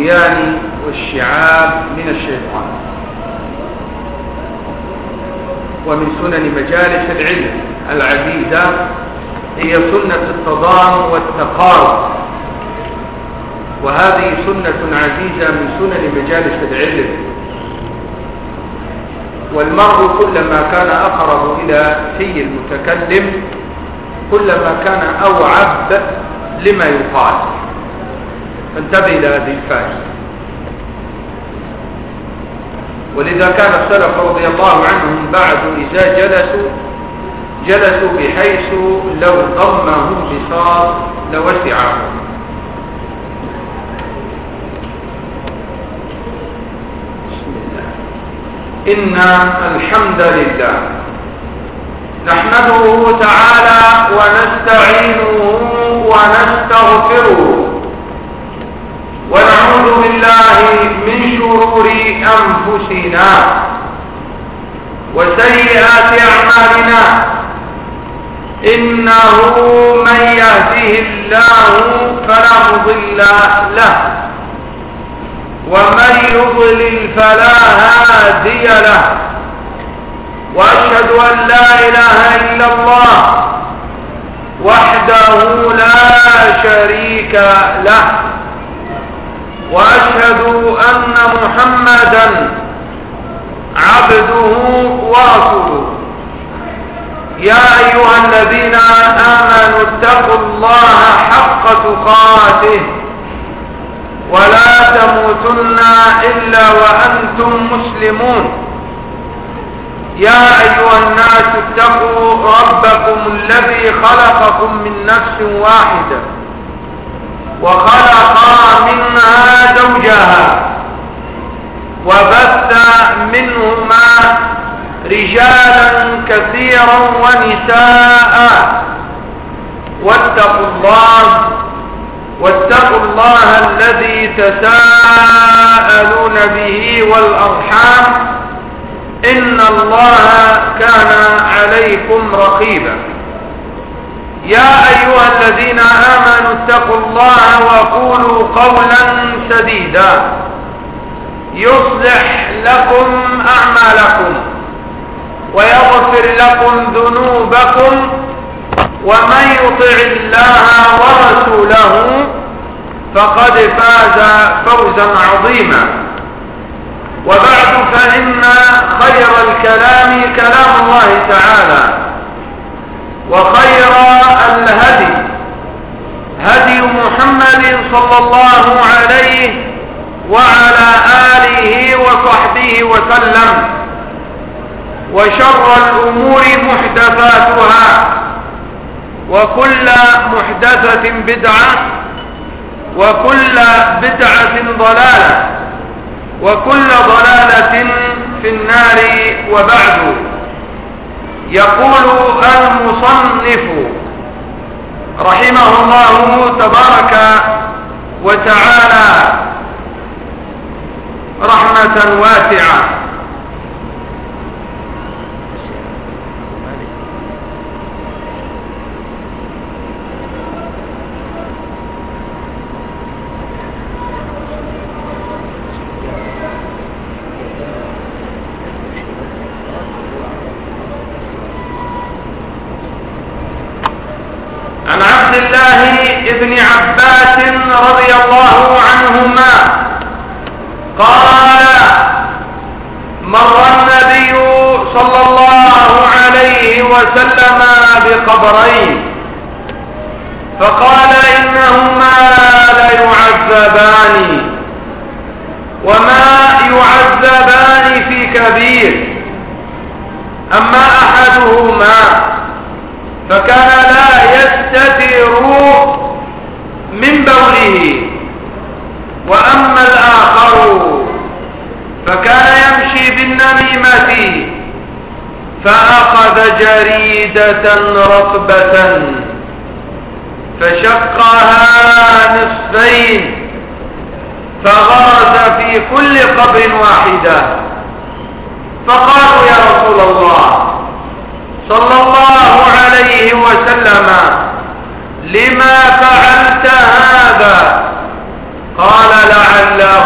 والطغيان والشعاب من الشيطان. ومن سنن مجالس العلم العزيزة هي سنة التضامن والتقارب، وهذه سنة عزيزة من سنن مجالس العلم. والمرء كلما كان أقرب إلى في المتكلم كلما كان أوعب لما يقال. فانتبه إلى هذه الفائدة. ولذا كان السلف رضي الله عنهم بعد إذا جلسوا بحيث لو ضمهم بساط لوسعهم. إن الحمد لله نحمده تعالى ونستعينه ونستغفره ونعوذ بالله من شرور أنفسنا وسيئات أعمالنا. إنه من يهده الله فلا مضل له ومن يضلل فلا هادي له. وأشهد أن لا إله إلا الله وحده لا شريك له، وأشهد أن محمدا عبده ورسوله. يا أيها الذين آمنوا اتقوا الله حق تقاته ولا تموتن إلا وأنتم مسلمون. يا أيها الناس اتقوا ربكم الذي خلقكم من نفس واحدة وخلق منها زوجها وبث منهما رجالا كثيرا ونساء. واتقوا الله الذي تساءلون به والأرحام إن الله كان عليكم رقيبا. يا أيها الذين آمنوا اتقوا الله وقولوا قولا سديدا يصلح لكم أعمالكم ويغفر لكم ذنوبكم ومن يطع الله ورسوله فقد فاز فوزا عظيما. وبعد فإن خير الكلام كلام الله تعالى وخير الهدي هدي محمد صلى الله عليه وعلى آله وصحبه وسلم. وشر الأمور محدثاتها وكل محدثة بدعة وكل بدعة ضلالة وكل ضلالة في النار. وبعد، يقول المصنف رحمه الله تبارك وتعالى رحمة واسعة: عن عبد الله بن عباس رضي الله عنهما قال: مر النبي صلى الله عليه وسلم بقبرين فقال: إنهما ليعذبان وما يعذبان في كبير. أما أحدهما فكان لا يستتر من بوله، وأما الآخر فكان يمشي بالنميمة فأخذ جريدة رطبة فشقها نصفين فغرز في كل قبر واحدة. فقالوا: يا رسول الله صلى الله عليه وسلم لما فعلت هذا؟ قال: لعله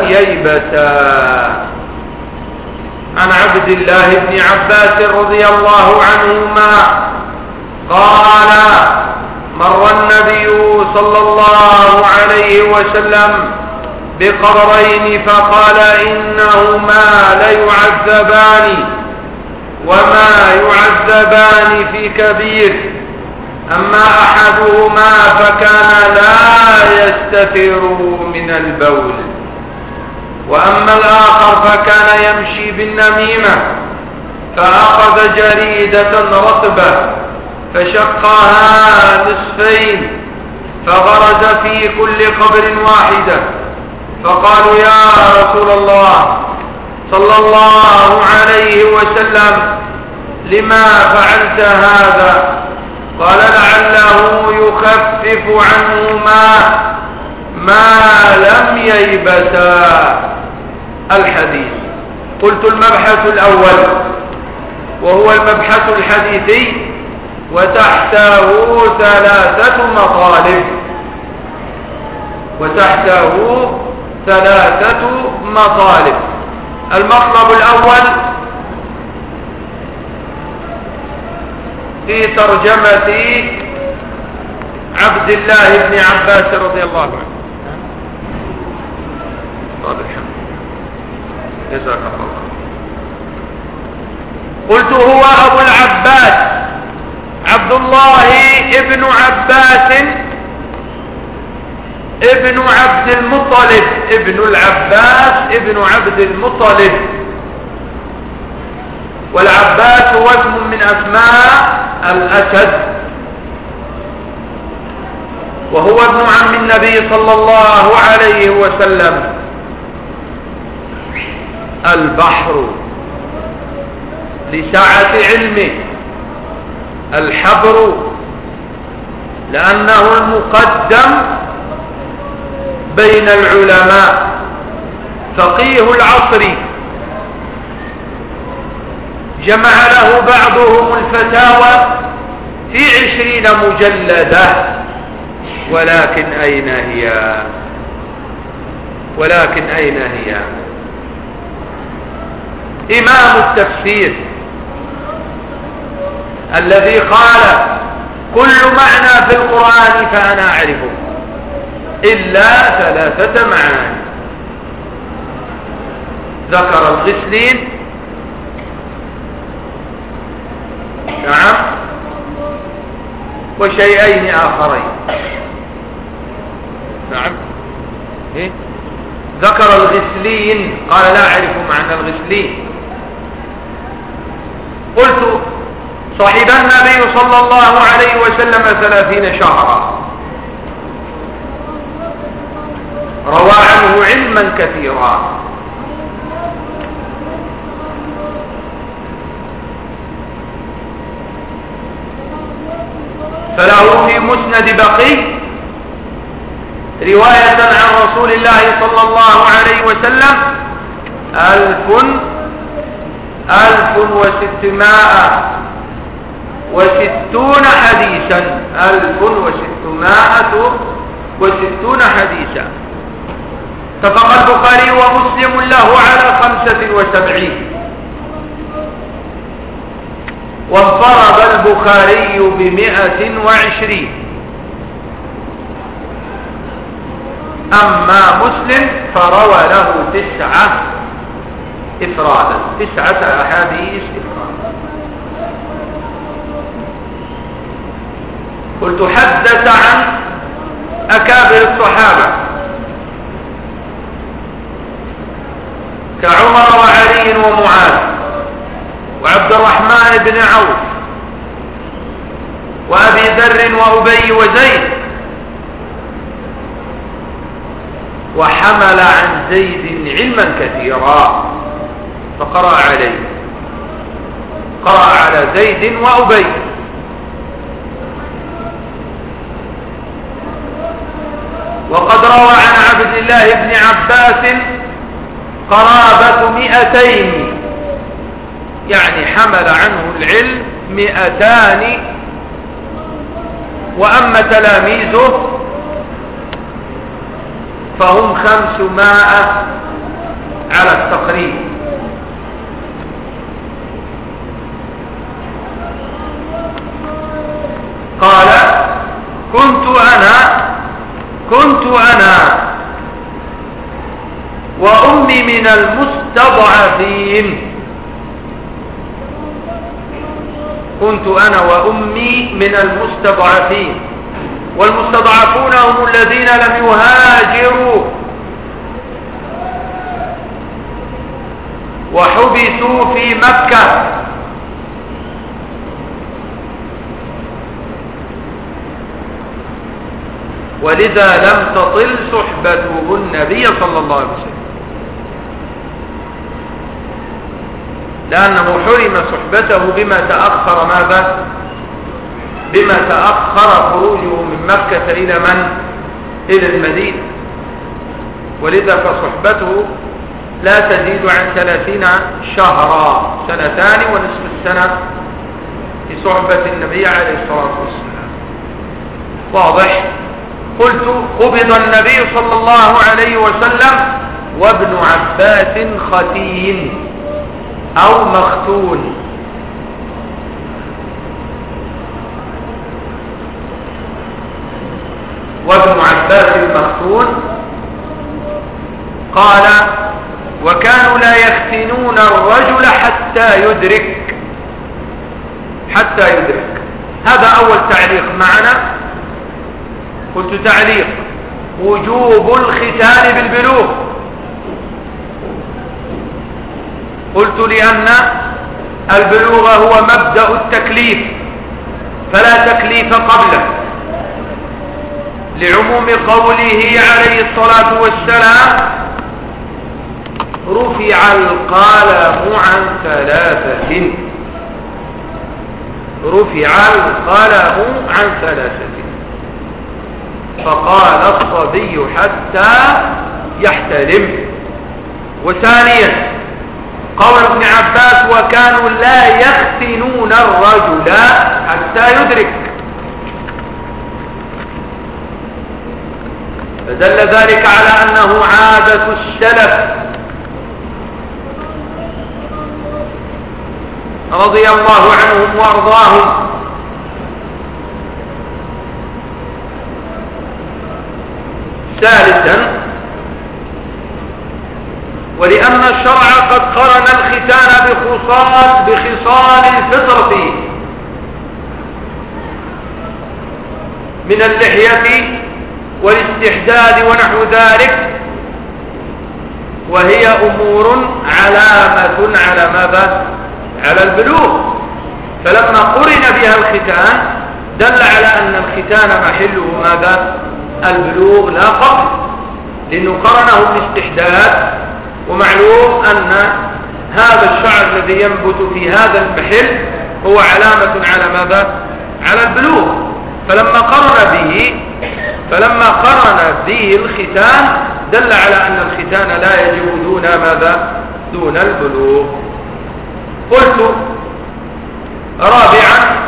ييبسا. عن عبد الله بن عباس رضي الله عنهما قال مر النبي صلى الله عليه وسلم بقبرين فقال إنهما ليعذبان وما يعذبان في كبير، أما أحدهما فكان لا يستتر من البول، وأما الآخر فكان يمشي بالنميمة، فأخذ جريدة رطبة فشقها نصفين فغرز في كل قبر واحدة، فقالوا يا رسول الله صلى الله عليه وسلم لما فعلت هذا؟ قال لعله يخفف عنهما ما لم ييبسا. الحديث. قلت المبحث الأول وهو المبحث الحديثي وتحته ثلاثة مطالب. المطلب الأول في ترجمة عبد الله بن عباس رضي الله عنه. جزاك الله. قلت هو أبو العباس عبد الله ابن عباس ابن عبد المطلب، ابن العباس ابن عبد المطلب، والعباس هو اسم من أسماء الأسد، وهو ابن عم النبي صلى الله عليه وسلم. البحر لسعة علمه، الحبر لأنه المقدم بين العلماء، فقيه العصر جمع له بعضهم الفتاوى في 20 مجلدة، ولكن أين هي؟ إمام التفسير الذي قال كل معنى في القرآن فأنا أعرفه إلا 3 معاني. ذكر الغسلين، نعم، وشيئين آخرين. نعم، ذكر الغسلين، قال لا أعرف معنى الغسلين. قلت صحب النبي صلى الله عليه وسلم 30 شهرا، روى عنه علما كثيرا، فله في مسند بقي رواية عن رسول الله صلى الله عليه وسلم 1660 حديثا، 1660 حديثا. اتفق البخاري ومسلم له على 75، وانفرد البخاري ب120، أما مسلم فروى له 9 إفرادا، 9 أحاديث إفرادا. قلت حدث عن أكابر الصحابة كعمر وعلي ومعاذ وعبد الرحمن بن عوف وأبي ذر وأبي وزيد، وحمل عن زيد علما كثيرا فقرأ عليه، قرأ على زيد وأبي. وقد روى عن عبد الله بن عباس قرابة 200، يعني حمل عنه العلم 200، وأما تلاميذه فهم 500 على التقريب. قال كنت أنا وأمي من المستضعفين. كنت أنا وأمي من المستضعفين، والمستضعفون هم الذين لم يهاجروا وحبسوا في مكة، ولذا لم تطل صحبته النبي صلى الله عليه وسلم، لأنه حرم صحبته بما تأخر ماذا؟ بما تأخر خروجه من مكة إلى من؟ إلى المدينة، ولذا فصحبته لا تزيد عن 30 شهرا، 2 ونصف السنة في صحبة النبي عليه الصلاة والسلام. واضح؟ قلت قبض النبي صلى الله عليه وسلم وابن عباس ختين أو مختون. وابن عباس المختون. قال وكانوا لا يختنون الرجل حتى يدرك. هذا أول تعليق معنا. قلت تعليق وجوب الختان بالبلوغ. قلت لأن البلوغ هو مبدأ التكليف، فلا تكليف قبله، لعموم قوله عليه الصلاة والسلام رفع القلم عن 3. رفع القلم عن 3. فقال الصبي حتى يحتلم. وثانيا قول ابن عباس وكانوا لا يختنون الرجل حتى يدرك، فدل ذلك على أنه عادة السلف رضي الله عنهم وارضاهم. ثالثا ولأن الشرع قد قرن الختان بخصال الفطرة من اللحية والاستحداد ونحو ذلك، وهي أمور علامة على ماذا؟ على البلوغ. فلما قرن بها الختان دل على أن الختان محله ماذا؟ البلوغ لا قبل، لأنه قرنه بالاستحداد، ومعلوم أن هذا الشعر الذي ينبت في هذا المحل هو علامة على ماذا؟ على البلوغ. فلما قرن به الختان دل على أن الختان لا يجب دون ماذا؟ دون البلوغ. قلت رابعا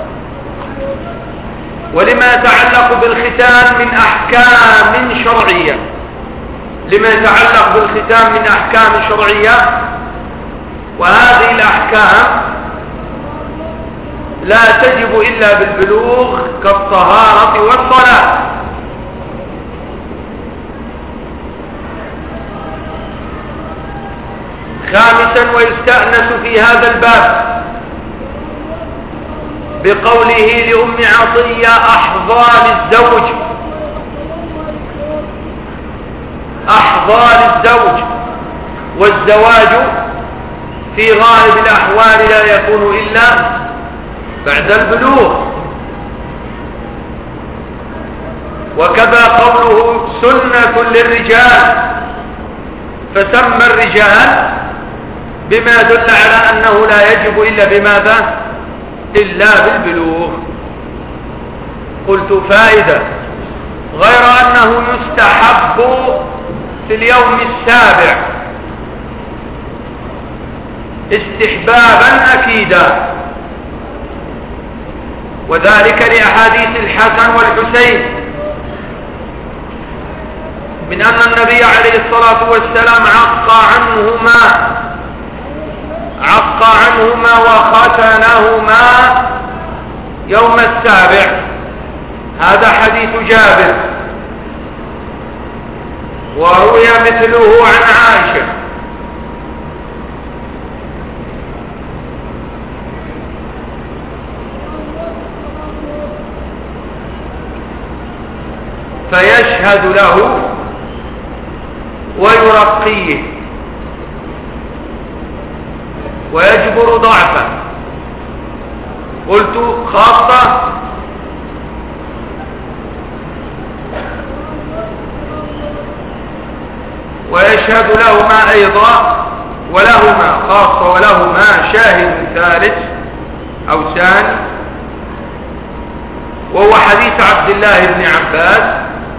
ولما يتعلق بالختان من أحكام شرعية. لما يتعلق بالختان من أحكام شرعية، وهذه الأحكام لا تجب إلا بالبلوغ كالطهارة والصلاة. خامسا ويستأنس في هذا الباب بقوله لأم عطية أحضان الزوج، والزواج في غالب الأحوال لا يكون إلا بعد البلوغ. وكذا قوله سنة للرجال، فسمى الرجال بما يدل على أنه لا يجب إلا بماذا؟ إلا بالبلوغ. قلت فائدة غير أنه يستحب في اليوم السابع استحبابا أكيدا، وذلك لأحاديث الحسن والحسين من أن النبي عليه الصلاة والسلام عق عنهما وختنهما يوم السابع. هذا حديث جابر، وروي مثله عن عائشة. فيشهد له ويرقيه ويجبر ضعفه. قلت خاصة ويشهد لهما أيضا، ولهما خاصة ولهما شاهد ثالث أو ثاني، وهو حديث عبد الله بن عباس: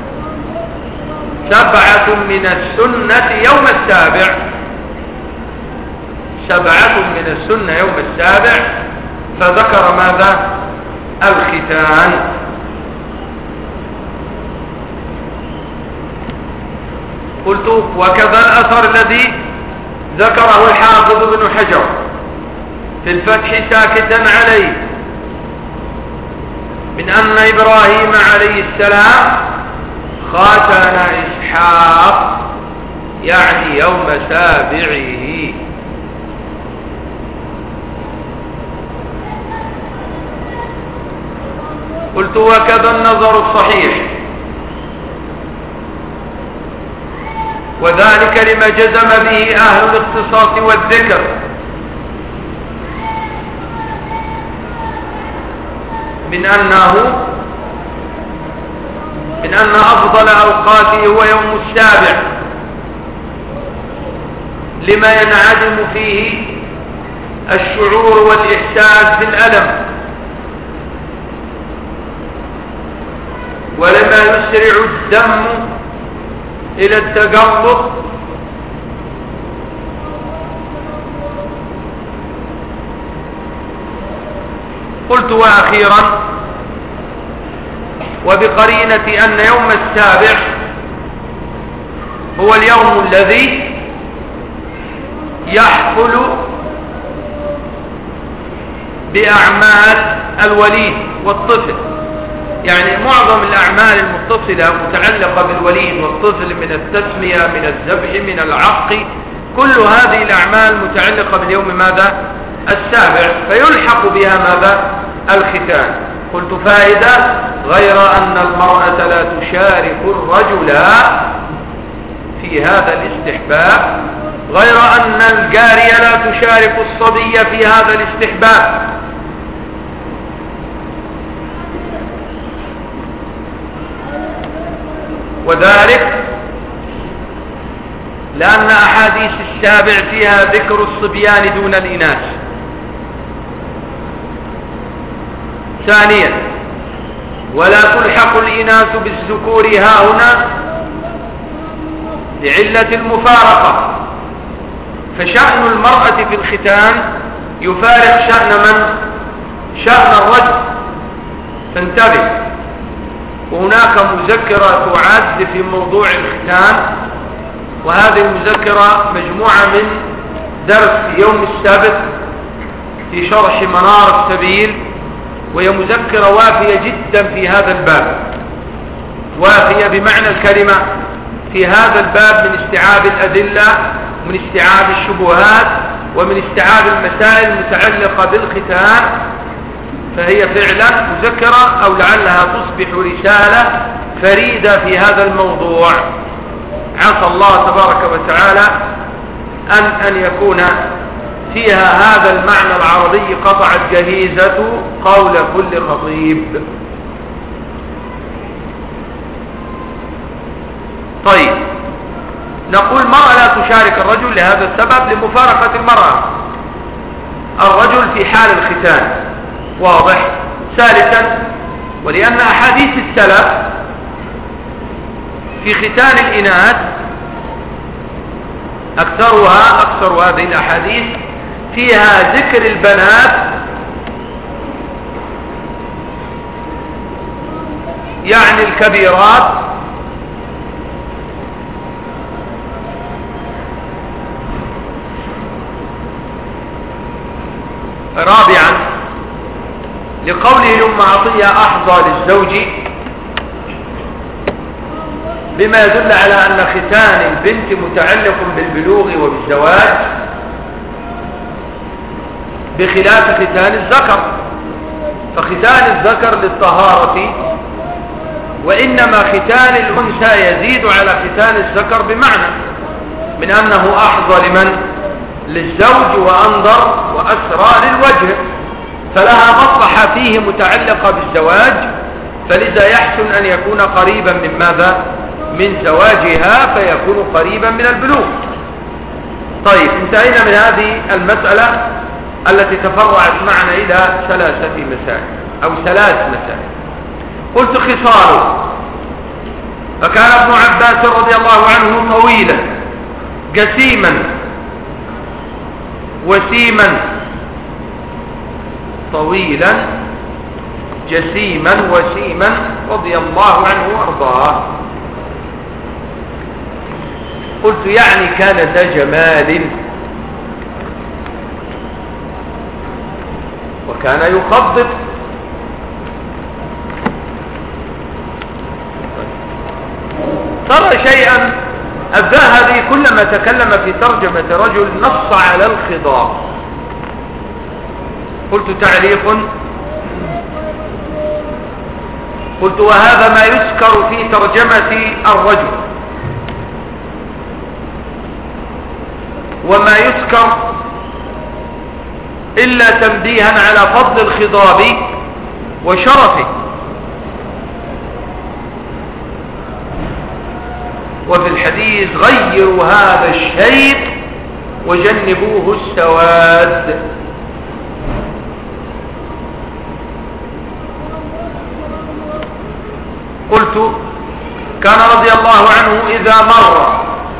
7 من السنة يوم السابع. 7 من السنة يوم السابع، فذكر ماذا؟ الختان. قلت وكذا الأثر الذي ذكره الحافظ بن حجر في الفتح ساكتا عليه، من أن إبراهيم عليه السلام ختن إسحاق، يعني يوم سابعه. قلت وكذا النظر الصحيح، وذلك لما جزم به أهل الاختصاص والذكر من أن أفضل أوقاته هو يوم السابع، لما ينعدم فيه الشعور والإحساس بالألم، ولما يسرع الدم إلى التقلب، قلت وأخيرا وبقرينة أن يوم السابع هو اليوم الذي يحفل بأعمال الوليد والطفل، يعني معظم الأعمال المتصلة متعلقة بالوليد والطفل من التسمية من الذبح من العق، كل هذه الأعمال متعلقة باليوم ماذا؟ السابع، فيلحق بها ماذا؟ الختان. قلت فائدة: غير أن المرأة لا تشارك الرجل في هذا الاستحباب، غير أن الجارية لا تشارك الصبي في هذا الاستحباب، وذلك لأن أحاديث السابع فيها ذكر الصبيان دون الإناث. ثانيا، ولا تلحق الإناث بالذكور هاهنا لعلة المفارقة، فشأن المرأة في الختان يفارق شأن من؟ شأن الرجل. فانتبه، وهناك مذكرة تعد في موضوع الختان، وهذه المذكرة مجموعة من درس يوم السبت في شرح منار السبيل، وهي مذكرة وافية جدا في هذا الباب، وافية بمعنى الكلمة في هذا الباب، من استيعاب الأدلة، من استيعاب الشبهات، ومن استيعاب المسائل المتعلقة بالختان. فهي فعلا مذكرة، أو لعلها تصبح رسالة فريدة في هذا الموضوع. عسى الله تبارك وتعالى أن يكون فيها هذا المعنى العربي قطعت جهيزة قول كل خطيب. طيب، نقول المرأة لا تشارك الرجل لهذا السبب، لمفارقة المرأة الرجل في حال الختان، واضح. ثالثا، ولأن أحاديث السلف في ختان الإناث أكثر هذه الأحاديث فيها ذكر البنات يعني الكبيرات رابعا لقوله لأم عطية أحظى للزوج بما يدل على أن ختان البنت متعلق بالبلوغ وبالزواج بخلاف ختان الذكر، فختان الذكر للطهارة، وإنما ختان الأنثى يزيد على ختان الذكر بمعنى من أنه أحظى لمن؟ للزوج وأنظر وأسرى للوجه، فلها مصلحة فيه متعلقة بالزواج، فلذا يحسن أن يكون قريبا من ماذا؟ من زواجها، فيكون قريبا من البلوغ. طيب، انتهينا من هذه المسألة التي تفرعت معنا إلى ثلاث مسائل. قلت خصاله، فكان ابن عباس رضي الله عنه طويلا جسيما وسيما، طويلا جسيما وسيما رضي الله عنه وارضاه. قلت يعني كان ذا جمال، وكان يخضب. ترى شيئا الذهبي كلما تكلم في ترجمة رجل نص على الخضاب. قلت تعليق، قلت وهذا ما يذكر في ترجمة الرجل، وما يذكر إلا تنبيها على فضل الخضاب وشرفه. وفي الحديث غيروا هذا الشيء وجنبوه السواد. قلت كان رضي الله عنه إذا مر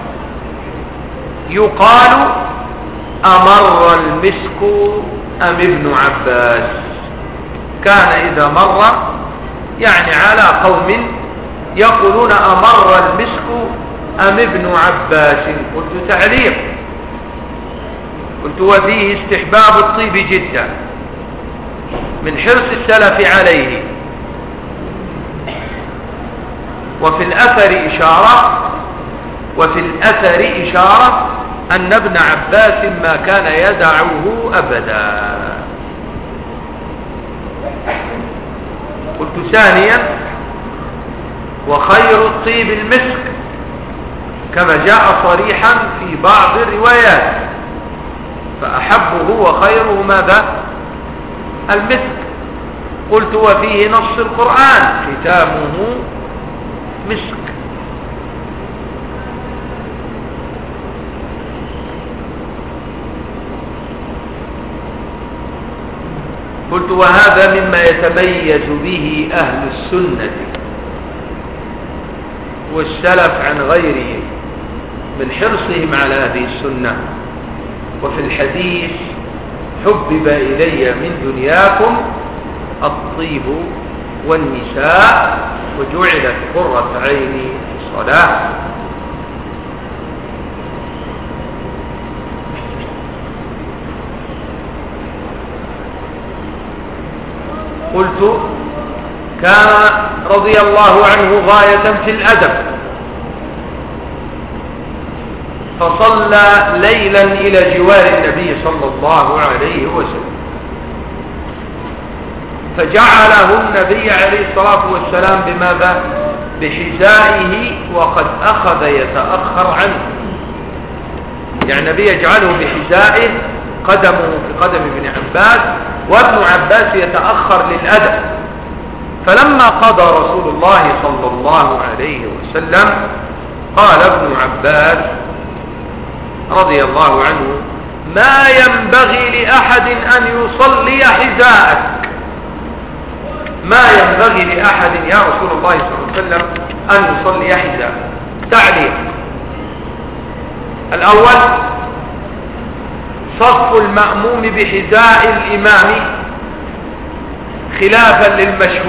يقال أمر المسك أم ابن عباس. كان إذا مر يعني على قوم يقولون أمر المسك أم ابن عباس. قلت تعليق، قلت وفيه استحباب الطيب جدا من حرص السلف عليه. وفي الأثر إشارة أن ابن عباس ما كان يدعه أبدا. قلت ثانيا وخير الطيب المسك، كما جاء صريحا في بعض الروايات، فأحبه وخيره ماذا؟ المسك. قلت وفيه نص القرآن ختامه مسك. قلت وهذا مما يتميز به أهل السنة والسلف عن غيرهم من حرصهم على هذه السنة. وفي الحديث حبب إلي من دنياكم الطيب والنساء وجعلت قرة عيني في الصلاة. قلت كان رضي الله عنه غاية في الأدب، فصلى ليلا إلى جوار النبي صلى الله عليه وسلم، فجعله النبي عليه الصلاة والسلام بماذا؟ بحذائه، وقد أخذ يتأخر عنه. يعني النبي يجعله بحذائه، قدمه في قدم ابن عباس، وابن عباس يتأخر للأدب. فلما قضى رسول الله صلى الله عليه وسلم قال ابن عباس رضي الله عنه ما ينبغي لأحد أن يصلي حذاءك. ما ينبغي لأحد يا رسول الله صلى الله عليه وسلم أن يصلي حذاءك. تعليق الأول صف المأموم بحذاء الإمام خلافا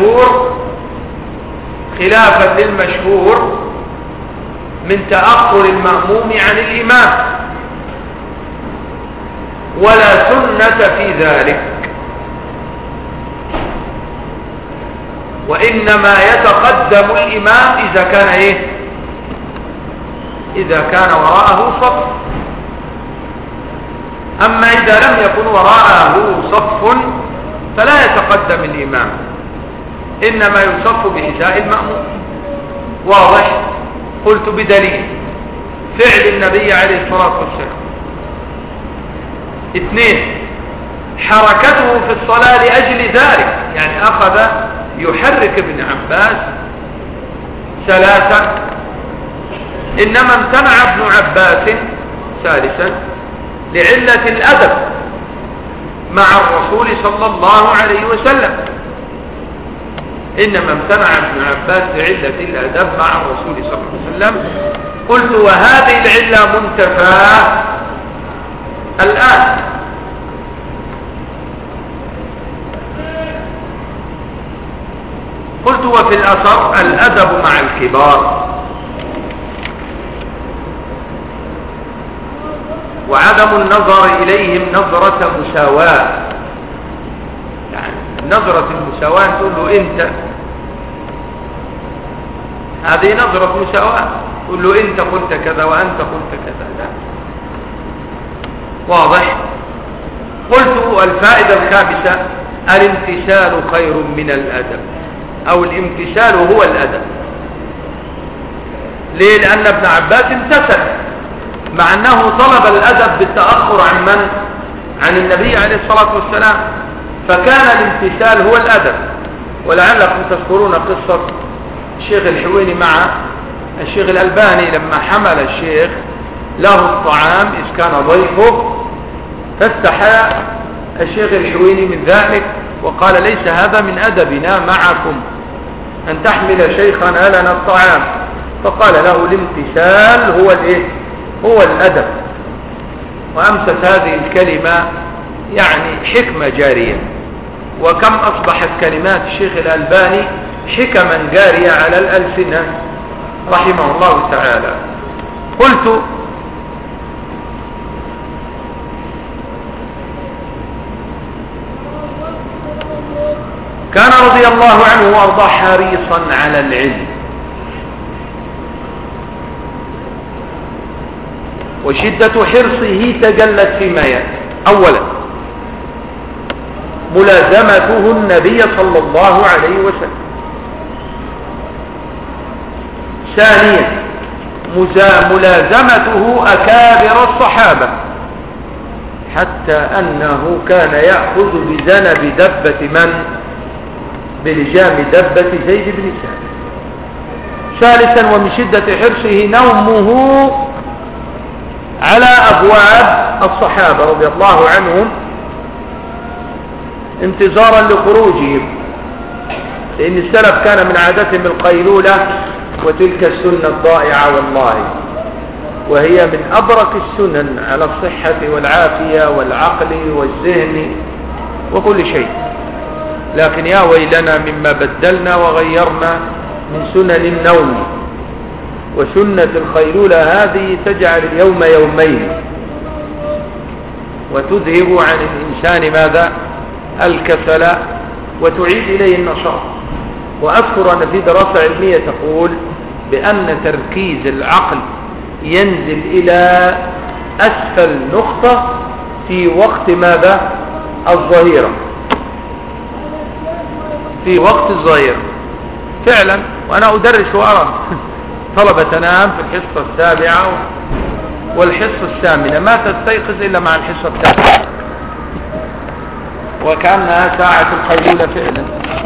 للمشهور من تأخر المأموم عن الإمام، ولا سنة في ذلك. وإنما يتقدم الإمام إذا كان إيه؟ إذا كان وراءه صف. أما إذا لم يكن وراءه صف فلا يتقدم الإمام، إنما يصف بإزاء المأموم. واضح؟ قلت بدليل فعل النبي عليه الصلاة والسلام. 2، حركته في الصلاة لأجل ذلك، يعني أخذ يحرك ابن عباس. 3، إنما امتنع ابن عباس. 3، لعلة الأدب مع الرسول صلى الله عليه وسلم. إنما امتنع ابن عباس لعلة الأدب مع الرسول صلى الله عليه وسلم. قلت وهذه العلة منتفاة الآن. قلت وفي الأثر الأدب مع الكبار وعدم النظر إليهم نظرة مساواة. يعني نظرة المساواة تقول له أنت، هذه نظرة مساواة، تقول له أنت قلت كذا وأنت قلت كذا. لا. واضح؟ قلت الفائدة الخامسة الامتثال خير من الأدب، أو الامتثال هو الأدب. ليه؟ لأن ابن عباس امتثل مع أنه طلب الأدب بالتأخر عن من؟ عن النبي عليه الصلاة والسلام، فكان الامتثال هو الأدب. ولعلكم تذكرون قصة الشيخ الحويني مع الشيخ الألباني لما حمل الشيخ له الطعام إذ كان ضيفه، فاستحى الشيخ الحويني من ذلك وقال ليس هذا من أدبنا معكم أن تحمل شيخنا لنا الطعام. فقال له الامتثال هو الايه؟ هو الأدب. وأمست هذه الكلمة يعني حكمة جارية، وكم أصبحت كلمات الشيخ الألباني حكما جارية على الألسنة رحمه الله تعالى. قلت كان رضي الله عنه وارضاه حريصا على العلم، وشدة حرصه تجلت فيما يأتي. أولا ملازمته النبي صلى الله عليه وسلم. ثانيا ملازمته أكابر الصحابة، حتى أنه كان يأخذ بذنب دبة من؟ بلجام دبة زيد بن ثابت. ثالثا ومن شدة حرصه نومه على أبواب الصحابة رضي الله عنهم انتظارا لخروجهم، لأن السلف كان من عادتهم القيلولة، وتلك السنة الضائعة والله، وهي من أبرك السنن على الصحة والعافية والعقل والذهن وكل شيء. لكن يا ويلنا مما بدلنا وغيرنا من سنن النوم. وسنة القيلولة هذه تجعل اليوم يومين وتذهب عن الإنسان ماذا؟ الكسل، وتعيد إليه النشاط. وأذكر أن في دراسة علمية تقول بأن تركيز العقل ينزل إلى أسفل نقطة في وقت ماذا؟ الظهيرة، في وقت الظهيرة فعلا. وأنا أدرس وأرى طلبة تنام في الحصة 7 والحصة 8 ما تستيقظ إلا مع الحصة 9، وكأنها ساعة القيلولة فعلا.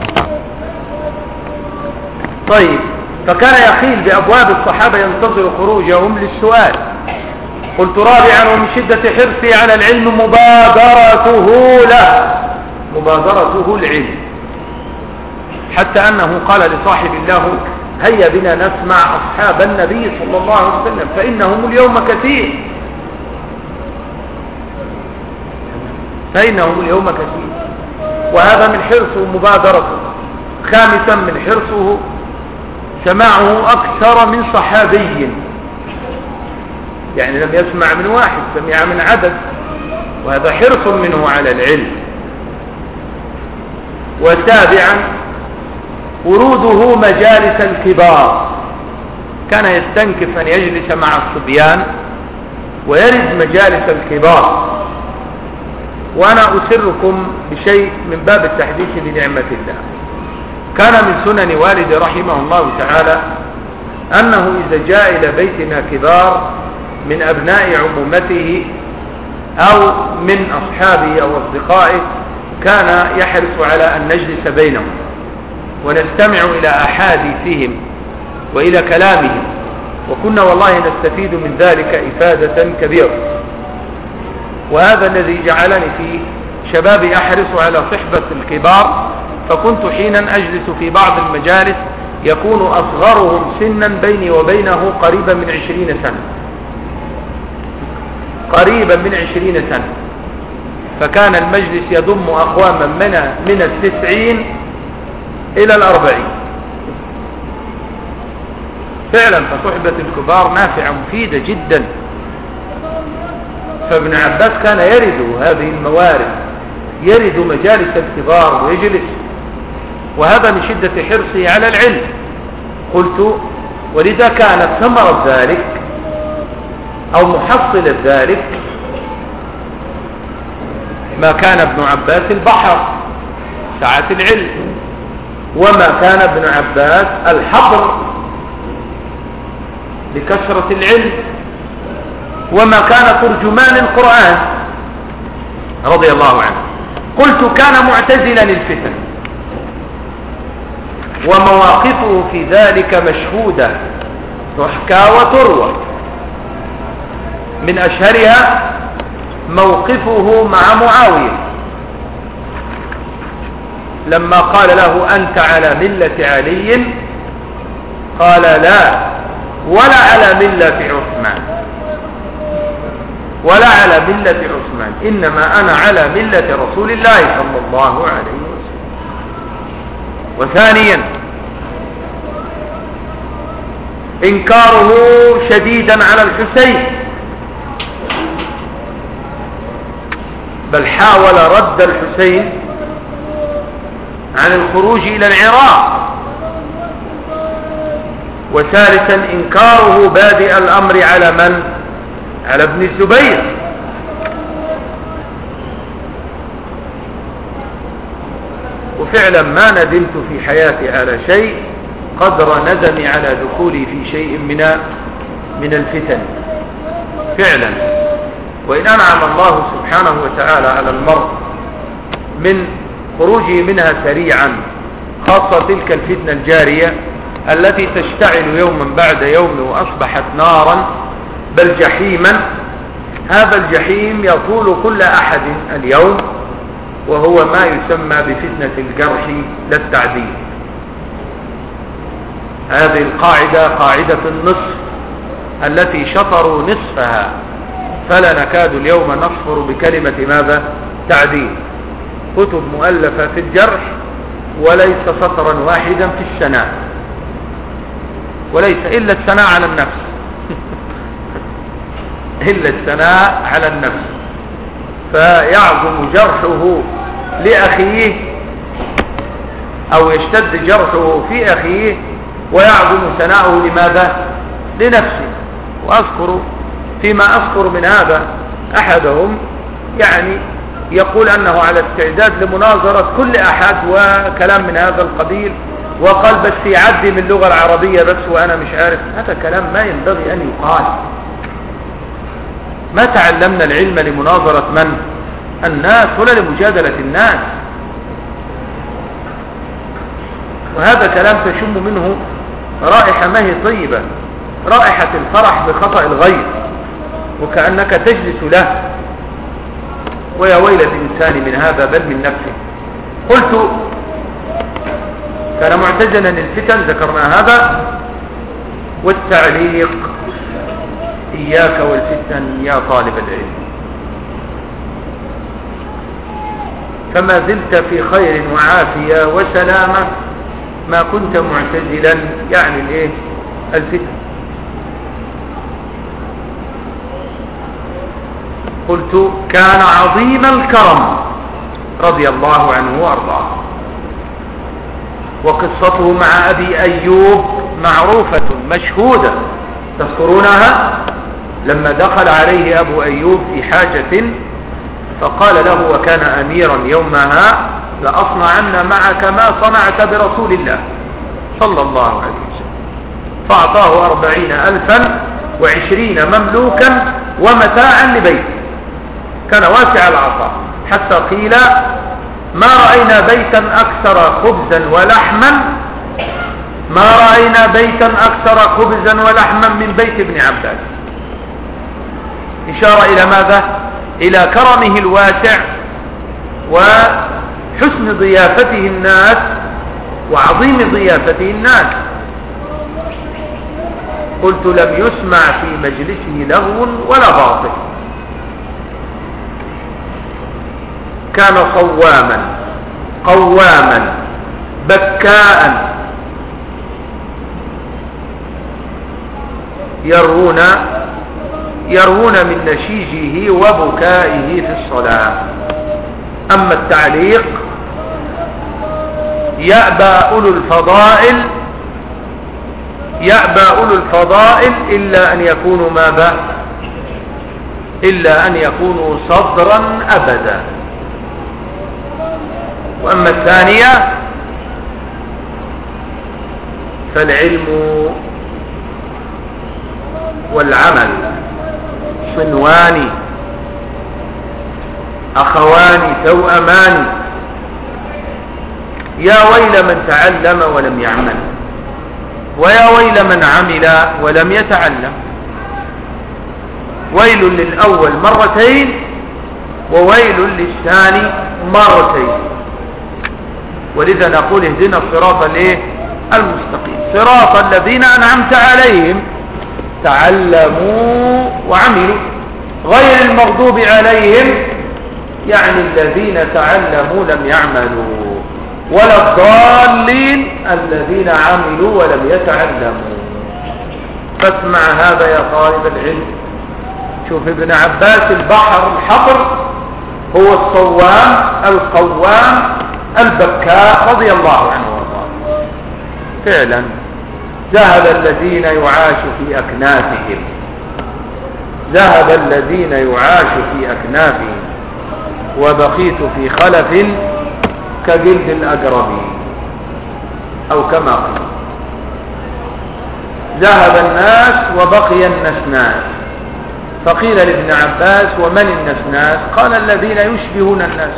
طيب، فكان يخيل بأبواب الصحابة ينتظر خروجهم للسؤال. قلت رابعا ومن شدة حرصه على العلم مبادرته له، مبادرته العلم، حتى أنه قال لصاحب الله هيا بنا نسمع أصحاب النبي صلى الله عليه وسلم فإنهم اليوم كثير، فإنهم اليوم كثير. وهذا من حرصه ومبادرته. خامسا من حرصه سماعه أكثر من صحابي، يعني لم يسمع من واحد، سمع من عدد، وهذا حرص منه على العلم. وسابعا وروده مجالس الكبار، كان يستنكف أن يجلس مع الصبيان ويرد مجالس الكبار. وأنا أسركم بشيء من باب التحديث بنعمة الله. كان من سنن والدي رحمه الله تعالى أنه إذا جاء إلى بيتنا كبار من أبناء عمومته أو من أصحابه أو أصدقائه كان يحرص على أن نجلس بينهم ونستمع إلى أحاديثهم وإلى كلامهم، وكنا والله نستفيد من ذلك إفادة كبيرة. وهذا الذي جعلني في شبابي أحرص على صحبة الكبار، فكنت حينا أجلس في بعض المجالس يكون أصغرهم سنا بيني وبينه قريبا من 20 سنة، قريبا من 20 سنة، فكان المجلس يضم أقواما من 90 إلى 40. فعلا فصحبة الكبار نافعة مفيدة جدا. فابن عباس كان يرد هذه الموارد، يرد مجالس الكبار ويجلس، وهذا من شدة حرصه على العلم. قلت ولذا كانت ثمرة ذلك أو محصلة ذلك ما كان ابن عباس البحر سعة العلم، وما كان ابن عباس الحبر لكثرة العلم، وما كان ترجمان القرآن رضي الله عنه. قلت كان معتزلا الفتن، ومواقفه في ذلك مشهودة تحكى وتروى. من أشهرها موقفه مع معاوية لما قال له أنت على ملة علي، قال لا، ولا على ملة عثمان، ولا على ملة عثمان، إنما أنا على ملة رسول الله صلى الله عليه وسلم. وثانيا إنكاره شديدا على الحسين، بل حاول رد الحسين عن الخروج إلى العراق. وثالثا إنكاره بادئ الأمر على من؟ على ابن الزبير. وفعلا ما ندمت في حياتي على شيء قدر ندمي على دخولي في شيء من الفتن فعلا. وإن أنعم الله سبحانه وتعالى على المرء من خروجه منها سريعا، خاصة تلك الفتنة الجارية التي تشتعل يوما بعد يوم وأصبحت نارا بل جحيما، هذا الجحيم يطول كل أحد اليوم، وهو ما يسمى بفتنة الجرح لا التعديل. هذه القاعدة قاعدة النصف التي شطروا نصفها، فلا نكاد اليوم نصفر بكلمة ماذا؟ تعديل. كتب مؤلفة في الجرح وليس سطرا واحدا في الثناء، وليس إلا الثناء على النفس إلا الثناء على النفس. فيعظم جرحه لأخيه أو يشتد جرحه في أخيه، ويعظم ثناؤه لماذا؟ لنفسه. وأذكر فيما أذكر من هذا أحدهم يعني يقول أنه على استعداد لمناظرة كل أحد وكلام من هذا القبيل، وقال بس يعدي من اللغة العربية بس وأنا مش عارف. هذا كلام ما ينبغي أن يقال. ما تعلمنا العلم لمناظرة من؟ الناس، ولا لمجادلة الناس. وهذا كلام تشم منه رائحة ما هي طيبة، رائحة الفرح بخطأ الغير، وكأنك تجلس له. ويا ويل الإنسان من هذا بل من نفسه. قلت كان معتزلا الفتن، ذكرنا هذا. والتعليق: إياك والفتن يا طالب العلم، فما زلت في خير وعافية وسلامة ما كنت معتزلا، يعني الايه؟ الفتن. قلت كان عظيم الكرم رضي الله عنه وارضاه. وقصته مع أبي أيوب معروفة مشهودة تذكرونها، لما دخل عليه أبو أيوب في حاجة فقال له وكان أميرا يومها لأصنعن معك ما صنعت برسول الله صلى الله عليه وسلم، فأعطاه 40,000 و20 مملوكا ومتاعا لبيته، كان واسع العطاء، حتى قيل ما رأينا بيتا أكثر خبزا ولحما، ما رأينا بيتا أكثر خبزا ولحما من بيت ابن عباس. إشارة إلى ماذا؟ إلى كرمه الواسع وحسن ضيافته الناس وعظيم ضيافته الناس. قلت لم يسمع في مجلسه لغو ولا باطل، كان صواما قواما بكاء، يرون من نشيجه وبكائه في الصلاة. أما التعليق يأبى أولو الفضائل إلا أن يكونوا ماذا؟ إلا أن يكونوا صدرا أبدا. وأما الثانية فالعلم والعمل صنوان أخوان توأمان، يا ويل من تعلم ولم يعمل، ويا ويل من عمل ولم يتعلم. ويل للأول مرتين وويل للثاني مرتين. ولذا نقول اهدنا الصراط المستقيم، صراط الذين أنعمت عليهم تعلموا وعملوا، غير المغضوب عليهم يعني الذين تعلموا لم يعملوا، ولا الضالين الذين عملوا ولم يتعلموا. فاسمع هذا يا طالب العلم، شوف ابن عباس البحر الحبر هو الصوام القوام البكاء رضي الله عنه وارضاه. فعلا ذهب الذين يعاش في أكنافهم، ذهب الذين يعاش في أكنافهم، وبقيت في خلف كجلد الأقربين، أو كما قال ذهب الناس وبقي النسناس. فقيل لابن عباس ومن النسناس؟ قال الذين يشبهون الناس،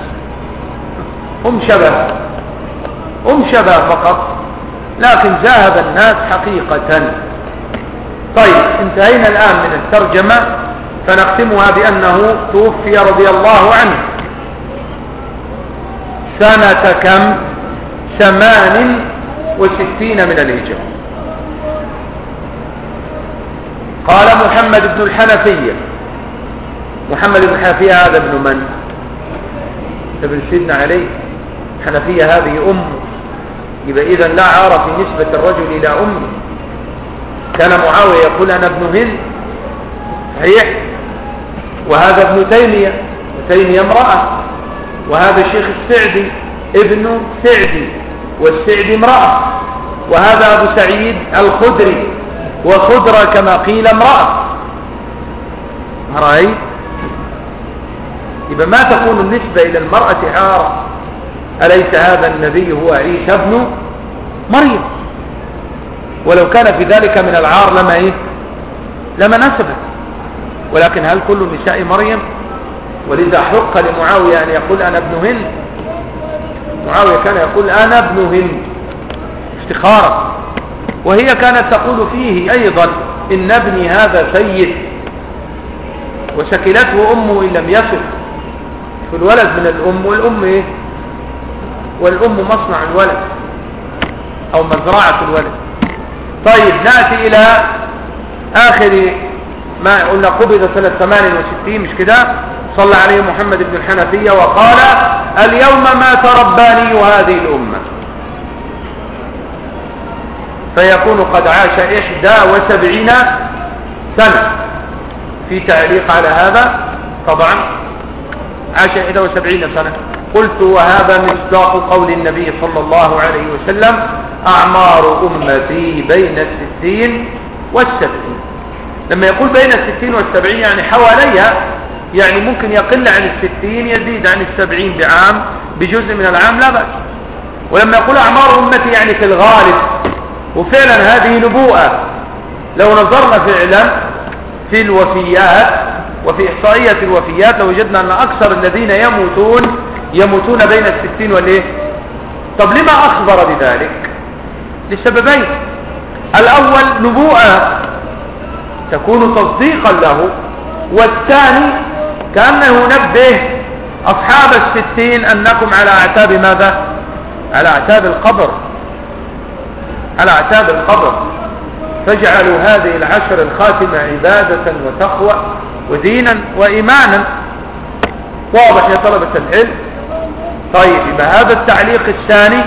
هم شبه فقط، لكن ذهب الناس حقيقة. طيب انتهينا الآن من الترجمة، فنختمها بأنه توفي رضي الله عنه سنة كم؟ 68 من الهجرة. قال محمد بن الحنفية. محمد بن الحنفية هذا ابن من؟ ابن سيدنا علي. الحنفية هذه أمه، يبقى إذن لا عار في نسبة الرجل إلى أمه. كان معاوية يقول أنا ابن هند، صحيح، وهذا ابن تيمية، وتيمية امرأة، وهذا الشيخ السعدي ابن سعدي، والسعدي امرأة، وهذا أبو سعيد الخدري، وخدرة كما قيل امرأة. رأيت؟ يبقى ما تكون النسبة إلى المرأة عارة. أليس هذا النبي هو عيسى ابن مريم؟ ولو كان في ذلك من العار لما نسبت. ولكن هل كل نساء مريم؟ ولذا حق لمعاوية أن يقول أنا ابن هند. معاوية كان يقول أنا ابن هند افتخارا، وهي كانت تقول فيه أيضا إن ابني هذا سيد، وشكلته أمه إن لم يصف. في الولد من الأم، والأم والأم مصنع الولد أو مزرعة الولد. طيب نأتي إلى آخر ما قلنا، قبض سنة 68 مش كده؟ صلى عليه محمد بن الحنفية وقال اليوم مات رباني هذه الأمة، فيكون قد عاش 71 سنة. في تعليق على هذا طبعا، عاش 71 سنة قلت وهذا مصداق قول النبي صلى الله عليه وسلم أعمار أمتي بين 60 و70. لما يقول بين 60 و70 يعني حواليها، يعني ممكن يقل عن 60 يزيد عن 70 بعام بجزء من العام لا بأس. ولما يقول أعمار أمتي يعني في الغالب، وفعلا هذه نبوءة. لو نظرنا فعلا في الوفيات وفي إحصائية الوفيات لوجدنا أن أكثر الذين يموتون بين 60 والإيه. طب لما أخبر بذلك؟ لسببين. الأول نبوءة تكون تصديقا له، والثاني كأنه نبه أصحاب 60 أنكم على أعتاب ماذا؟ على أعتاب القبر، على أعتاب القبر. فاجعلوا هذه العشر الخاتمة عبادة وتقوى ودينا وإيمانا. واضح يا طلبة العلم؟ طيب يبقى هذا التعليق الثاني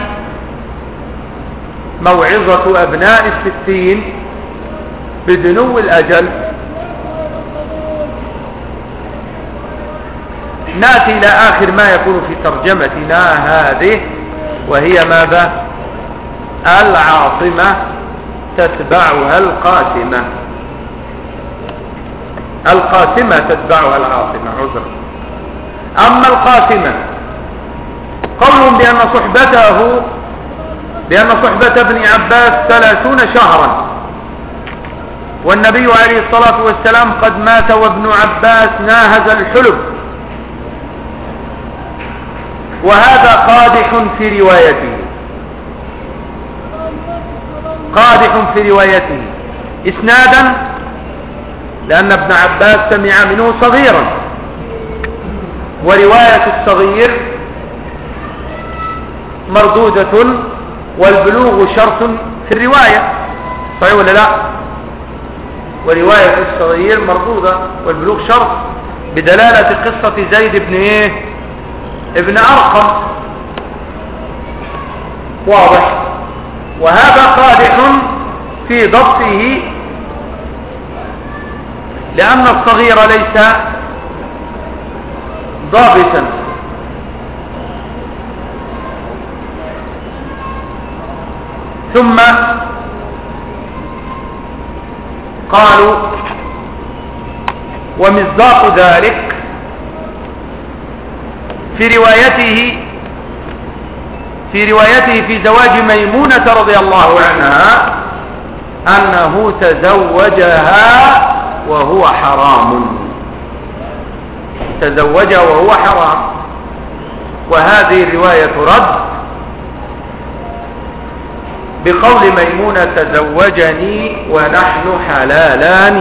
موعظة أبناء 60 بدنو الأجل. نأتي إلى آخر ما يكون في ترجمتنا هذه، وهي ماذا؟ العاصمة تتبعها القاسمة. القاسمة تتبعها العاصمة، عذر. أما القاسمة قولهم بأن صحبة ابن عباس 30 شهرا، والنبي عليه الصلاة والسلام قد مات وابن عباس ناهز الحلم، وهذا قادح في روايته، قادح في روايته إسنادا، لأن ابن عباس سمع منه صغيرا، ورواية الصغير مردودة، والبلوغ شرط في الرواية، صحيح ولا لا؟ ورواية الصغير مردودة والبلوغ شرط، بدلالة قصة زيد ابن أرقم. واضح. وهذا قادح في ضبطه، لأن الصغير ليس ضابطا. ثم قالوا ومصداق ذلك في روايته في زواج ميمونة رضي الله عنها أنه تزوجها وهو حرام، تزوجها وهو حرام. وهذه الرواية رد بقول ميمونة تزوجني ونحن حلالان.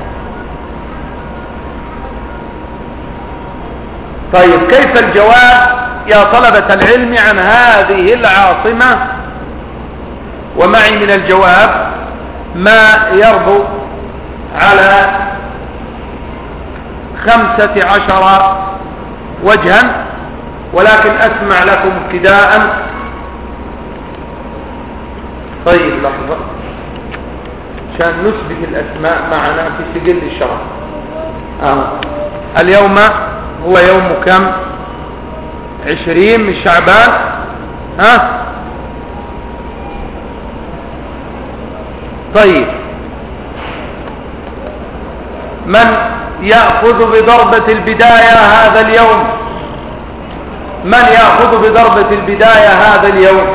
طيب كيف الجواب يا طلبة العلم عن هذه العاصمة؟ ومعي من الجواب ما يربو على 15 وجها، ولكن أسمع لكم ابتداء. طيب لحظة عشان نثبت الأسماء معنا في سجل الشرح. اليوم هو يوم كم؟ 20 من شعبان. طيب من يأخذ بضربة البداية هذا اليوم؟ من يأخذ بضربة البداية هذا اليوم؟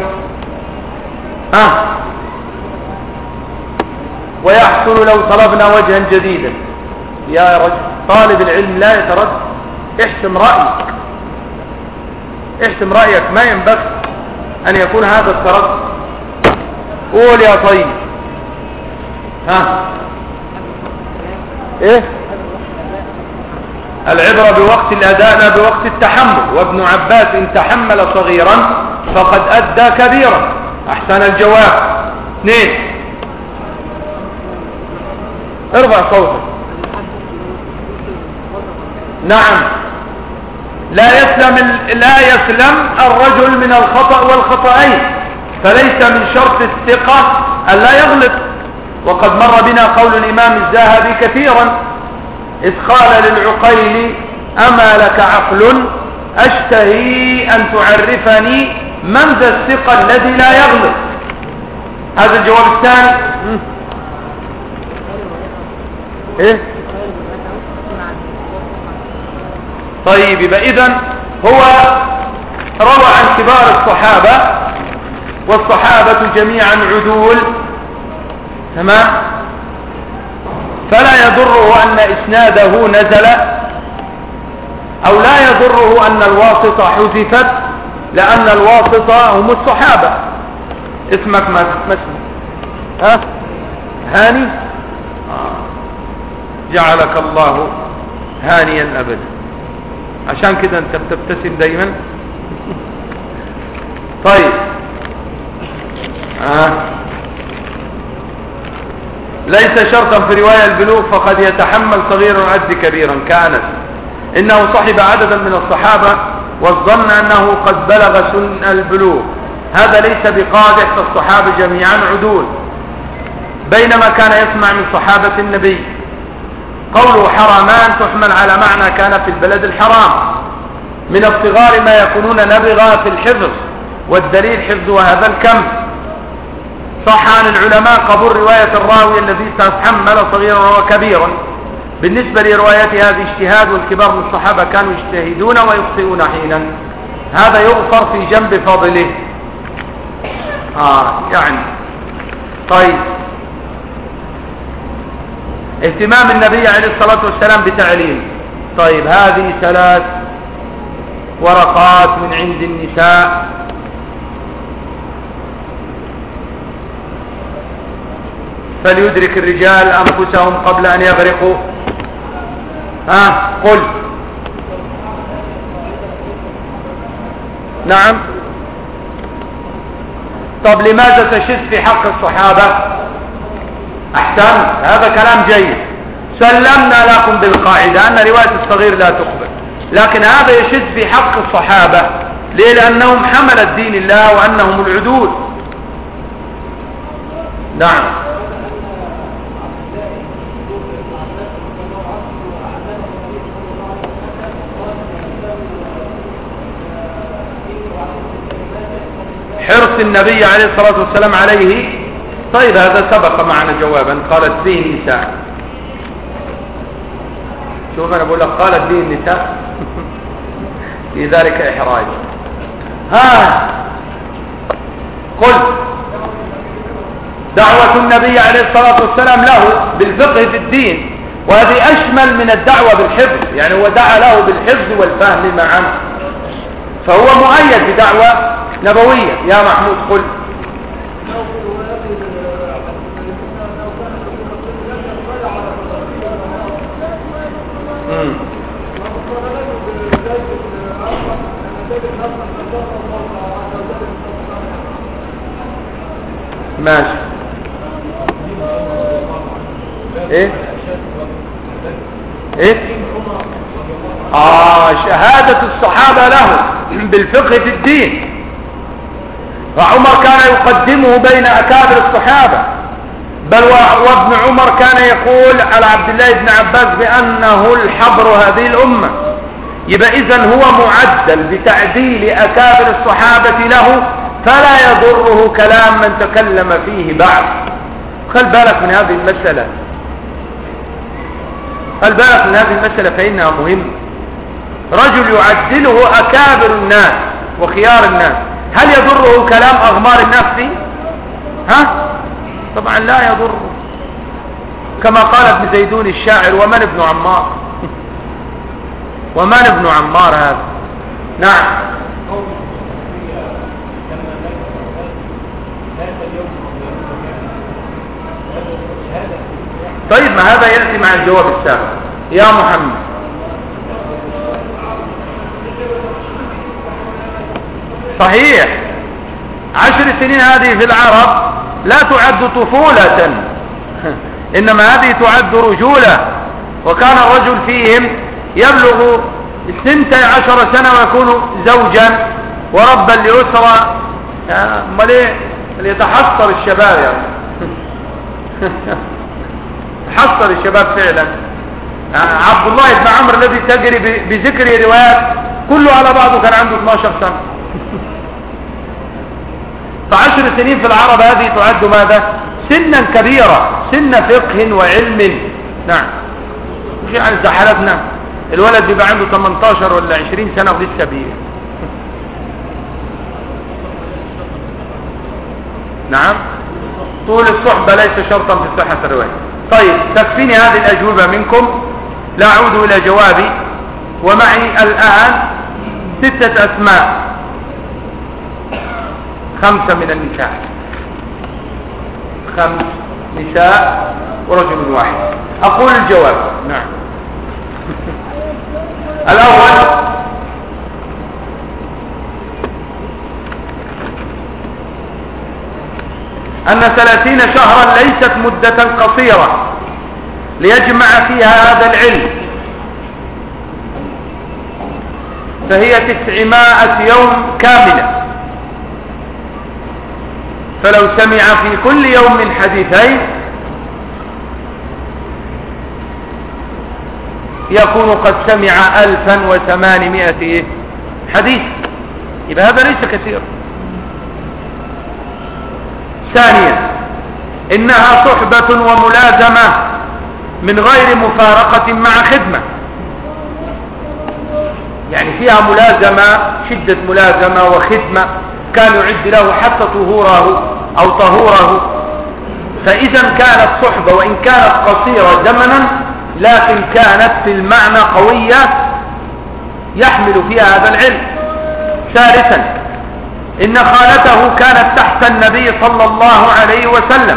ويحصل لو طلبنا وجها جديدا. يا رجل طالب العلم لا يترد، احسم رأيك، احسم رأيك، ما ينبغي أن يكون هذا التردد. قول يا طيب. ايه العبرة بوقت الأداء لا بوقت التحمل. وابن عباس إن تحمل صغيرا فقد أدى كبيرا. أحسن الجواب. 2. ارفع صوتك. نعم لا يسلم الرجل من الخطأ والخطأين، فليس من شرط الثقة أن لا يغلط. وقد مر بنا قول الإمام الذهبي كثيرا إذ قال للعقيل أما لك عقل أشتهي أن تعرفني من ذا الثقة الذي لا يغلط. هذا الجواب الثاني. إيه؟ طيب يبقى إذن هو روى عن كبار الصحابة، والصحابة جميعا عدول، تمام؟ فلا يضره أن إسناده نزل، أو لا يضره أن الواسطة حذفت، لأن الواسطة هم الصحابة. اسمك ما اسمك؟ هاني؟ جعلك الله هانيا أبدا، عشان كده أنت بتبتسم دايما. طيب ليس شرطا في رواية البلوغ، فقد يتحمل صغير عد كبيرا كأنس. إنه صحب عددا من الصحابة والظن أنه قد بلغ سن البلوغ، هذا ليس بقادح، فالصحابة جميعا عدول، بينما كان يسمع من صحابة النبي. قوله حرامان تحمل على معنى كان في البلد الحرام، من الصغار ما يكونون نبغى في الحفظ، والدليل حفظ هذا الكم. صح عن العلماء قبول رواية الراوي الذي تحمل صغيرا وكبيرا. بالنسبة لرواية هذه اجتهاد، والكبار من الصحابة كانوا يجتهدون ويخطئون حينا، هذا يغفر في جنب فضله. يعني طيب، اهتمام النبي عليه الصلاة والسلام بتعليم. طيب هذه 3 ورقات من عند النساء. فليدرك الرجال أنفسهم قبل أن يغرقوا. قل. نعم. طب لماذا تشد في حق الصحابة؟ أحسن، هذا كلام جيد. سلمنا لكم بالقاعدة أن رواية الصغير لا تقبل، لكن هذا يشد في حق الصحابة. ليه؟ لأنهم حملت دين الله وأنهم العدول. نعم. حرص النبي عليه الصلاة والسلام عليه. طيب هذا سبق معنا جوابا، قالت به النساء. شوف أنا بقول لك قالت به النساء في ذلك إحراج. قل. دعوة النبي عليه الصلاة والسلام له بالفقه في الدين، وهذه أشمل من الدعوة بالحفظ، يعني هو دعا له بالحفظ والفهم معا، فهو مؤيد بدعوة نبوية. يا محمود قل. ماشي. ايه شهادة الصحابة له بالفقه في الدين، فعمر كان يقدمه بين أكابر الصحابة، بل وابن عمر كان يقول على عبد الله بن عباس بأنه الحبر هذه الأمة. يبقى إذن هو معدل بتعديل أكابر الصحابة له، فلا يضره كلام من تكلم فيه بعد. خل بالك من هذه المسألة، خل بالك من هذه المسألة فإنها مهمة. رجل يعدله أكابر الناس وخيار الناس، هل يضره كلام أغمار الناس فيه؟ طبعا لا يضره، كما قال ابن زيدون الشاعر: ومن ابن عمار؟ ومن ابن عمار هذا؟ نعم. طيب ما هذا يأتي مع الجواب السابق يا محمد. صحيح، 10 سنين هذه في العرب لا تعد طفولة، إنما هذه تعد رجولة. وكان الرجل فيهم يبلغ 12 سنة ويكون زوجا وربا لأسرة. امال ايه اللي يتحصر الشباب يعني تحصر الشباب فعلا. عبد الله بن عمرو الذي تجري بذكر روايات كله على بعضه كان عنده 12 سنة. ف10 سنين في العرب هذه تعد ماذا؟ سنا كبيرة، سن فقه وعلم. نعم، مش يعني زي حالتنا الولد بيبقى عنده 18 ولا 20 سنة ولسه بيه. نعم، طول الصحبة ليس شرطا في صحة الرواية. طيب، تكفيني هذه الأجوبة منكم، لا أعود إلى جوابي. ومعي الآن 6 أسماء، 5 من النساء، 5 نساء ورجل واحد. أقول الجواب. نعم. الأول أن 30 شهرا ليست مدة قصيرة ليجمع فيها هذا العلم، فهي 900 يوم كاملة، فلو سمع في كل يوم حديثين يكون قد سمع 1800 حديث، يبقى هذا ليس كثير. ثانيا، إنها صحبة وملازمة من غير مفارقة مع خدمة، يعني فيها ملازمة، شدة ملازمة وخدمة، كان يعد له حتى طهوره أو طهوره. فإذا كانت صحبة وإن كانت قصيرة زمنا لكن كانت في المعنى قوية يحمل فيها هذا العلم. ثالثا، إن خالته كانت تحت النبي صلى الله عليه وسلم،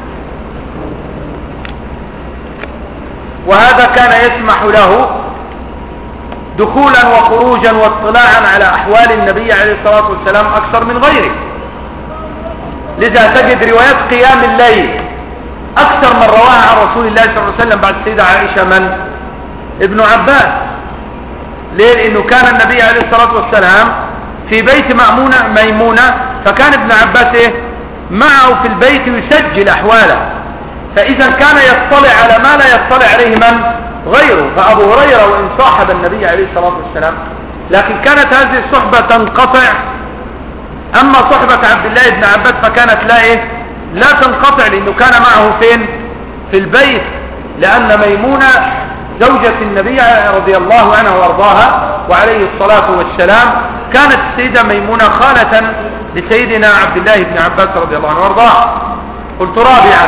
وهذا كان يسمح له دخولا وخروجا واطلاعا على أحوال النبي عليه الصلاة والسلام أكثر من غيره. لذا تجد روايات قيام الليل أكثر من رواها عن رسول الله صلى الله عليه وسلم بعد السيدة عائشة من؟ ابن عباس. ليه؟ لأنه كان النبي عليه الصلاة والسلام في بيت ميمونة، فكان ابن عباس معه في البيت يسجل أحواله، فإذا كان يطلع على ما لا يطلع عليه من؟ غيره. فأبو هريرة وإن صاحب النبي عليه الصلاة والسلام لكن كانت هذه الصحبة تنقطع. أما صحبة عبد الله بن عباس فكانت لا تنقطع، لأنه كان معه فين؟ في البيت، لأن ميمونة زوجة النبي رضي الله عنه وارضاها وعليه الصلاة والسلام كانت السيدة ميمونة خالة لسيدنا عبد الله بن عباس رضي الله عنه وارضاه. قلت رابعا،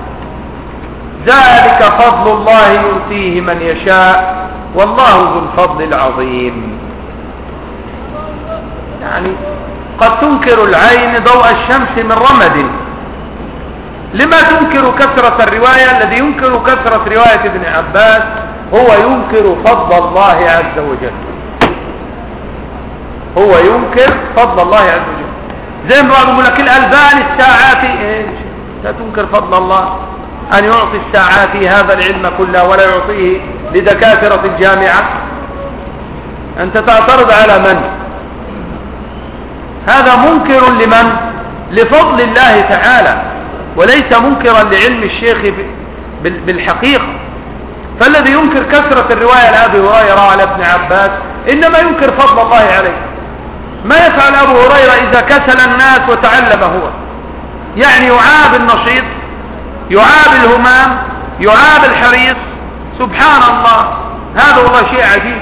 ذلك فضل الله يؤتيه من يشاء والله ذو الفضل العظيم. يعني قد تنكر العين ضوء الشمس من رمد، لما تنكر كثرة الرواية؟ الذي ينكر كثرة رواية ابن عباس هو ينكر فضل الله عز وجل، هو ينكر فضل الله عز وجل. زي ما يقول لك الألبان الساعات لا تنكر فضل الله أن يعطي الساعات هذا العلم كله ولا يعطيه لدكاترة الجامعة. أنت تعترض على من؟ هذا منكر لمن؟ لفضل الله تعالى، وليس منكرا لعلم الشيخ بالحقيقة. فالذي ينكر كثرة الرواية لأبي هريرة على ابن عباس إنما ينكر فضل الله عليه. ما يفعل أبو هريرة إذا كسل الناس وتعلم هو؟ يعني يعاب النشيط، يعاب الهمام، يعاب الحريص. سبحان الله، هذا والله شيء عجيب،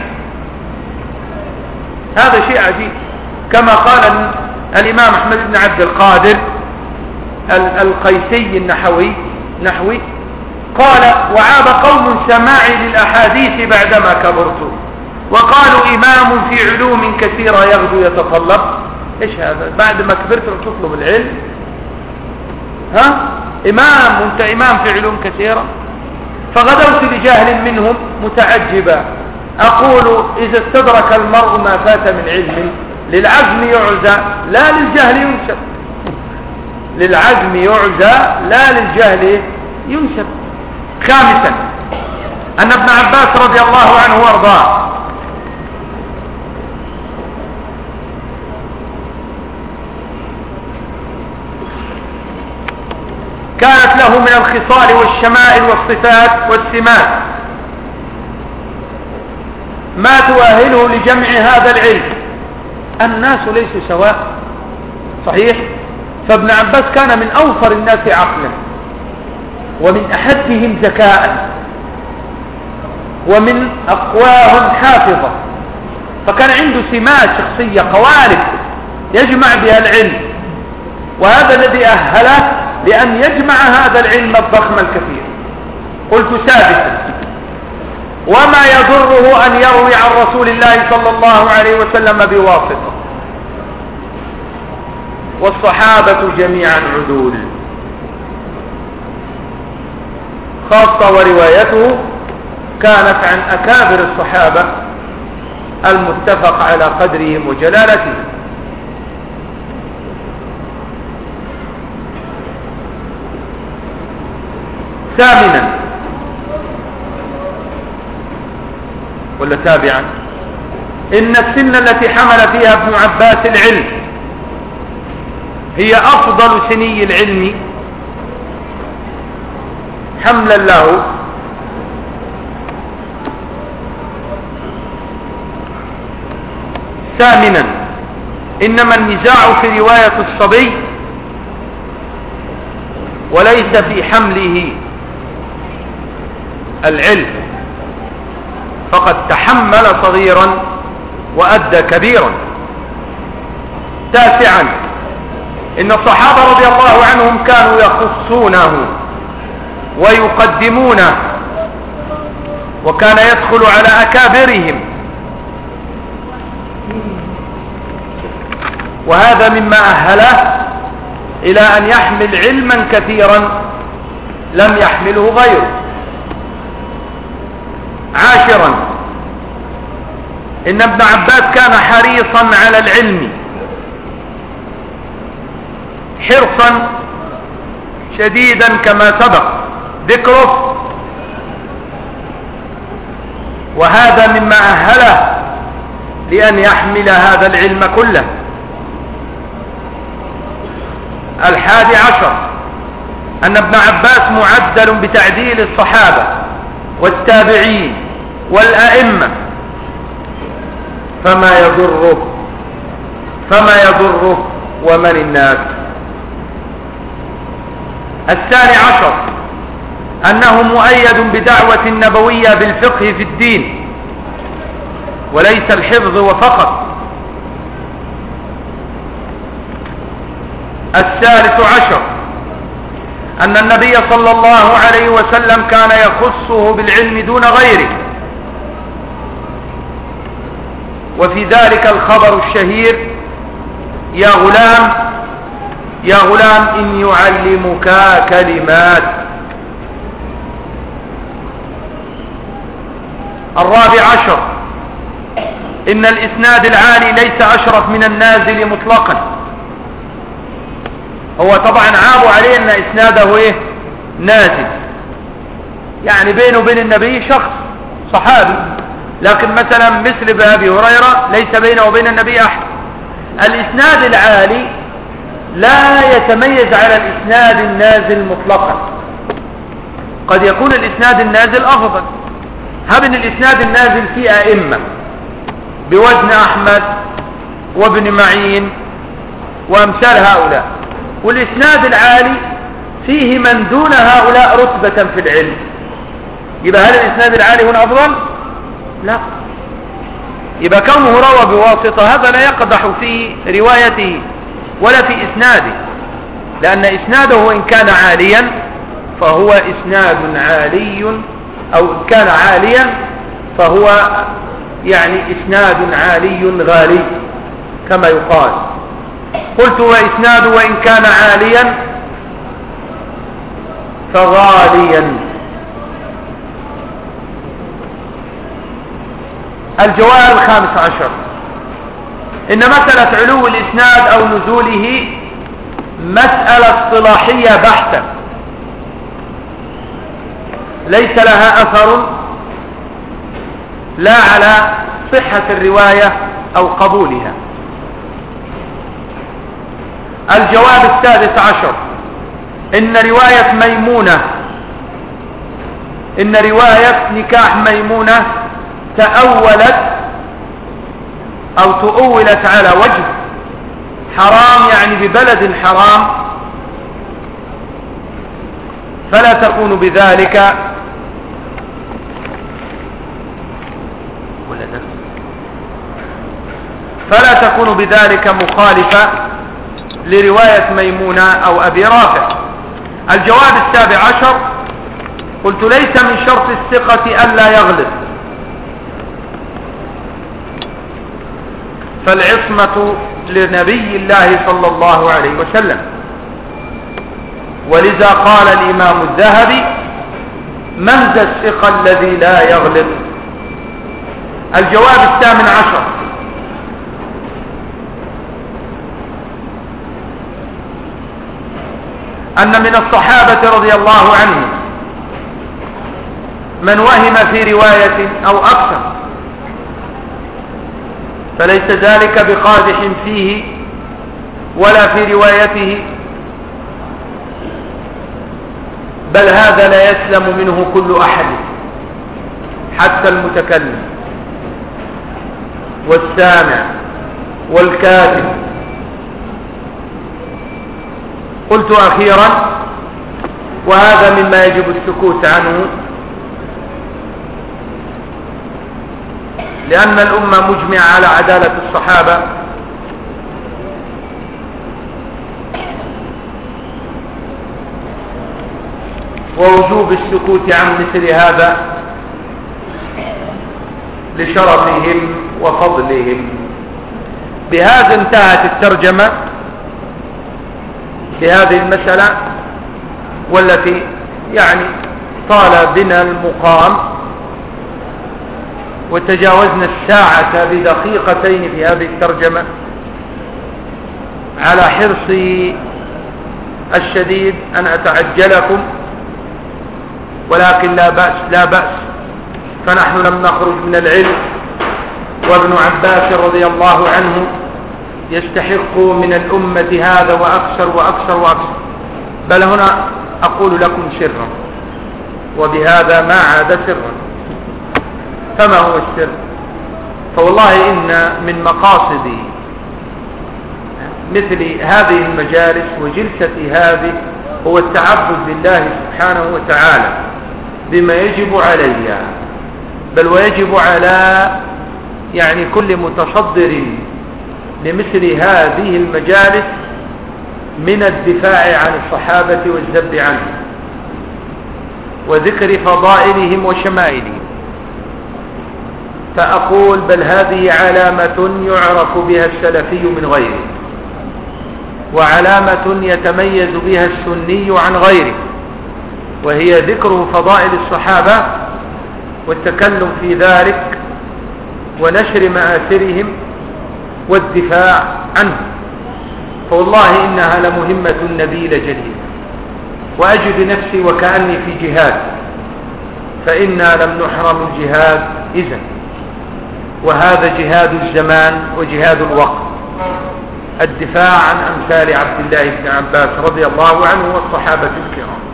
هذا شيء عجيب. كما قال الإمام أحمد بن عبد القادر القيسي النحوي قال: وعاب قوم سماعي للأحاديث بعدما كبرت، وقالوا إمام في علوم كثيرة يغدو يتطلب. إيش هذا؟ بعد ما كبرت تطلب العلم؟ ها؟ إمام، وانت إمام في علوم كثيرة. فغدوت لجاهل منهم متعجبا أقول: إذا استدرك المرء ما فات من علم للعزم يعزى لا للجهل ينسب، للعزم يعزى لا للجهل ينسب. خامسا، أن ابن عباس رضي الله عنه وارضاه كانت له من الخصال والشمائل والصفات والسمات ما تؤهله لجمع هذا العلم. الناس ليسوا سواء، صحيح؟ فابن عباس كان من أوفر الناس عقلا ومن أحدهم ذكاء ومن أقواهم حافظة، فكان عنده سمات شخصية قوالب يجمع بها العلم، وهذا الذي أهله لأن يجمع هذا العلم الضخم الكثير. قلت سادسا: وما يضره أن يروي عن رسول الله صلى الله عليه وسلم بواسطة، والصحابة جميعا عدول، خاصة وروايته كانت عن أكابر الصحابة المتفق على قدرهم وجلالتهم. ثامنا ولا تابعا: إن السن التي حمل فيها ابن عباس العلم هي أفضل سني العلم حملا له، ثامنا: إنما النزاع في رواية الصبي وليس في حمله العلم، فقد تحمل صغيرا وأدى كبيرا. تاسعا: إن الصحابة رضي الله عنهم كانوا يخصونه ويقدمونه، وكان يدخل على أكابرهم، وهذا مما أهله إلى أن يحمل علما كثيرا لم يحمله غيره. عاشرا: إن ابن عباس كان حريصا على العلم حرصا شديدا كما سبق ذكره، وهذا مما أهله لأن يحمل هذا العلم كله. 11: أن ابن عباس معدل بتعديل الصحابة والتابعين والأئمة، فما يضره ومن الناس. 12: أنه مؤيد بدعوة النبوية بالفقه في الدين وليس الحفظ وفقط. 13: أن النبي صلى الله عليه وسلم كان يخصه بالعلم دون غيره، وفي ذلك الخبر الشهير: يا غلام إن يعلمك كلمات. 14: إن الإسناد العالي ليس أشرف من النازل مطلقا. هو طبعا عابوا عليه أن إسناده نازل، يعني بينه وبين النبي شخص صحابي، لكن مثلا مثل بأبي هريرة ليس بينه وبين النبي أحد. الإسناد العالي لا يتميز على الإسناد النازل مطلقا، قد يكون الإسناد النازل أفضل. هب أن الإسناد النازل فيه أئمة بوزن أحمد وابن معين وأمثال هؤلاء، والإسناد العالي فيه من دون هؤلاء رتبة في العلم، يبقى هل الإسناد العالي هنا أفضل؟ لا. يبقى كونه روى بواسطة هذا لا يقدح في روايته ولا في إسناده، لأن إسناده إن كان عاليا فهو إسناد عالي، أو كان عاليا فهو يعني إسناد عالي غالي كما يقال. قلت وإسناد وإن كان عاليا فغاليا. الجواب 15: إن مسألة علو الإسناد أو نزوله مسألة اصطلاحية بحتة، ليس لها أثر لا على صحة الرواية أو قبولها. الجواب 16: إن رواية نكاح ميمونة تأولت أو تؤولت على وجه حرام، يعني ببلد حرام، فلا تكون بذلك مخالفة لرواية ميمونة أو أبي رافع. الجواب 17، قلت ليس من شرط الثقة ألا يغلط، فالعصمة لنبي الله صلى الله عليه وسلم، ولذا قال الإمام الذهبي: من ذا الثقة الذي لا يغلط؟ الجواب 18، أن من الصحابة رضي الله عنهم من وهم في رواية أو أكثر، فليس ذلك بقادح فيه ولا في روايته، بل هذا لا يسلم منه كل أحد، حتى المتكلم والسامع والكاتب. قلت أخيرا، وهذا مما يجب السكوت عنه، لأن الأمة مجمعة على عدالة الصحابة، ووجوب السكوت عن مثل هذا لشرفهم وفضلهم. بهذا انتهت الترجمة بهذه المسألة، والتي يعني طال بنا المقام، وتجاوزنا الساعة بدقيقتين في هذه الترجمة، على حرصي الشديد أن أتعجلكم، ولكن لا بأس، فنحن لم نخرج من العلم، وابن عباس رضي الله عنه يستحق من الأمة هذا وأكثر وأكثر وأكثر. بل هنا أقول لكم سرا، وبهذا ما عاد سرا. فما هو السر؟ فوالله إن من مقاصد مثل هذه المجالس وجلسة هذه هو التعبد لله سبحانه وتعالى بما يجب علي، بل ويجب على يعني كل متصدر لمثل هذه المجالس من الدفاع عن الصحابة والذب عنهم وذكر فضائلهم وشمائلهم. فأقول بل هذه علامة يعرف بها السلفي من غيره، وعلامة يتميز بها السني عن غيره، وهي ذكر فضائل الصحابة والتكلم في ذلك ونشر مآثرهم والدفاع عنه. فوالله إنها لمهمة نبيلة جديدة، وأجد نفسي وكأني في جهاد، فإنا لم نحرم الجهاد إذن، وهذا جهاد الزمان وجهاد الوقت، الدفاع عن أمثال عبد الله بن عباس رضي الله عنه والصحابة الكرام.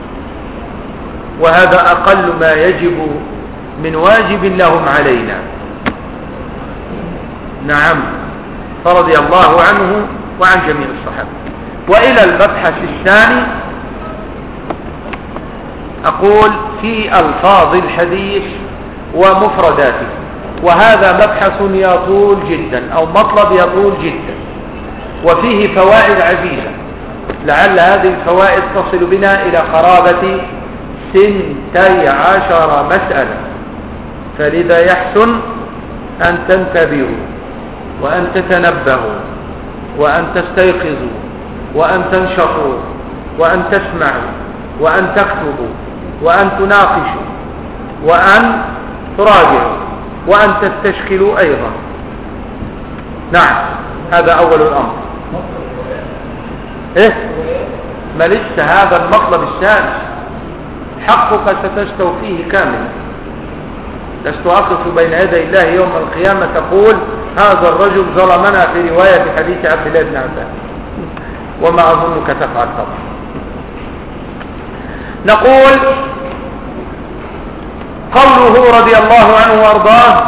وهذا أقل ما يجب من واجب لهم علينا. نعم، فرضي الله عنه وعن جميع الصحابة. وإلى المبحث الثاني، أقول في ألفاظ الحديث ومفرداته، وهذا مبحث يطول جدا، أو مطلب يطول جدا، وفيه فوائد عزيزة، لعل هذه الفوائد تصل بنا إلى قرابة 12 مسألة، فلذا يحسن أن تنتبهوا وأن تتنبهوا وأن تستيقظوا وأن تنشطوا وأن تسمعوا وأن تكتبوا وأن تناقشوا وأن تراجعوا وأن تستشكلوا أيضا. نعم، هذا أول الأمر. ما لسه هذا المطلب الثالث، حقك ستستوفيه كاملا. لست أقف بين يدي الله يوم القيامة تقول هذا الرجل ظلمنا في رواية حديث عبد الله بن عباس، وما أظنك تفعل طبعا. نقول قوله رضي الله عنه وارضاه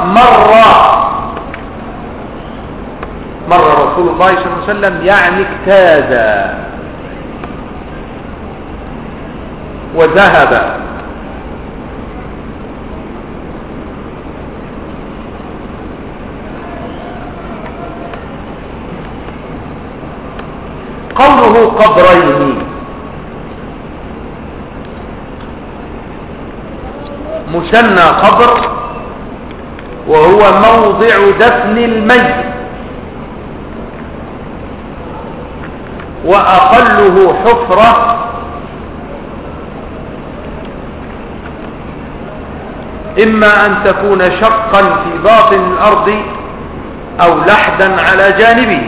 مر رسول الله صلى الله عليه وسلم، يعني اجتاز وذهب. قوله قبرين، مثنى قبر وهو موضع دفن الميت، وأقله حفرة إما أن تكون شقا في باطن الأرض أو لحدا على جانبه.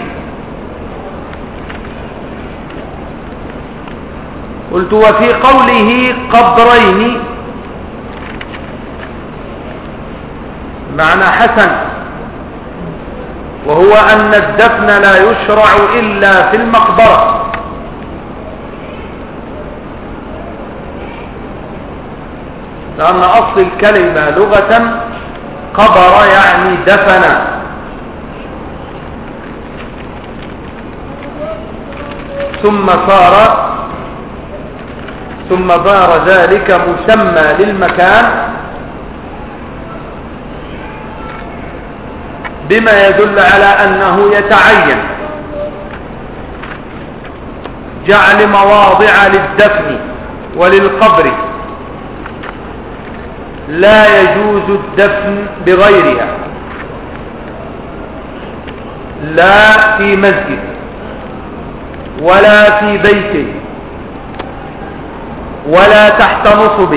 قلت وفي قوله قبرين معنى حسن، وهو أن الدفن لا يشرع إلا في المقبرة، لأن أصل الكلمة لغة قبر يعني دفن، ثم صار ذلك مسمى للمكان بما يدل على أنه يتعين جعل مواضع للدفن وللقبر، لا يجوز الدفن بغيرها، لا في مسجد ولا في بيت ولا تحت نصب.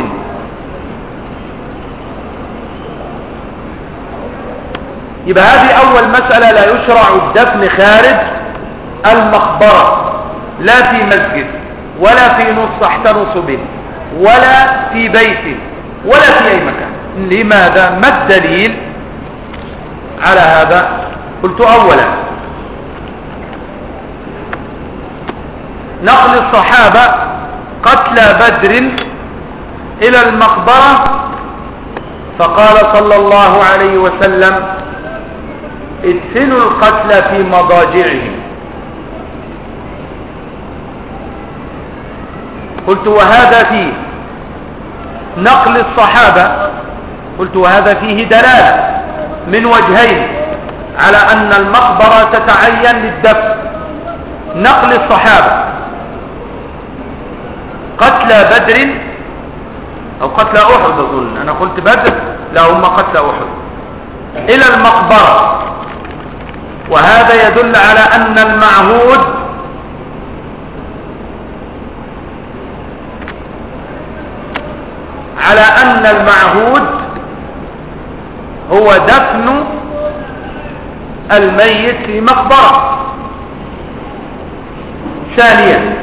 يبقى هذه أول مسألة، لا يشرع الدفن خارج المقبرة، لا في مسجد ولا في تحت نصب ولا في بيت ولا في أي مكان. لماذا؟ ما الدليل على هذا؟ قلت أولا نقل الصحابة قتل بدر إلى المقبرة، فقال صلى الله عليه وسلم ادفنوا القتلى في مضاجعهم. قلت وهذا فيه نقل الصحابة، قلت وهذا فيه دلالة من وجهين على أن المقبرة تتعين للدفن. نقل الصحابة قتلى بدر أو قتلى أحد، أظن أنا قلت بدر، لا هم قتلى أحد، إلى المقبرة، وهذا يدل على أن المعهود هو دفن الميت في مقبرة. ثانيا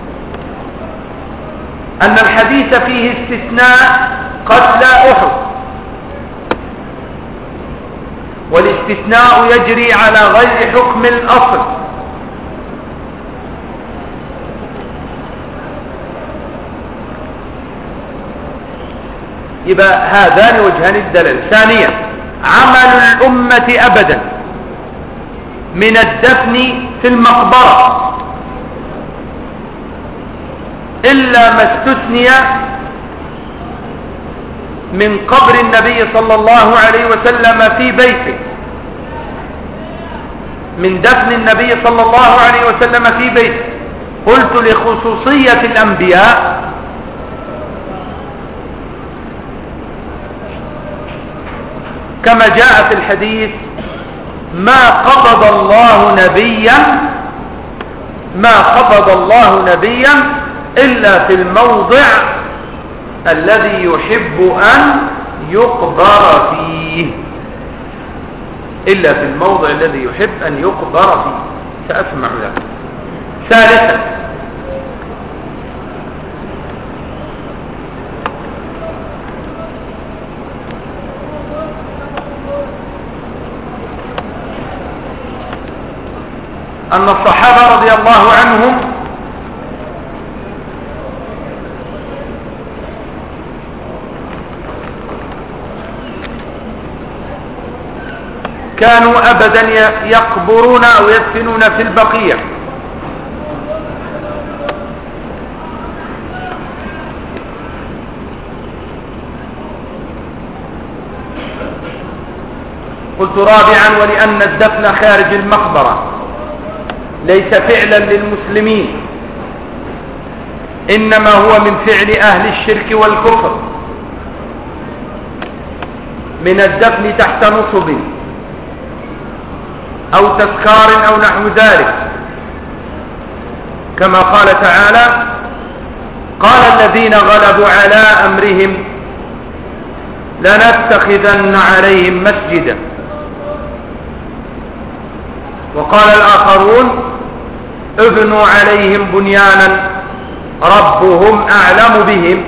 أن الحديث فيه استثناء قتلى أحد، والاستثناء يجري على غير حكم الأصل، يبقى هذان وجهان الدلال. ثانيا عمل الأمة أبدا من الدفن في المقبرة إلا ما استثني من قبر النبي صلى الله عليه وسلم في بيته، من دفن النبي صلى الله عليه وسلم في بيته. قلت لخصوصية الأنبياء كما جاء في الحديث ما قبض الله نبيا إلا في الموضع الذي يحب أن يقبر فيه، إلا في الموضع الذي يحب أن يقبر فيه. سأسمع لك. ثالثا أن الصحابة رضي الله عنهم كانوا أبدا يقبرون أو يدفنون في البقيع. قلت رابعا ولأن الدفن خارج المقبرة ليس فعلا للمسلمين، إنما هو من فعل أهل الشرك والكفر من الدفن تحت نصب أو تذكار أو نحو ذلك، كما قال تعالى: قال الذين غلبوا على أمرهم لنتخذن عليهم مسجدا. وقال الآخرون: ابنوا عليهم بنيانا ربهم أعلم بهم.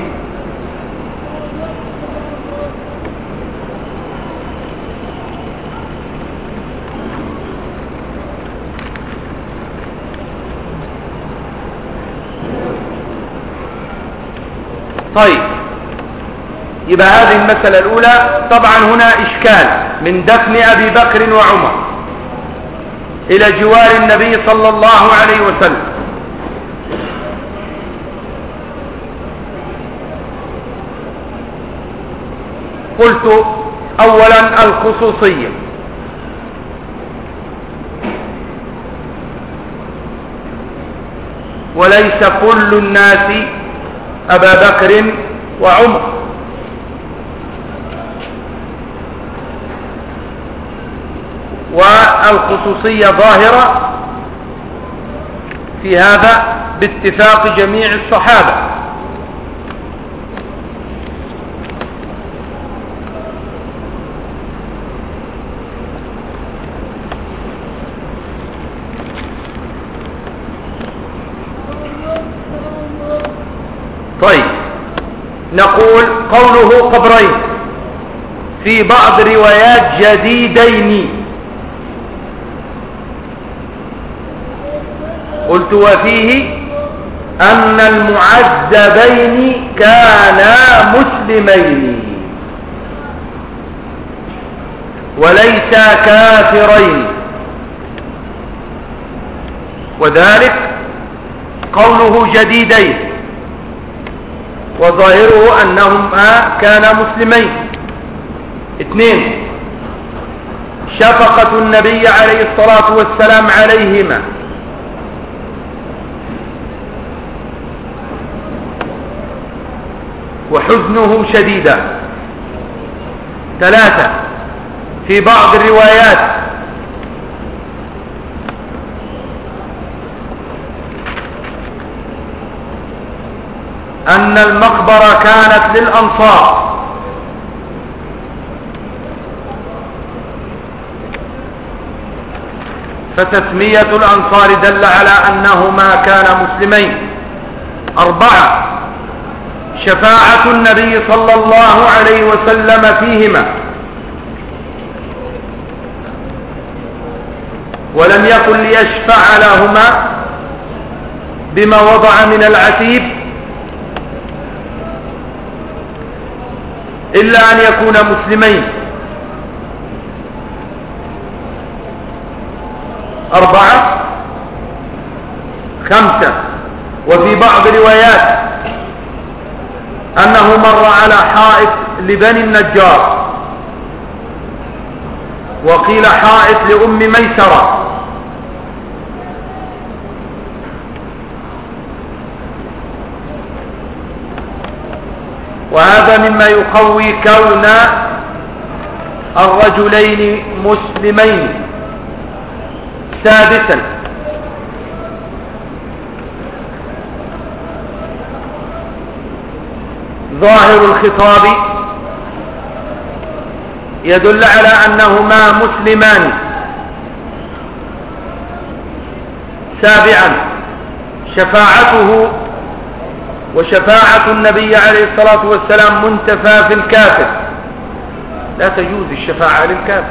طيب، يبقى هذه المسألة الأولى. طبعا هنا إشكال من دفن أبي بكر وعمر إلى جوار النبي صلى الله عليه وسلم. قلت أولا الخصوصية. وليس كل الناس أبا بكر وعمر، والخصوصية ظاهرة في هذا باتفاق جميع الصحابة. طيب، نقول قوله قبرين في بعض روايات جديدين. قلت وفيه أن المعذبين كانا مسلمين وليسا كافرين، وذلك قوله جديدين وظاهره أنهما كانا مسلمين. 2 شفقة النبي عليه الصلاة والسلام عليهما، وحزنه شديدا. 3 في بعض الروايات أن المقبرة كانت للأنصار، فتسمية الأنصار دل على أنهما كانا مسلمين. 4 شفاعة النبي صلى الله عليه وسلم فيهما، ولم يكن ليشفع لهما بما وضع من العتيب إلا أن يكونا مسلمين. 4 5 وفي بعض روايات أنه مر على حائط لبني النجار، وقيل حائط لأم ميسرة، وهذا مما يقوي كون الرجلين مسلمين. 6 ظاهر الخطاب يدل على أنهما مسلمان. 7 شفاعته وشفاعة النبي عليه الصلاة والسلام منتفى في الكافر، لا تجوز الشفاعة للكافر.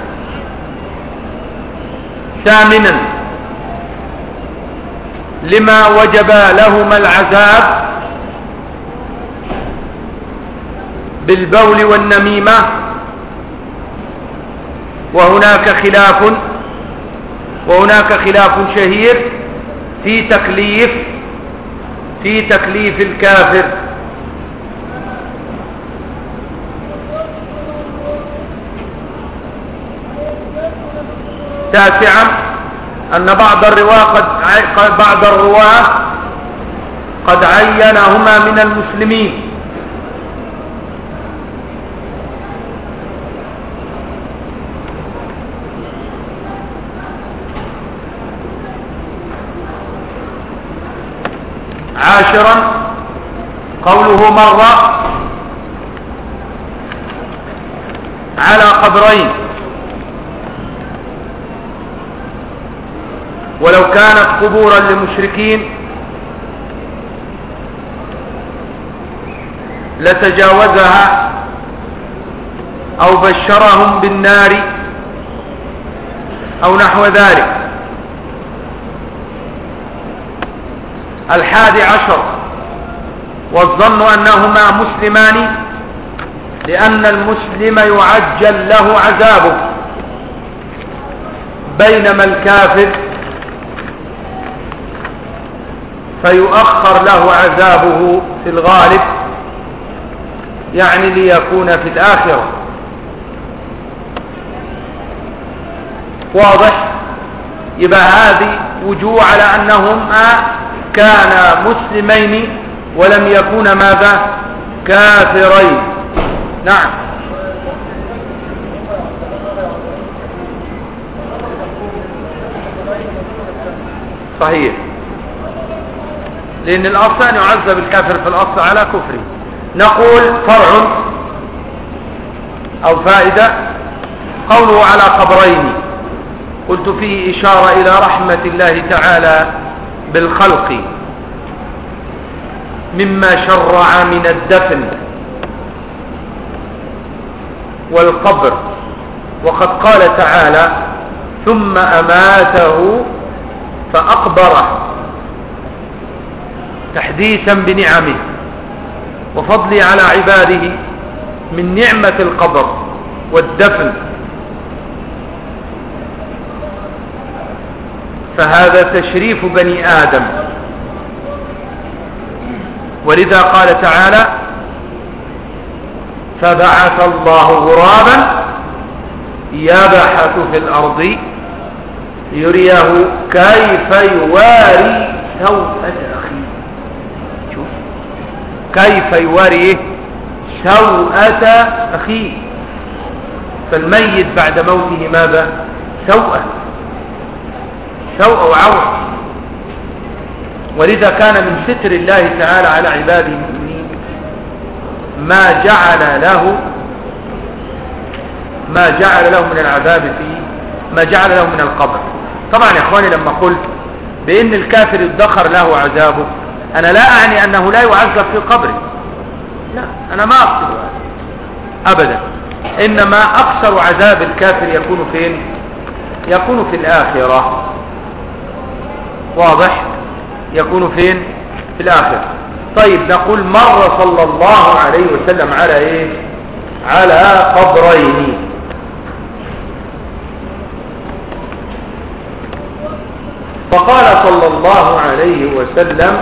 8 لما وجب لهما العذاب بالبول والنميمة وهناك خلاف شهير في تكليف الكافر. تاسعا أن بعض الرواة قد عينهما من المسلمين. عاشرا قوله مر على قبرين، ولو كانت قبورا للمشركين لتجاوزها أو بشرهم بالنار أو نحو ذلك. 11 والظن أنهما مسلمان، لأن المسلم يعجل له عذابه، بينما الكافر فيؤخر له عذابه في الغالب، يعني ليكون في الآخرة. واضح؟ يبقى هذه وجوه على أنهما كانا مسلمين ولم يكونا ماذا؟ كافرين. نعم صحيح، لأن الأصل أن يعذب الكافر في الأصل على كفره. نقول فرع أو فائدة، قوله على قبرين قلت فيه إشارة إلى رحمة الله تعالى بالخلق مما شرع من الدفن والقبر، وقد قال تعالى ثم أماته فأقبره، تحديثا بنعمه وفضله على عباده من نعمة القبر والدفن. فهذا تشريف بني آدم، ولذا قال تعالى فبعث الله غرابا يبحث في الأرض يريه كيف يواري سوءة أخيه. شوف كيف يواري سوءة أخيه، فالميت بعد موته ماذا؟ سوءة وعورة. ولذا كان من ستر الله تعالى على عباده المؤمنين ما جعل له من العذاب فيه، ما جعل له من القبر. طبعا يا اخواني لما قلت بان الكافر يدخر له عذابه، انا لا اعني انه لا يعذب في قبره، لا، انا ما اقصد هذا ابدا، انما اكثر عذاب الكافر يكون فين؟ يكون في الاخره. واضح؟ يكون فين؟ في الآخرة. طيب نقول مر صلى الله عليه وسلم على ايه؟ على قبرين. فقال صلى الله عليه وسلم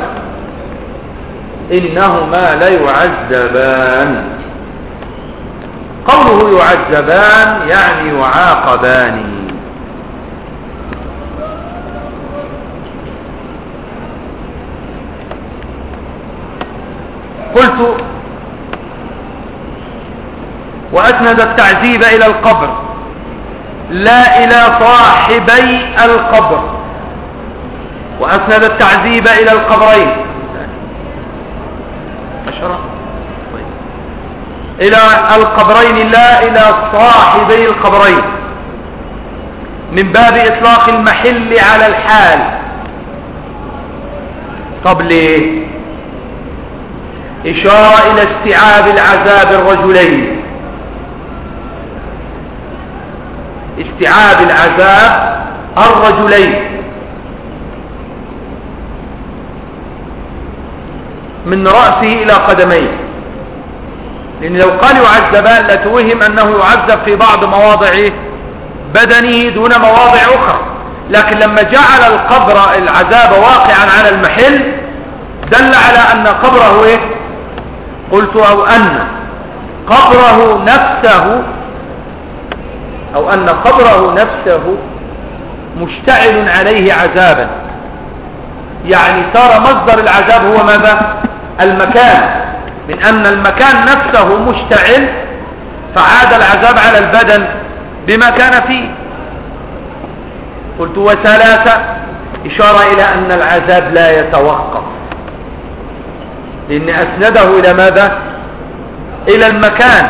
إنهما ليعذبان. قوله يعذبان يعني يعاقبان. قلت وأسند التعذيب إلى القبر لا إلى صاحبي القبر، وأسند التعذيب إلى القبرين إلى القبرين لا إلى صاحبي القبرين، من باب إطلاق المحل على الحال. طب ليه؟ إشارة إلى استيعاب العذاب الرجلين، استيعاب العذاب الرجلين من رأسه إلى قدميه، لأن لو قال يعذبان لتوهم أنه يعذب في بعض مواضع بدنه دون مواضع أخرى. لكن لما جعل القبر العذاب واقعا على المحل دل على أن قبره إيه؟ قلت أو أن قبره نفسه مشتعل عليه عذابا، يعني صار مصدر العذاب هو ماذا؟ المكان، من أن المكان نفسه مشتعل فعاد العذاب على البدن بما كان فيه. قلت وثلاثة إشارة إلى أن العذاب لا يتوقف، لأن أسنده إلى ماذا؟ إلى المكان.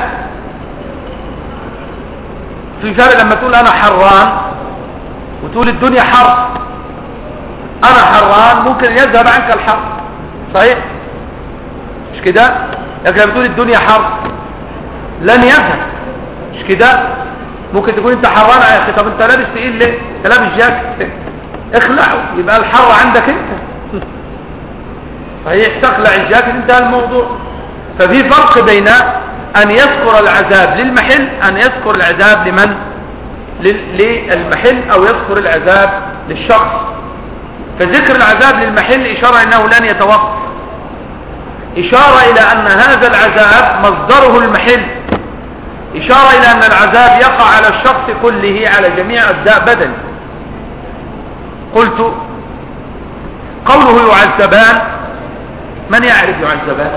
في فرق لما تقول أنا حران وتقول الدنيا حر، أنا حران ممكن يذهب عنك الحر، صحيح؟ مش كده؟ لكن لما تقول الدنيا حر لن يذهب، مش كده؟ ممكن تكون انت حران يا اخي، طب انت لابس تقيل ليه؟ انت لابس جاكيت، اخلعه يبقى الحر عندك انت، صحيح؟ تخلع الجاكيت انتهى الموضوع. ففي فرق بين ان يذكر العذاب للمحل، ان يذكر العذاب لمن؟ للمحل، او يذكر العذاب للشخص. فذكر العذاب للمحل اشاره انه لن يتوقف، اشاره الى ان هذا العذاب مصدره المحل، إشارة إلى أن العذاب يقع على الشخص كله على جميع أجزاء بدنه. قلت قوله يعذبان، من يعرف يعذبان؟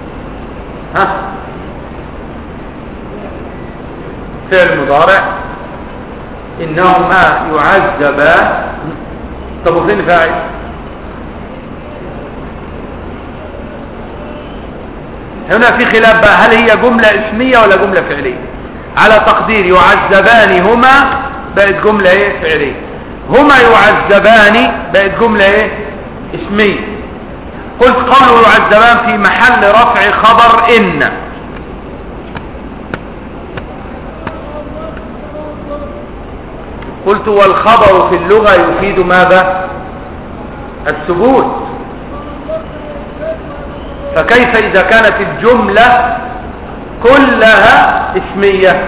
فعل مضارع، إنهما يعذبان. طب وفين الفاعل؟ هنا في خلاف بقى، هل هي جملة اسمية ولا جملة فعلية؟ على تقدير يعذبان هما بقت جملة ايه؟ فعلية. هما يعذبان بقت جملة ايه؟ اسمية. قلت قوله يعذبان في محل رفع خبر إن. قلت والخبر في اللغة يفيد ماذا؟ الثبوت. فكيف إذا كانت الجملة كلها اسمية؟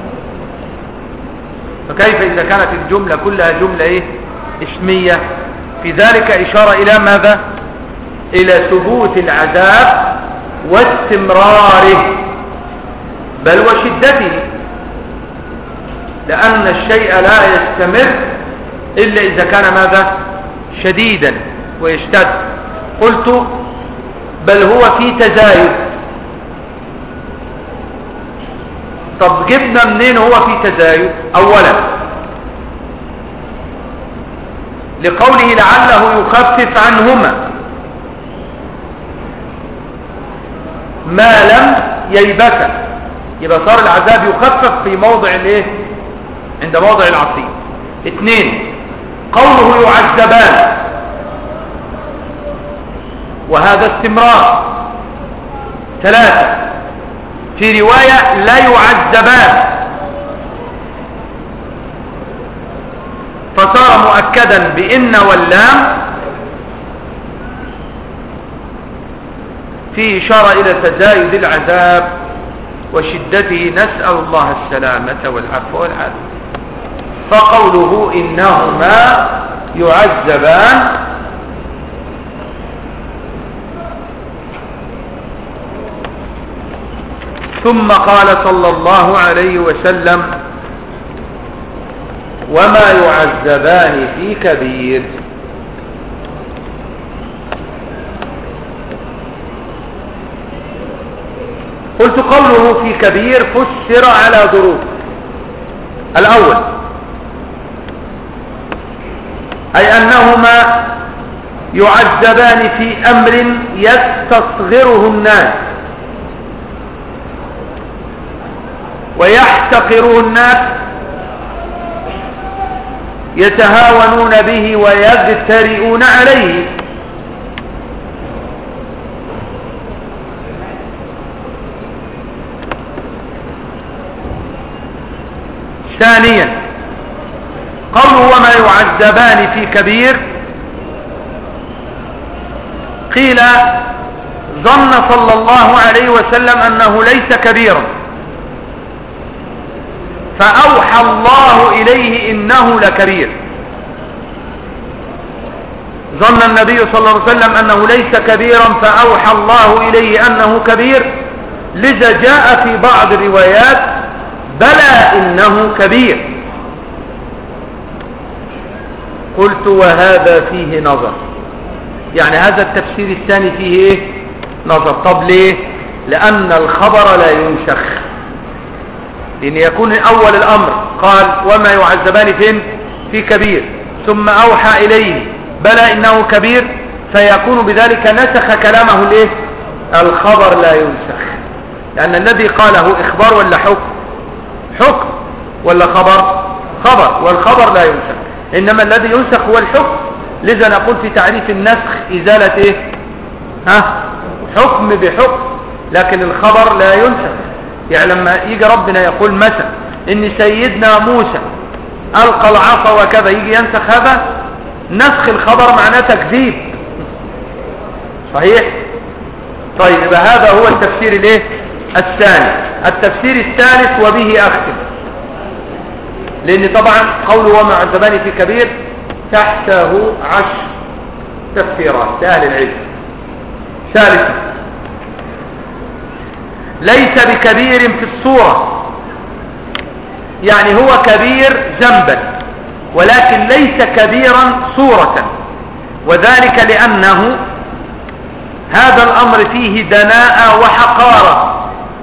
فكيف إذا كانت الجملة كلها جملة إيه؟ اسمية؟ في ذلك إشارة إلى ماذا؟ إلى ثبوت العذاب واستمراره بل وشدته، لأن الشيء لا يستمر إلا إذا كان ماذا؟ شديدا ويشتد. قلت بل هو في تزايد. طب جبنا منين هو في تزايد؟ اولا لقوله لعله يخفف عنهما ما لم ييبسا، يبقى صار العذاب يخفف في موضع الايه؟ عند موضع العصير. اثنين قوله يعذبان، وهذا استمرار. ثلاثة في رواية لا يعذبان، فصار مؤكدا بإن واللام، في إشارة إلى تزايد العذاب وشدته، نسأل الله السلامة والعفو والعافية. فقوله إنهما يعذبان ثم قال صلى الله عليه وسلم وما يعذبان في كبير. قلت قوله في كبير فسر على ظروف. الأول أي أنهما يعذبان في أمر يستصغره الناس ويحتقره الناس، يتهاونون به ويجترئون عليه. ثانيا قوله وما يعذبان في كبير، قيل ظن صلى الله عليه وسلم أنه ليس كبيرا، فأوحى الله إليه إنه لكبير. ظن النبي صلى الله عليه وسلم أنه ليس كبيرا فأوحى الله إليه أنه كبير، لذا جاء في بعض الروايات بلى إنه كبير. قلت وهذا فيه نظر، يعني هذا التفسير الثاني فيه ايه؟ نظر. طب ليه؟ لأن الخبر لا ينسخ، لأن يكون أول الأمر قال وما يعذبان فين؟ في كبير، ثم أوحى إليه بلى إنه كبير، فيكون بذلك نسخ كلامه الايه؟ الخبر لا ينسخ، لأن الذي قاله إخبار ولا حكم؟ حكم. ولا خبر؟ خبر، والخبر لا ينسخ، إنما الذي ينسخ هو الحكم. لذا نقول في تعريف النسخ إزالة إيه؟ حكم بحكم، لكن الخبر لا ينسخ. يعني لما يجي ربنا يقول مثلا إن سيدنا موسى ألقى العصا وكذا، يجي ينسخ هذا؟ نسخ الخبر معناه تكذيب، صحيح؟ طيب يبقى هذا هو التفسير الايه؟ الثاني. التفسير الثالث وبه أختم، لأن طبعا قوله وما عذبان في كبير تحته 10 تفسيرات لأهل العلم. ثالثا، ليس بكبير في الصورة، يعني هو كبير ذنبا ولكن ليس كبيرا صورة، وذلك لأنه هذا الأمر فيه دناءة وحقارة.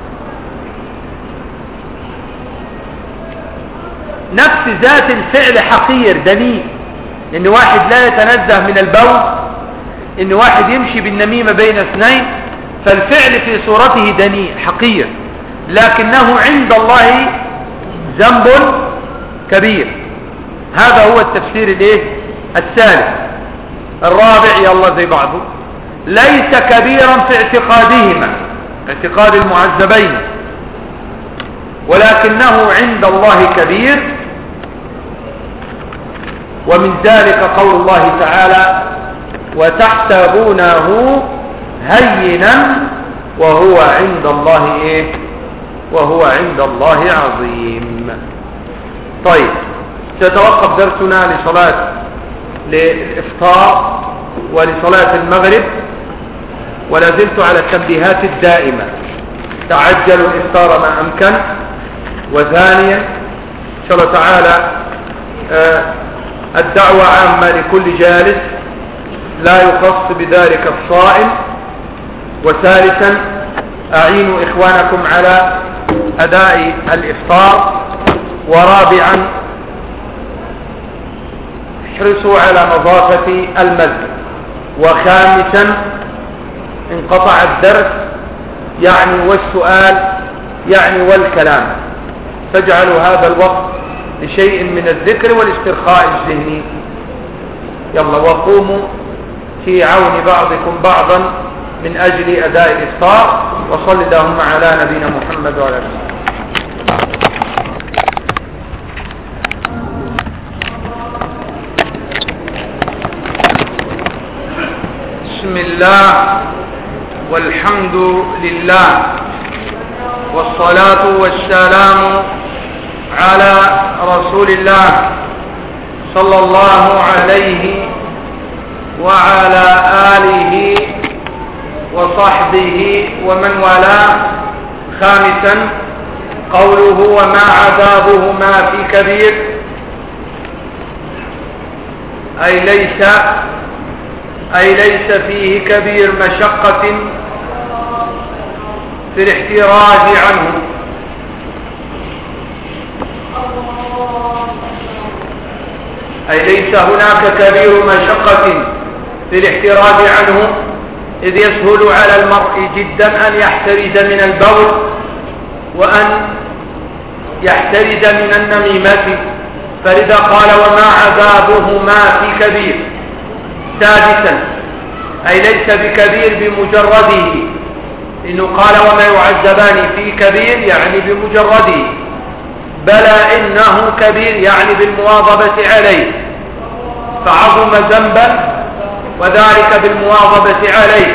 نفس ذات الفعل حقير دنيء، إن واحد لا يتنزه من البول، إن واحد يمشي بالنميمة بين اثنين، فالفعل في صورته دنيء حقير، لكنه عند الله ذنب كبير. هذا هو التفسير الايه؟ الثالث. الرابع يلا زي بعضه، ليس كبيرا في اعتقادهما، اعتقاد المعذبين، ولكنه عند الله كبير. ومن ذلك قول الله تعالى وتحسبونه هينا وهو عند الله ايه؟ وهو عند الله عظيم. طيب سيتوقف درسنا للإفطار ولصلاة المغرب، ولا زلت على التنبيهات الدائمة: تعجلوا الإفطار ما أمكن. وثانيا إن شاء الله تعالى الدعوة عامة لكل جالس، لا يخص بذلك الصائم. وثالثا أعينوا إخوانكم على أداء الإفطار. ورابعا احرصوا على نظافة المسجد. وخامسا انقطع الدرس يعني والسؤال يعني والكلام، فاجعلوا هذا الوقت لشيء من الذكر والاسترخاء الذهني. يلا وقوموا في عون بعضكم بعضا من أجل أداء الإفطار. وصل اللهم على نبينا محمد وعلى آله. بسم الله والحمد لله والصلاة والسلام على رسول الله صلى الله عليه وعلى آله وصحبه ومن والاه. خامسا قوله وما عذابهما في كبير، أي ليس فيه كبير مشقة في الاحتراز عنه، أي ليس هناك كبير مشقة في الاحتراز عنه، إذ يسهل على المرء جدا أن يحترز من البول وأن يحترز من النميمة، فلذا قال وما عذابهما في كبير. سادسا أي ليس بكبير بمجرده، إنه قال وما يعذبان في كبير يعني بمجرده، بلى إنه كبير يعني بالمواظبة عليه، فعظم ذنبا وذلك بالمواظبة عليه،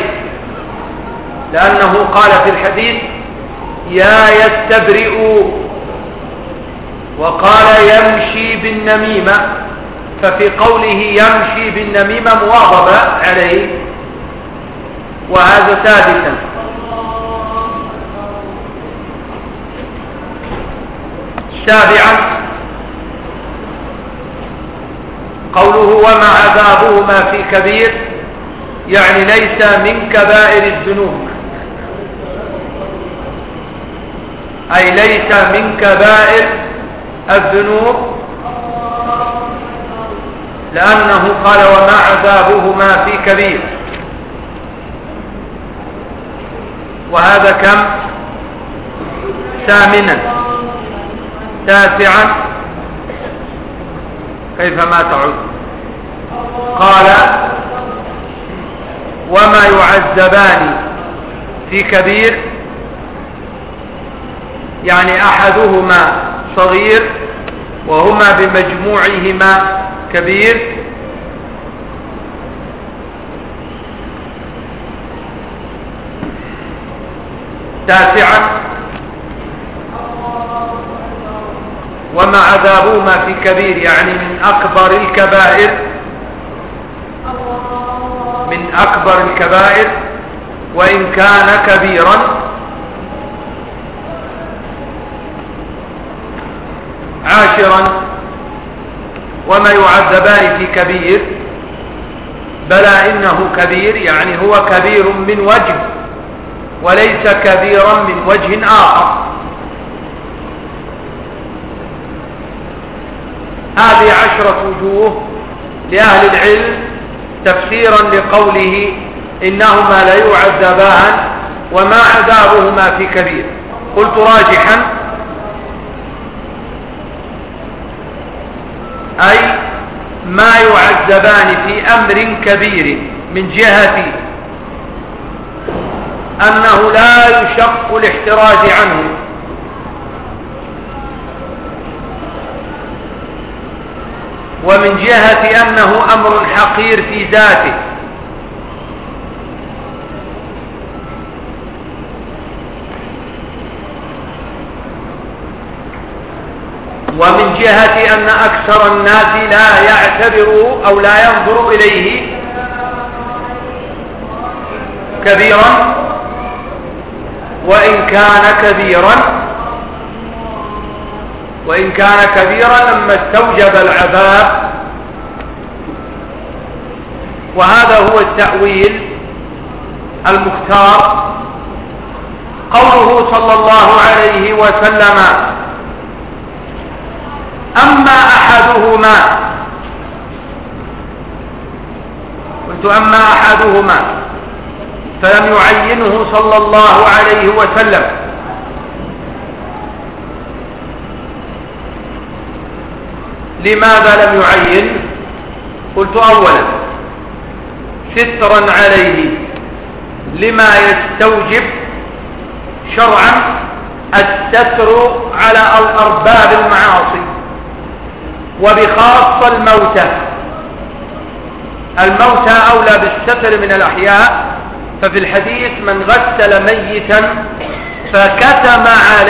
لأنه قال في الحديث يا يستبرئ وقال يمشي بالنميمة، ففي قوله يمشي بالنميمة مواظبة عليه، وهذا سادسا. سابعا قوله وما عذابهما في كبير، يعني ليس من كبائر الذنوب، أي ليس من كبائر الذنوب، لأنه قال وما عذابهما في كبير. وهذا كم؟ ثامنا. تاسعا كيفما تعد، قال وما يعذبان في كبير، يعني أحدهما صغير وهما بمجموعهما كبير. تاسعا وما عذابهما في كبير، يعني من أكبر الكبائر، من أكبر الكبائر وإن كان كبيرا. عاشرا وما يعذبان في كبير، بلى إنه كبير، يعني هو كبير من وجه وليس كبيرا من وجه آخر. هذه 10 وجوه لأهل العلم تفسيرا لقوله إنهما لا يعذبان وما عذابهما في كبير. قلت راجحا أي ما يعذبان في أمر كبير من جهة أنه لا يشق الاحتراز عنه، ومن جهة أنه أمر حقير في ذاته. ومن جهة أن أكثر الناس لا يعتبر أو لا ينظر إليه كبيرا، وإن كان كبيرا لما استوجب العذاب. وهذا هو التأويل المختار. قوله صلى الله عليه وسلم أما أحدهما، قلت أما أحدهما، فلم يعينه صلى الله عليه وسلم. لماذا لم يعين؟ قلت أولا سترا عليه لما يستوجب شرعا الستر على أرباب المعاصي، وبخاصة الموتى أولى بالستر من الأحياء. ففي الحديث من غسل ميتا فكتم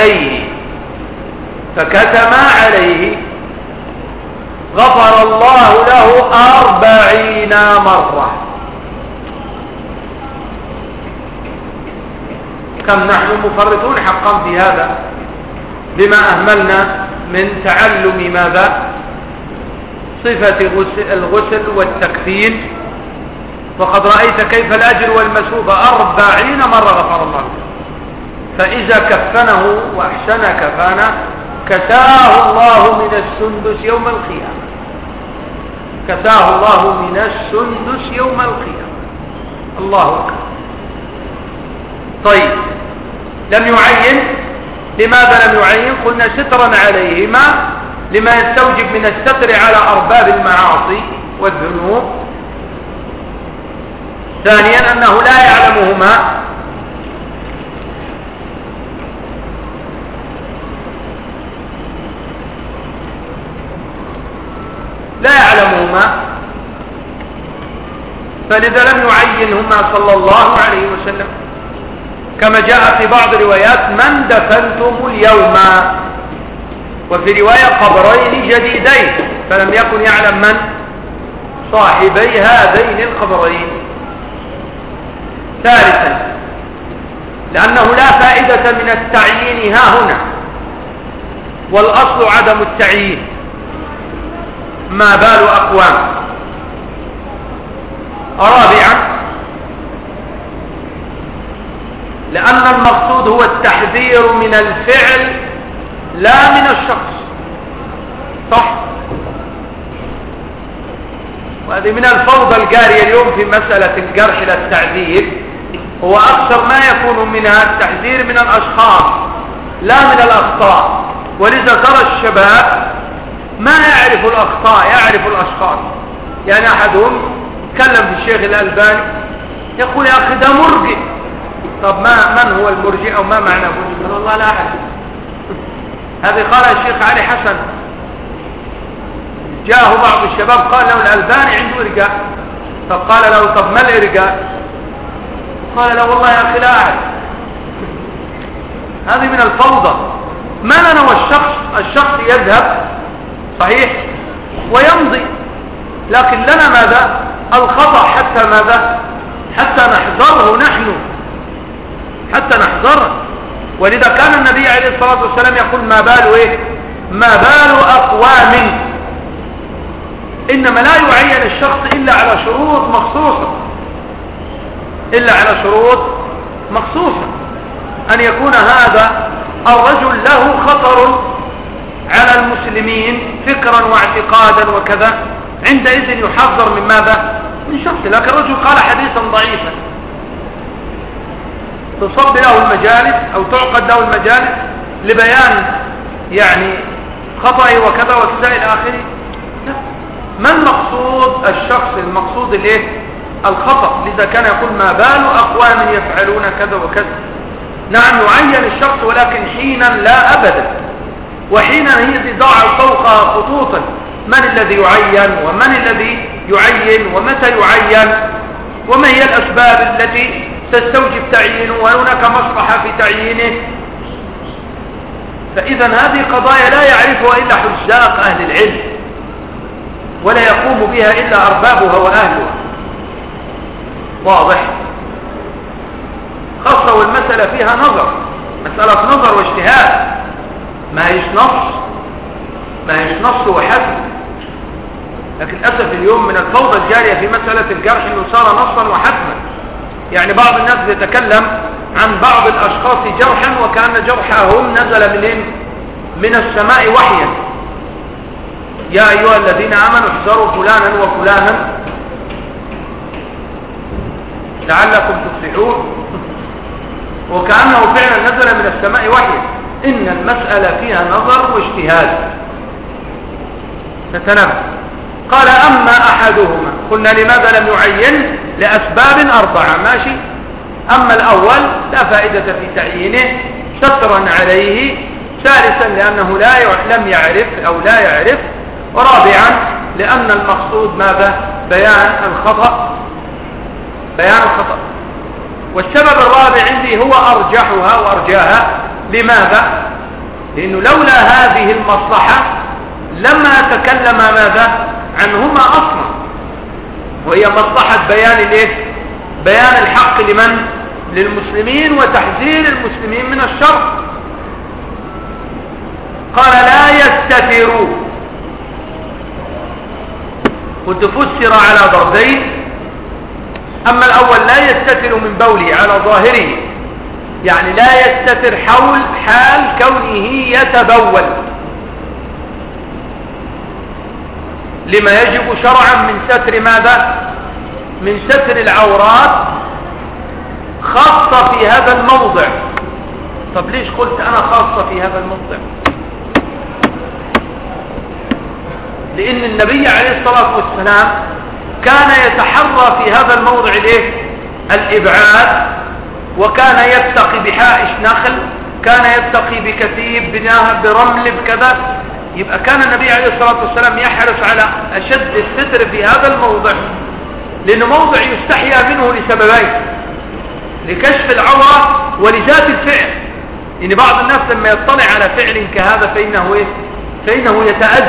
عليه غفر الله له 40 مرة. كم نحن مفرطون حقا في هذا، بما أهملنا من تعلم ماذا؟ صفة الغسل والتكفين. وقد رأيت كيف الأجر والمثوبة 40 مرة غفر الله. فإذا كفنه وأحسن كفانه كساه الله من السندس يوم القيامة، كساه الله من السندس يوم القيامة. الله أكبر. طيب لم يعين. لماذا لم يعين؟ قلنا سترا عليهما لما يستوجب من الستر على أرباب المعاصي والذنوب. ثانيا أنه لا يعلمهما، فلذا لم يعينهما صلى الله عليه وسلم، كما جاء في بعض الروايات من دفنتم اليوم، وفي رواية قبرين جديدين، فلم يكن يعلم من صاحبي هذين القبرين. ثالثا، لأنه لا فائدة من التعيين ها هنا، والأصل عدم التعيين. ما بال أقوام. رابعا، لأن المقصود هو التحذير من الفعل لا من الشخص. صح؟ وهذه من الفوضى الجارية اليوم في مسألة الجرح للتعذير، هو أكثر ما يكون منها التحذير من الأشخاص لا من الأخطاء. ولذا ترى الشباب ما يعرف الأخطاء، يعرف الأشخاص. يعني أحدهم تكلم في الشيخ الألباني يقول: يا أخي ده مرجئ. طب من هو المرجئ أو ما معنى مرجئ؟ قال: والله لا أعرف. هذه قال الشيخ علي حسن، جاءه بعض الشباب قال له: الألباني عنده إرجاء. فقال له: طب ما الإرجاء؟ قال له: والله يا أخي لا أعرف. هذه من الفوضى. ما لنا والشخص يذهب صحيح ويمضي، لكن لنا ماذا؟ الخطأ. حتى ماذا؟ حتى نحذره نحن، حتى نحذره. ولذا كان النبي عليه الصلاة والسلام يقول: ما بال إيه؟ ما بال أقوام. إنما لا يعين الشخص إلا على شروط مخصوصة، إلا على شروط مخصوصة. أن يكون هذا الرجل له خطر على المسلمين فكرا واعتقادا وكذا، عندئذ يحذر من ماذا؟ من شخص. لكن الرجل قال حديثا ضعيفا تصب له المجالس أو تعقد له المجالس لبيان يعني خطأه وكذا وكذا إلى آخره. ما المقصود؟ الشخص المقصود الايه؟ الخطأ. لذا كان يقول: ما بال أقوام يفعلون كذا وكذا. نعم يعين الشخص، ولكن حينا لا أبدا. وحينا هي ضاع فوقها خطوطا: من الذي يعين، ومن الذي يعين، ومتى يعين، وما هي الأسباب التي تستوجب تعيينه، وهناك مصلحة في تعيينه. فإذا هذه قضايا لا يعرفها إلا حزاق أهل العلم، ولا يقوم بها إلا أربابها وأهلها. واضح؟ خاصة والمسألة فيها نظر، مسألة نظر واجتهاد، ما هيش نص وحسب. لكن للأسف اليوم من الفوضى الجارية في مسألة الجرح أنه صار نصا وحتما. يعني بعض الناس يتكلم عن بعض الأشخاص جرحا وكأن جرحهم نزل من السماء وحيا: يا أيها الذين آمنوا احذروا فلانا وفلانا لعلكم تفلحون. وكأنه فعلا نزل من السماء وحيا. إن المسألة فيها نظر واجتهاد. تتنبه. قال: أما أحدهما، قلنا لماذا لم يعين؟ لأسباب 4. ماشي. أما الأول لا فائدة في تعيينه سترا عليه. ثالثا لأنه لم يعرف أو لا يعرف. ورابعا لأن المقصود ماذا؟ بيان الخطأ. والسبب الرابع عندي هو أرجحها وأرجاها. لماذا؟ لأنه لولا هذه المصلحة لما تكلم ماذا؟ عنهما أصلا، وهي مصلحة بيان الحق لمن؟ للمسلمين، وتحذير المسلمين من الشر. قال: لا يستتروا. وتفسر على ضربين. أما الأول لا يستتر من بوله على ظاهره، يعني لا يستتر حال كونه يتبول، لما يجب شرعا من ستر ماذا؟ من ستر العورات، خاصة في هذا الموضع. طب ليش قلت أنا خاصة في هذا الموضع؟ لأن النبي عليه الصلاة والسلام كان يتحرى في هذا الموضع الإبعاد، وكان يتقي بحائش نخل، كان يتقي بكثيب برمل بكذا. يبقى كان النبي عليه الصلاة والسلام يحرص على أشد الستر في هذا الموضع، لأنه موضع يستحيا منه لسببين: لكشف العورة ولذات الفعل. يعني بعض الناس لما يطلع على فعل كهذا فإنه فإنه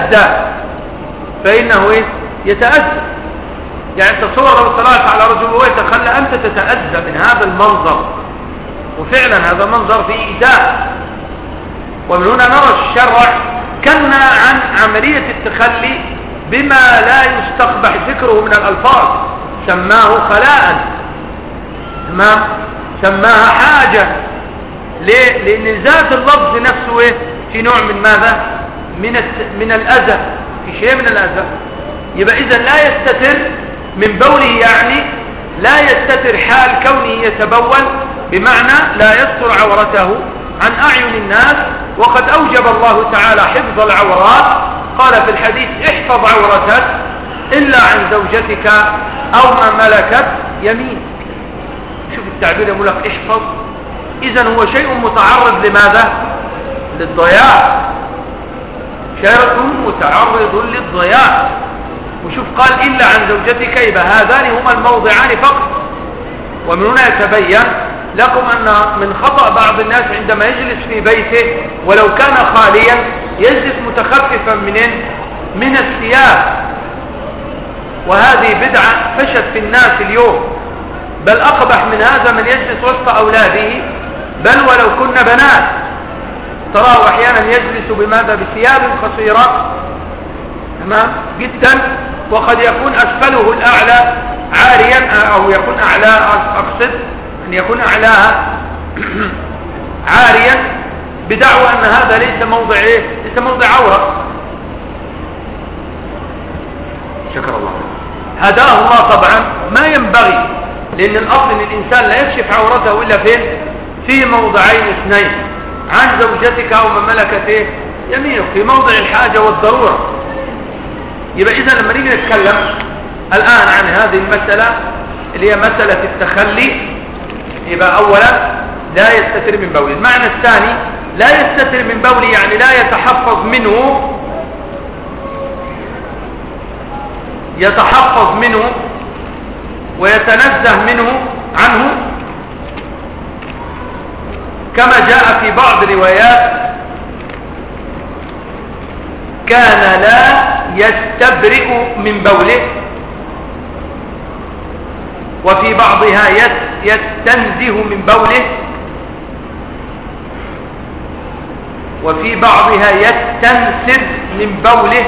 يتأذى. يعني تصور لو اطلعت على رجل وهو يتخلى أنت تتأذى من هذا المنظر، وفعلا هذا منظر فيه إيذاء. ومن هنا نرى الشرع كنى عن عملية التخلي بما لا يستقبح ذكره من الألفاظ، سماه خلاء، تمام، سماها حاجة. ليه؟ لأن ذات اللفظ نفسه في نوع من ماذا؟ من الأذى، في شيء من الأذى. يبقى إذن لا يستتر من بوله، يعني لا يستتر حال كونه يتبول، بمعنى لا يستر عورته عن أعين الناس. وقد أوجب الله تعالى حفظ العورات، قال في الحديث احفظ عورتك إلا عن زوجتك أو ما ملكت يمينك. شوف التعبير يقول لك احفظ، إذن هو شيء متعرض لماذا؟ للضياع، شيء متعرض للضياع. وشوف قال إلا عن زوجتك، يبقى هذان هما الموضعان فقط. ومن هنا يتبين لكم أن من خطأ بعض الناس عندما يجلس في بيته ولو كان خاليا يجلس متخففا من الثياب، وهذه بدعة فشت في الناس اليوم. بل أقبح من هذا من يجلس وسط أولاده، بل ولو كن بنات تراه أحيانا يجلس بماذا؟ بثياب قصيرة، تمام جدا، وقد يكون أسفله الأعلى عاريا، أو يكون أعلاها، أقصد أن يكون أعلاها عاريا، بدعوى أن هذا ليس موضع ليس موضع عورة. شكر الله. هداه الله طبعا، ما ينبغي، لأن الأصل أن الإنسان لا يكشف عورته إلا فين؟ في موضعين اثنين، عن زوجتك أو من ملكت يمينك، في موضع الحاجة والضرورة. يبقى إذا لما نيجي نتكلم الآن عن هذه المسألة اللي هي مسألة التخلي، يبقى أولا لا يستتر من بوله. المعنى الثاني لا يستتر من بوله، يعني لا يتحفظ منه ويتنزه عنه، كما جاء في بعض الروايات كان لا يستبرئ من بوله، وفي بعضها يستنزه من بوله، وفي بعضها يستنسب من بوله.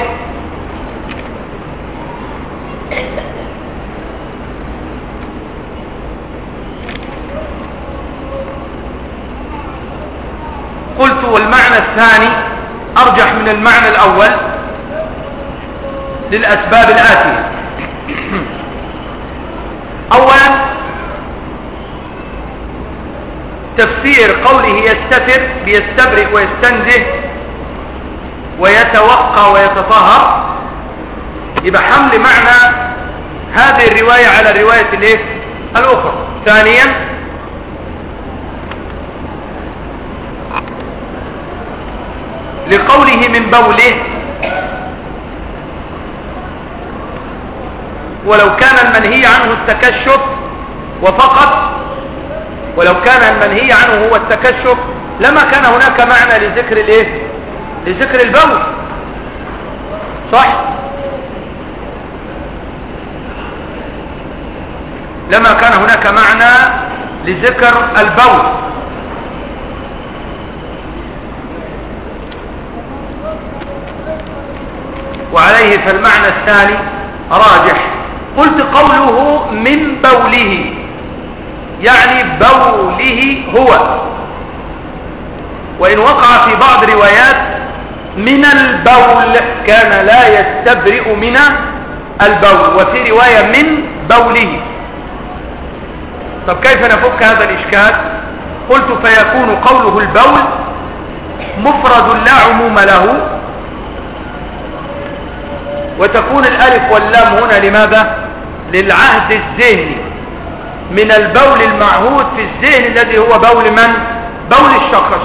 قلت والمعنى الثاني أرجح من المعنى الأول للأسباب الآتية. أولا تفسير قوله يستتر بيستبرئ ويستنزه ويتوقى ويتطهر، يبقى حمل معنى هذه الرواية على الرواية الأخرى. ثانيا لقوله من بوله، ولو كان المنهي عنه التكشف وفقط، ولو كان المنهي عنه هو التكشف لما كان هناك معنى لذكر البول، صح؟ لما كان هناك معنى لذكر البول. وعليه فالمعنى الثاني راجح. قلت قوله من بوله يعني بوله هو، وإن وقع في بعض روايات من البول كان لا يستبرئ من البول، وفي رواية من بوله. طب كيف نفك هذا الإشكال؟ قلت فيكون قوله البول مفرد لا عموم له، وتكون الألف واللام هنا لماذا؟ للعهد الذهني من البول المعهود في الذهن الذي هو بول من؟ بول الشخص.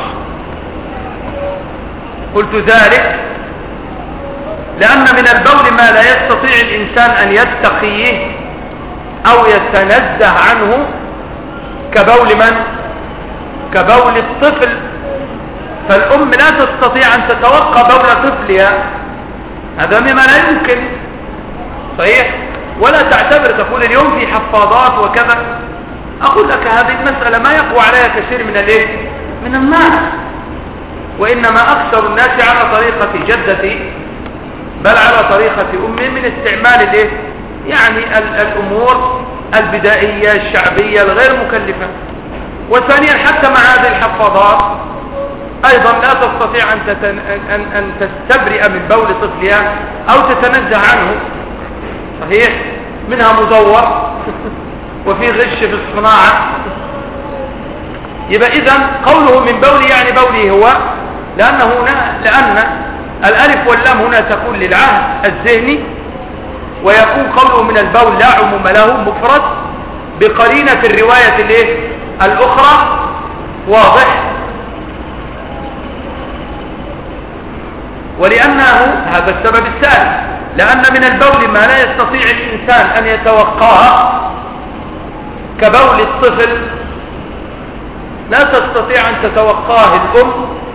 قلت ذلك لأن من البول ما لا يستطيع الإنسان أن يتقيه أو يتنزه عنه، كبول من؟ كبول الطفل فالأم لا تستطيع أن تتوقى بول طفلها، هذا مما لا يمكن، صحيح؟ ولا تعتبر تقول اليوم في حفاضات وكذا. أقول لك هذه المسألة ما يقوى عليها كثير من الناس، وإنما أكثر الناس على طريقة جدتي بل على طريقة أمي من استعمال يعني الأمور البدائية الشعبية الغير مكلفة. وثانيا حتى مع هذه الحفاضات أيضا لا تستطيع أن تستبرئ من بول طفلها أو تتنزه عنه، صحيح؟ منها مزور وفي غش في الصناعة. يبقى إذن قوله من بولي يعني بولي هو، لأن الألف واللام هنا تكون للعهد الذهني، ويكون قوله من البول لا عموم له مفرد بقرينة الرواية الأخرى، واضح؟ ولأنه هذا السبب الثاني، لأن من البول ما لا يستطيع الإنسان أن يتوقاه كبول الطفل، لا تستطيع أن تتوقاه الأم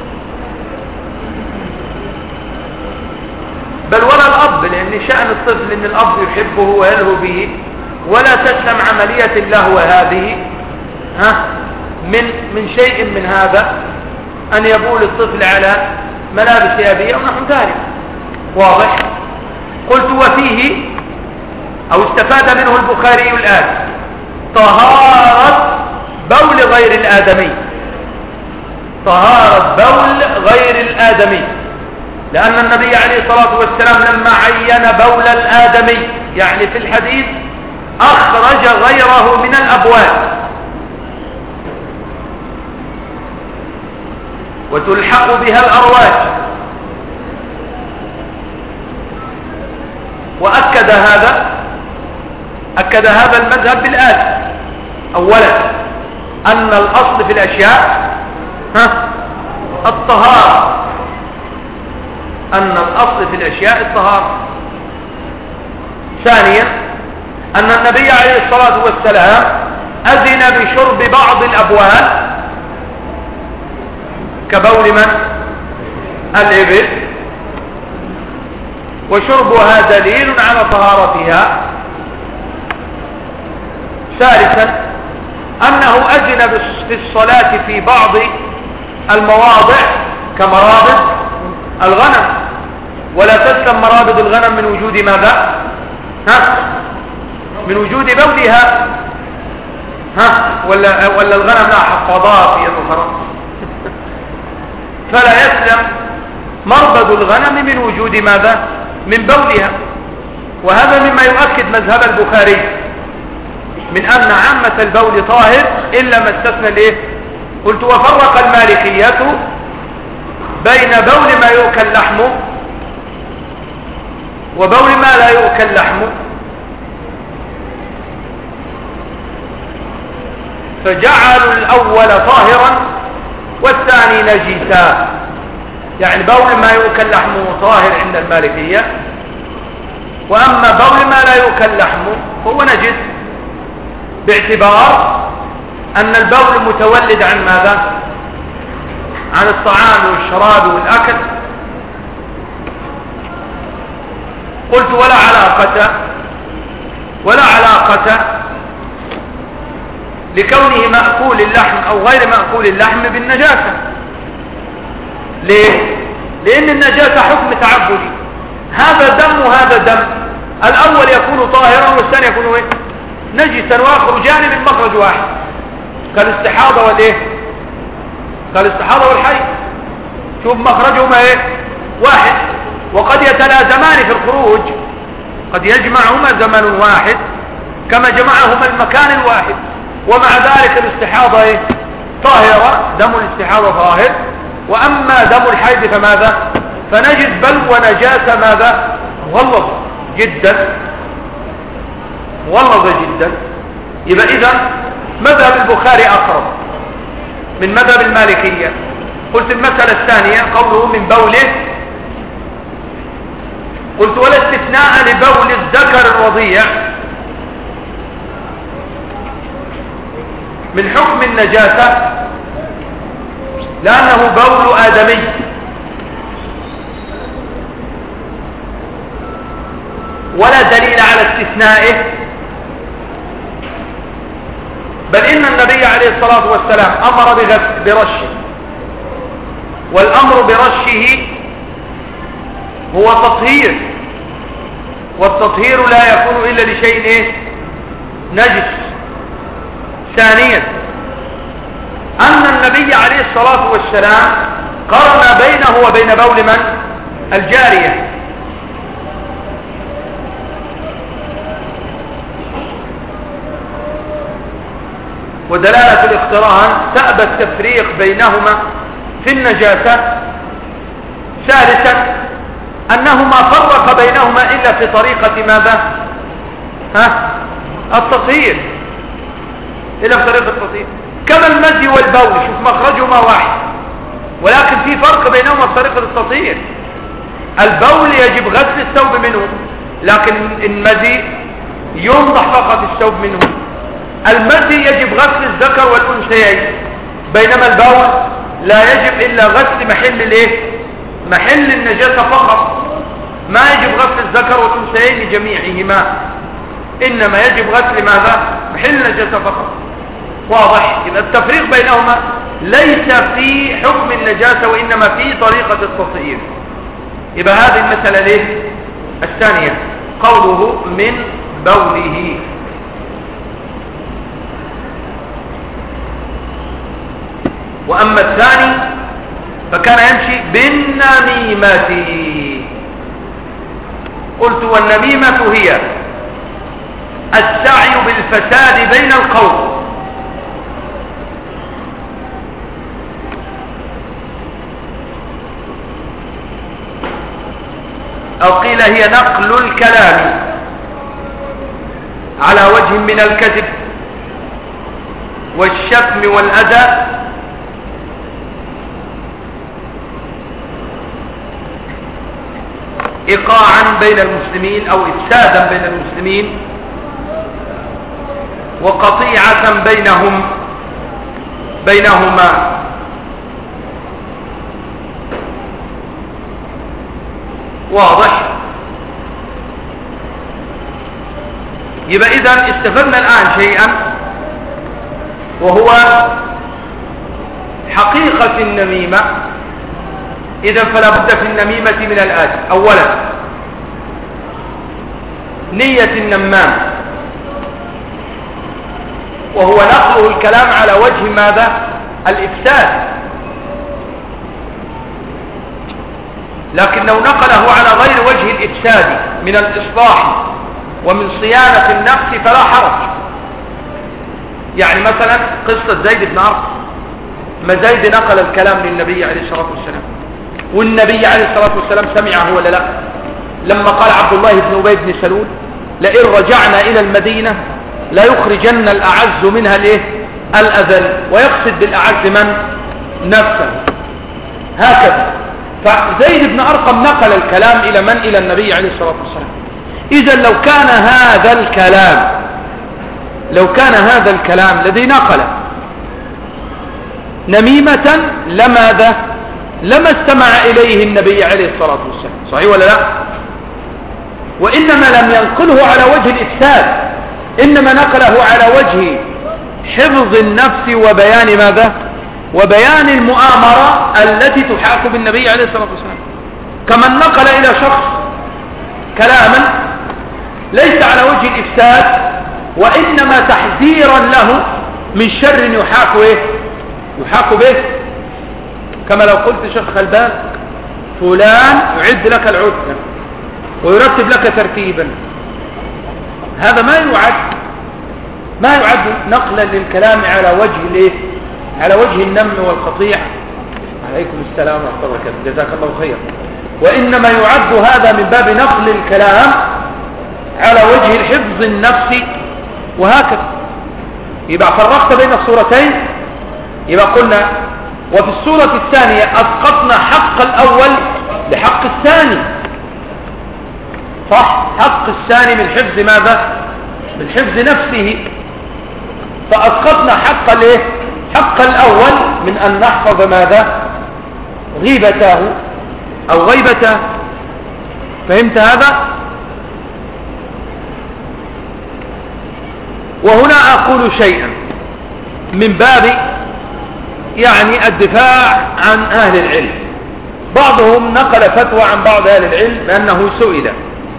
بل ولا الأب، لأن شأن الطفل أن الأب يحبه ويلهو به، ولا تسلم عملية اللهو هذه من شيء من هذا أن يبول الطفل على ملابس أبيه أو نحو ذلك، واضح؟ قلت وفيه أو استفاد منه البخاري الآن طهارة بول غير الآدمي، طهارة بول غير الآدمي، لأن النبي عليه الصلاة والسلام لما عين بول الآدمي يعني في الحديث أخرج غيره من الأبوال، وتلحق بها الأرواج، وأكد هذا المذهب بالآتي: أولا أن الأصل في الأشياء الطهارة، أن الأصل في الأشياء الطهارة. ثانيا أن النبي عليه الصلاة والسلام أذن بشرب بعض الأبوال كبول من؟ الإبل، وشربها دليل على طهارتها. ثالثا أنه أذن في الصلاة في بعض المواضع كمرابض الغنم، ولا تسلم مرابض الغنم من وجود ماذا؟ من وجود بولها، ولا الغنم لا حفاضات يظهر، فلا يسلم مربض الغنم من وجود ماذا؟ من بولها. وهذا مما يؤكد مذهب البخاري من أن عامة البول طاهر إلا ما استثنى قلت وفرق المالكية بين بول ما يؤكل لحمه وبول ما لا يؤكل لحمه، فجعلوا الأول طاهرا والثاني نجسا، يعني بول ما يؤكل لحمه طاهر عند المالكية، وأما بول ما لا يؤكل لحمه هو نجس، باعتبار أن البول متولد عن ماذا؟ عن الطعام والشراب والأكل. قلت ولا علاقة لكونه مأكول اللحم أو غير مأكول اللحم بالنجاسة. ليه؟ لأن النجاسة حكم تعبدي، هذا دم وهذا دم، الأول يكون طاهرا والثاني يكون نجسا، ويخرجان من مخرج واحد، كالاستحاضة كالاستحاضة والحيض، شوف مخرجهما واحد، وقد يتلازمان في الخروج، قد يجمعهما زمن واحد كما جمعهما المكان الواحد. ومع ذلك الاستحاضة طاهرة، دم الاستحاضة طاهر، وأما دم الحيض فماذا؟ فنجس، بل ونجاسة ماذا؟ مغلظة جدا، مغلظة جدا. يبقى إذن مذهب البخاري أقرب من مذهب المالكية. قلت المسألة الثانية قوله من بوله، قلت ولا استثناء لبول الذكر الرضيع من حكم النجاسة لأنه بول آدمي. ولا دليل على استثنائه، بل إن النبي عليه الصلاة والسلام أمر برشه، والأمر برشه هو تطهير، والتطهير لا يكون إلا لشيء نجس. ثانيا أن النبي عليه الصلاة والسلام قرن بينه وبين بول من؟ الجارية. ودلالة الاقتران تأبى التفريق بينهما في النجاسة. ثالثا أنه ما فرق بينهما إلا في طريقة ماذا؟ التطهير، إلا في طريقة التطهير. كما المزي والبول، شوف مخرجهما واحد، ولكن في فرق بينهما في طريقة التطهير. البول يجب غسل الثوب منه، لكن المزي ينضح فقط الثوب منه. المزي يجب غسل الذكر والأنثيين، بينما البول لا يجب إلا غسل محل النجاسة فقط. ما يجب غسل الذكر والأنثيين جميعهما، إنما يجب غسل ماذا؟ محل النجاسة فقط. واضح؟ يبقى التفريق بينهما ليس في حكم النجاسة، وإنما في طريقة التطهير. يبقى هذه المسألة الثانية، قوله من بوله. وأما الثاني فكان يمشي بالنميمة. قلت والنميمة هي السعي بالفساد بين القوم، أو قيل هي نقل الكلام على وجه من الكذب والشتم والأذى إيقاعا بين المسلمين أو إفسادا بين المسلمين وقطيعة بينهما. واضح؟ يبقى إذن استفدنا الآن شيئا، وهو حقيقة النميمة. إذن فلا بد في النميمة من الآتي: أولا نية النمام، وهو نقله الكلام على وجه ماذا؟ الإفساد. لكن لو نقله على غير وجه الإفساد من الإصلاح ومن صيانة النفس فلا حرج. يعني مثلا قصة زيد بن أرقم، ما زيد نقل الكلام للنبي عليه الصلاة والسلام، والنبي عليه الصلاة والسلام سمعه ولا لا؟ لما قال عبد الله بن أبي بن سلول: لئن رجعنا إلى المدينة لا يخرجن الأعز منها الأذل، ويقصد بالأعز من؟ نفسه. هكذا. فزيد بن أرقم نقل الكلام إلى من؟ إلى النبي عليه الصلاة والسلام. إذن لو كان هذا الكلام الذي نقل نميمة لما استمع إليه النبي عليه الصلاة والسلام، صحيح ولا لا؟ وإنما لم ينقله على وجه الإفساد، إنما نقله على وجه حفظ النفس وبيان ماذا؟ وبيان المؤامرة التي تحاك بالنبي عليه الصلاة والسلام. كمن نقل إلى شخص كلاما ليس على وجه الإفساد، وإنما تحذيرا له من شر يحاك به. كما لو قلت شيخ خلبان: فلان يعد لك العدة ويرتب لك ترتيبا، هذا ما يعد نقلا للكلام على وجه النم والقطيع. عليكم السلام ورحمة الله وبركاته، جزاك الله خير. وإنما يعد هذا من باب نقل الكلام على وجه الحفظ النفسي، وهكذا. يبقى فرقت بين الصورتين. يبقى قلنا وفي الصورة الثانية أسقطنا حق الأول لحق الثاني، صح؟ حق الثاني من حفظ ماذا؟ من حفظ نفسه. فأسقطنا حق الأول من أن نحفظ ماذا؟ غيبته أو غيبته. فهمت هذا؟ وهنا أقول شيئا من باب يعني الدفاع عن أهل العلم. بعضهم نقل فتوى عن بعض أهل العلم لأنه سئل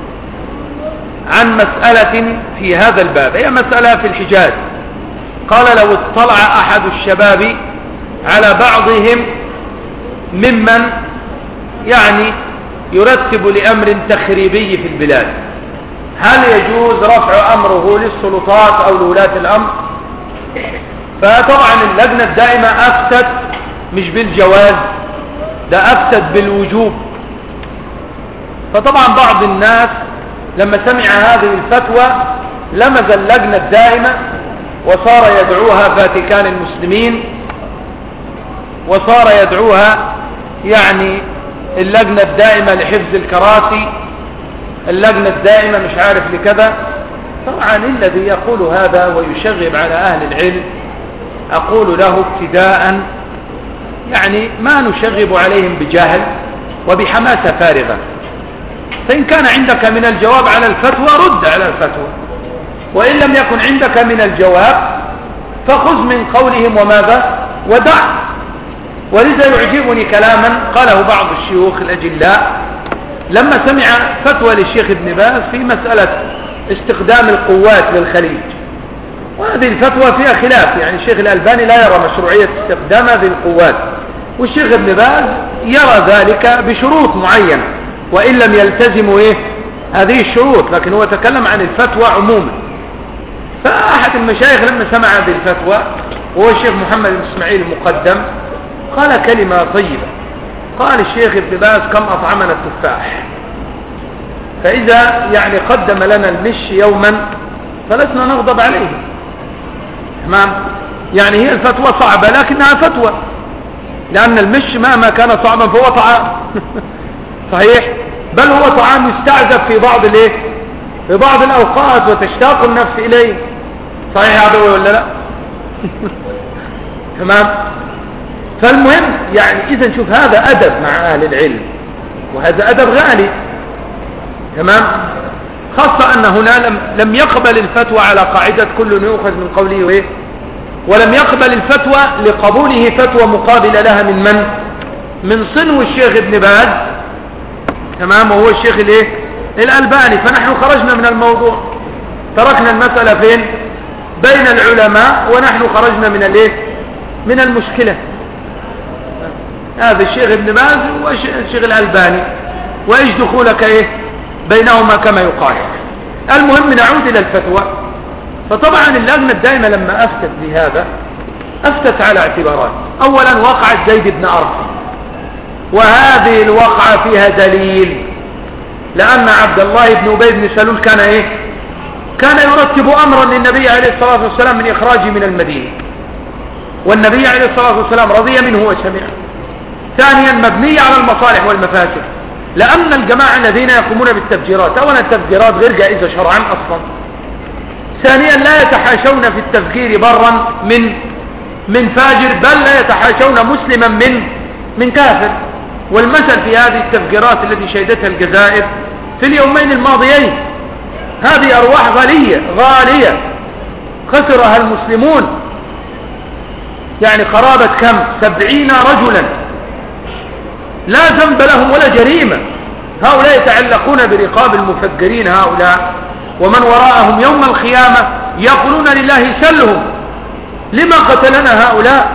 عن مسألة في هذا الباب، هي مسألة في الحجاز. قال لو اطلع أحد الشباب على بعضهم ممن يعني يرتب لأمر تخريبي في البلاد، هل يجوز رفع أمره للسلطات أو لولاة الأمر؟ فطبعا اللجنة الدائمة أفتت مش بالجواز، ده أفتت بالوجوب. فطبعا بعض الناس لما سمع هذه الفتوى لمز اللجنة الدائمة وصار يدعوها فاتيكان المسلمين، وصار يدعوها يعني اللجنة الدائمة لحفظ الكراسي، اللجنة الدائمة مش عارف لكذا. طبعا الذي يقول هذا ويشغب على أهل العلم أقول له ابتداء يعني ما نشغب عليهم بجهل وبحماسة فارغة. فإن كان عندك من الجواب على الفتوى رد على الفتوى، وإن لم يكن عندك من الجواب فخذ من قولهم وماذا ودع. ولذا يعجبني كلاما قاله بعض الشيوخ الأجلاء لما سمع فتوى للشيخ ابن باز في مسألة استخدام القوات للخليج، وهذه الفتوى فيها خلاف، يعني الشيخ الألباني لا يرى مشروعية استخدام هذه القوات، والشيخ ابن باز يرى ذلك بشروط معينة وإن لم يلتزموا هذه الشروط، لكن هو تكلم عن الفتوى عموما. فأحد المشايخ لما سمع هذه الفتوى وهو الشيخ محمد بن إسماعيل المقدم قال كلمة طيبة، قال الشيخ ابن باز كم أطعمنا التفاح، فإذا يعني قدم لنا المش يوما فلسنا نغضب عليه. تمام؟ يعني هي الفتوى صعبة لكنها فتوى، لأن المش مهما كان صعبا فهو طعام صحيح، بل هو طعام يستعذب في بعض الأوقات وتشتاق النفس إليه، صحيح يا عدوي ولا لا؟ تمام؟ فالمهم يعني إذا شوف هذا أدب مع أهل العلم، وهذا أدب غالي. تمام؟ خاصة أن هنا لم يقبل الفتوى على قاعدة كل يؤخذ من قوله ولم يقبل الفتوى لقبوله فتوى مقابلة لها من صنو الشيخ ابن باز. تمام؟ وهو الشيخ الألباني. فنحن خرجنا من الموضوع، تركنا المسألة فين؟ بين العلماء، ونحن خرجنا من المشكلة. هذا الشيخ ابن باز والشيخ الألباني، وإيش دخولك بينهما كما يقال. المهم نعود إلى الفتوى. فطبعا اللجنة الدائمة لما أفتت بهذا أفتت على اعتبارات. أولا وقعت زيد بن أرقم، وهذه الوقعة فيها دليل، لأن عبد الله بن أبي بن سلول كان يرتب أمرا للنبي عليه الصلاة والسلام من إخراجه من المدينة، والنبي عليه الصلاة والسلام رضي منه وسمعه. ثانيا مبنية على المصالح والمفاسد، لأن الجماعة الذين يقومون بالتفجيرات أولا التفجيرات غير جائزة شرعا أصلا. ثانيا لا يتحاشون في التفجير برا من فاجر، بل لا يتحاشون مسلما من كافر. والمثل في هذه التفجيرات التي شهدتها الجزائر في اليومين الماضيين، هذه أرواح غالية خسرها المسلمون، يعني قرابة كم 70 رجلا لا ذنب لهم ولا جريمة. هؤلاء يتعلقون برقاب المفجرين هؤلاء، ومن وراءهم يوم القيامة يقولون لله سلهم لما قتلنا هؤلاء.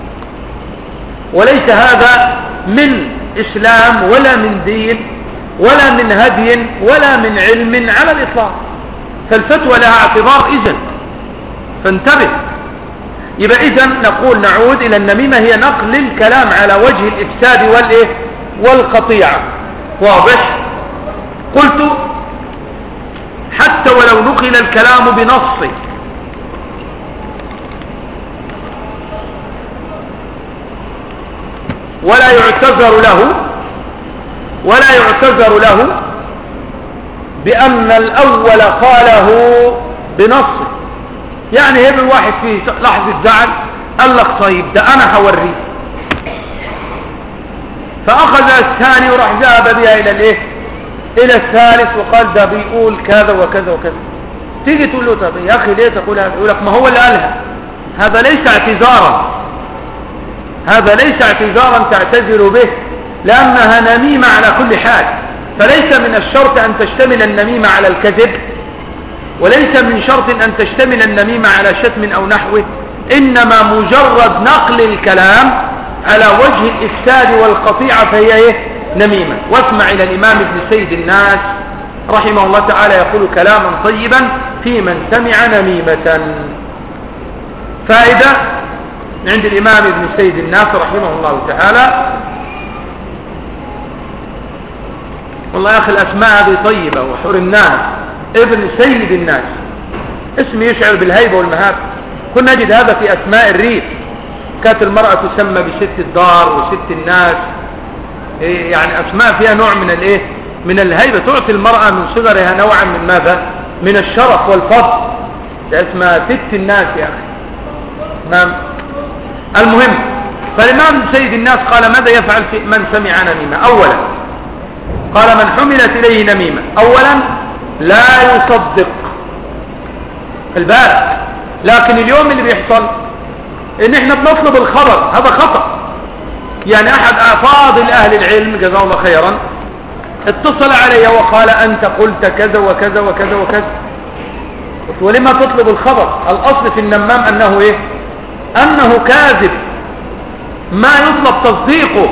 وليس هذا من إسلام ولا من دين ولا من هدي ولا من علم على الإطلاق. فالفتوى لها اعتبار إذن، فانتبه. يبقى إذن نقول نعود إلى النميمة هي نقل الكلام على وجه الإفساد والقطيعة. واضح؟ قلت حتى ولو نقل الكلام بنص ولا يعتذر له بأن الأول قاله بنص. يعني هيبقى الواحد في لحظة زعل قال لك طيب ده انا هوريه. فاخذ الثاني وراح ذهب بها الى الايه، الى الثالث، وقال ده بيقول كذا وكذا وكذا. تيجي تقول له طب يا اخي ليه تقول هذا؟ يقول لك ما هو اللي قالها. هذا ليس اعتذارا، هذا ليس اعتذارا تعتذر به، لانها نميمة على كل حال. فليس من الشرط ان تشتمل النميمة على الكذب، وليس من شرط ان تشتمل النميمة على شتم او نحوه، انما مجرد نقل الكلام على وجه الافساد والقطيعة فهي ايه؟ نميمة. واسمع الى الامام ابن سيد الناس رحمه الله تعالى يقول كلاما طيبا في من سمع نميمة. فائدة عند الامام ابن سيد الناس رحمه الله تعالى. والله يا اخي الاسماء هذه طيبة وحرمناها. ابن سيد الناس اسم يشعر بالهيبة والمهابة. كنا نجد هذا في اسماء الريف. كانت المرأة تسمى بست الدار وست الناس، يعني اسماء فيها نوع من الايه، من الهيبة، تعطي المرأة من صغرها نوعا من ماذا، من الشرف والفضل. ده اسمها ست الناس يا اخي. نعم. المهم، فالامام سيد الناس قال ماذا يفعل في من سمع نميمة؟ اولا قال من حملت اليه نميمة، اولا لا يصدق البارك. لكن اليوم اللي بيحصل ان احنا بنطلب الخبر، هذا خطأ. يعني احد افاضل اهل العلم جزاه الله خيرا اتصل علي وقال انت قلت كذا وكذا وكذا وكذا. قلت ولما تطلب الخبر؟ الاصل في النمام انه ايه، انه كاذب، ما يطلب تصديقه،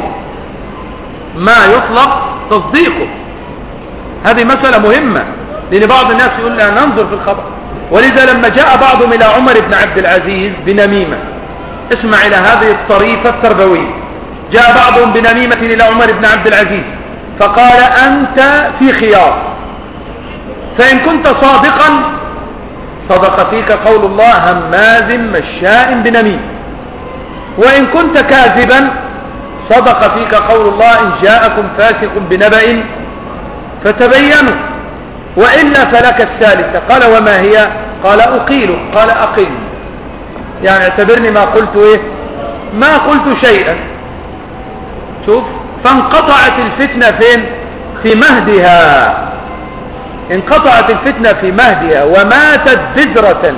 ما يطلب تصديقه. هذه مسألة مهمة، لان بعض الناس يقول لا ننظر في الخبر. ولذا لما جاء بعضهم الى عمر بن عبد العزيز بنميمة، اسمع الى هذه الطريقة التربوية، جاء بعضهم بنميمة الى عمر بن عبد العزيز فقال انت في خيار، فان كنت صادقا صدق فيك قول الله هماز مشاء بنميم، وان كنت كاذبا صدق فيك قول الله ان جاءكم فاسق بنبأ فتبينوا، وإلا فلك الثالثة. قال وما هي؟ قال أقيل. قال أقل، يعني اعتبرني ما قلت ايه، ما قلت شيئا. شوف، فانقطعت الفتنة فين؟ في مهدها. انقطعت الفتنة في مهدها وماتت بذرة،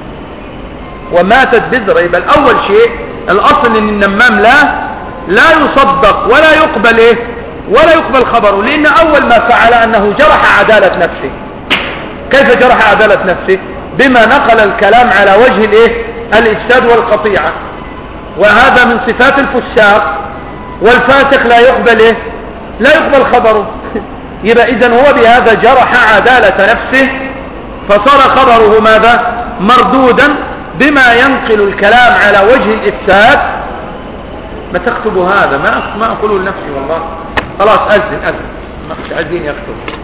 وماتت بذرة. يبقى الأول شيء الأصل ان النمام لا يصدق ولا يقبل ايه، ولا يقبل خبره، لأن أول ما فعل أنه جرح عدالة نفسه. كيف جرح عدالة نفسه؟ بما نقل الكلام على وجه الايه، الإفساد والقطيعة، وهذا من صفات الفساق، والفاسق لا يقبل ايه، لا يقبل خبره. يبقى إذن هو بهذا جرح عدالة نفسه، فصار خبره ماذا؟ مردودا بما ينقل الكلام على وجه الإفساد. ما تكتب هذا، ما أقوله لنفسي والله. خلاص أذن ما مش عايزين يكتب.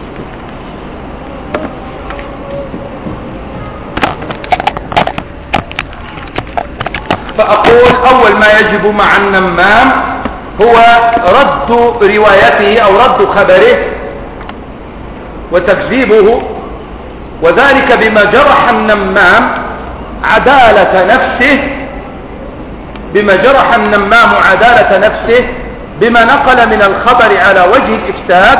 فأقول أول ما يجب مع النمام هو رد روايته أو رد خبره وتكذيبه، وذلك بما جرح النمام عدالة نفسه، بما جرح النمام عدالة نفسه بما نقل من الخبر على وجه الإفساد.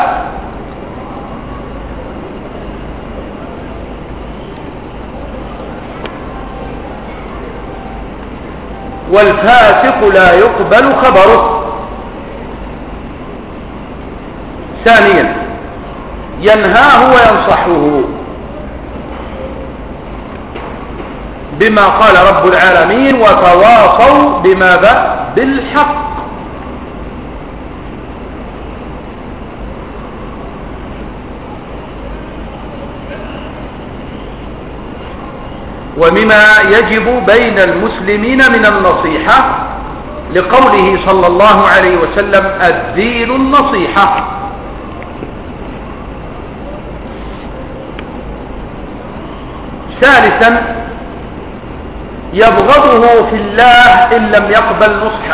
والفاسق لا يقبل خبره. ثانيا ينهاه وينصحه بما قال رب العالمين وتواصوا بماذا؟ بالحق. ومما يجب بين المسلمين من النصيحة لقوله صلى الله عليه وسلم الدين النصيحة. ثالثا يبغضه في الله إن لم يقبل نصحه،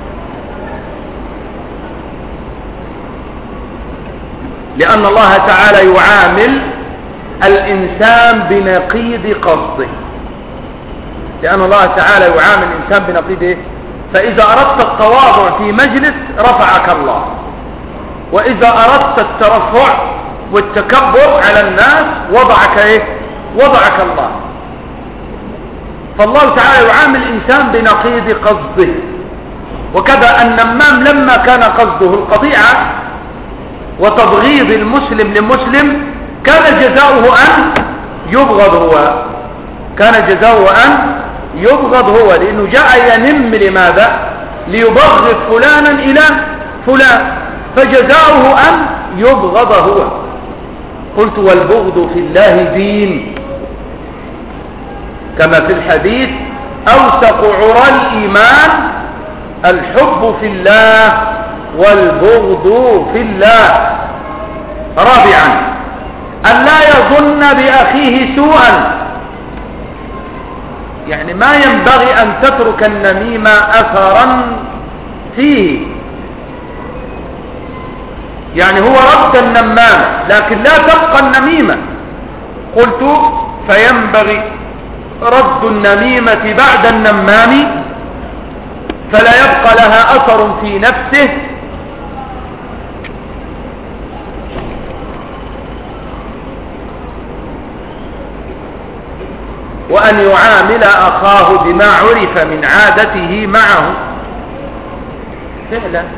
لأن الله تعالى يعامل الإنسان بنقيض قصده. لأن الله تعالى يعامل الإنسان بنقيضه. فإذا أردت التواضع في مجلس رفعك الله، وإذا أردت الترفع والتكبر على الناس وضعك الله. فالله تعالى يعامل الإنسان بنقيض قصده. وكذا النمام لما كان قصده القطيعة وتبغيض المسلم لمسلم كان جزاؤه أن يبغض هو، لأنه جاء ينم لماذا؟ ليبغض فلانا إلى فلان، فجزاؤه أن يبغض هو. قلت والبغض في الله دين، كما في الحديث أوثق عرى الإيمان الحب في الله والبغض في الله. رابعا أن لا يظن بأخيه سوءا، يعني ما ينبغي أن تترك النميمة أثرا فيه. يعني هو رد النمامة لكن لا تبقى النميمة. قلت فينبغي رد النميمة بعد النمام فلا يبقى لها أثر في نفسه، وأن يعامل أخاه بما عرف من عادته معه. فعلا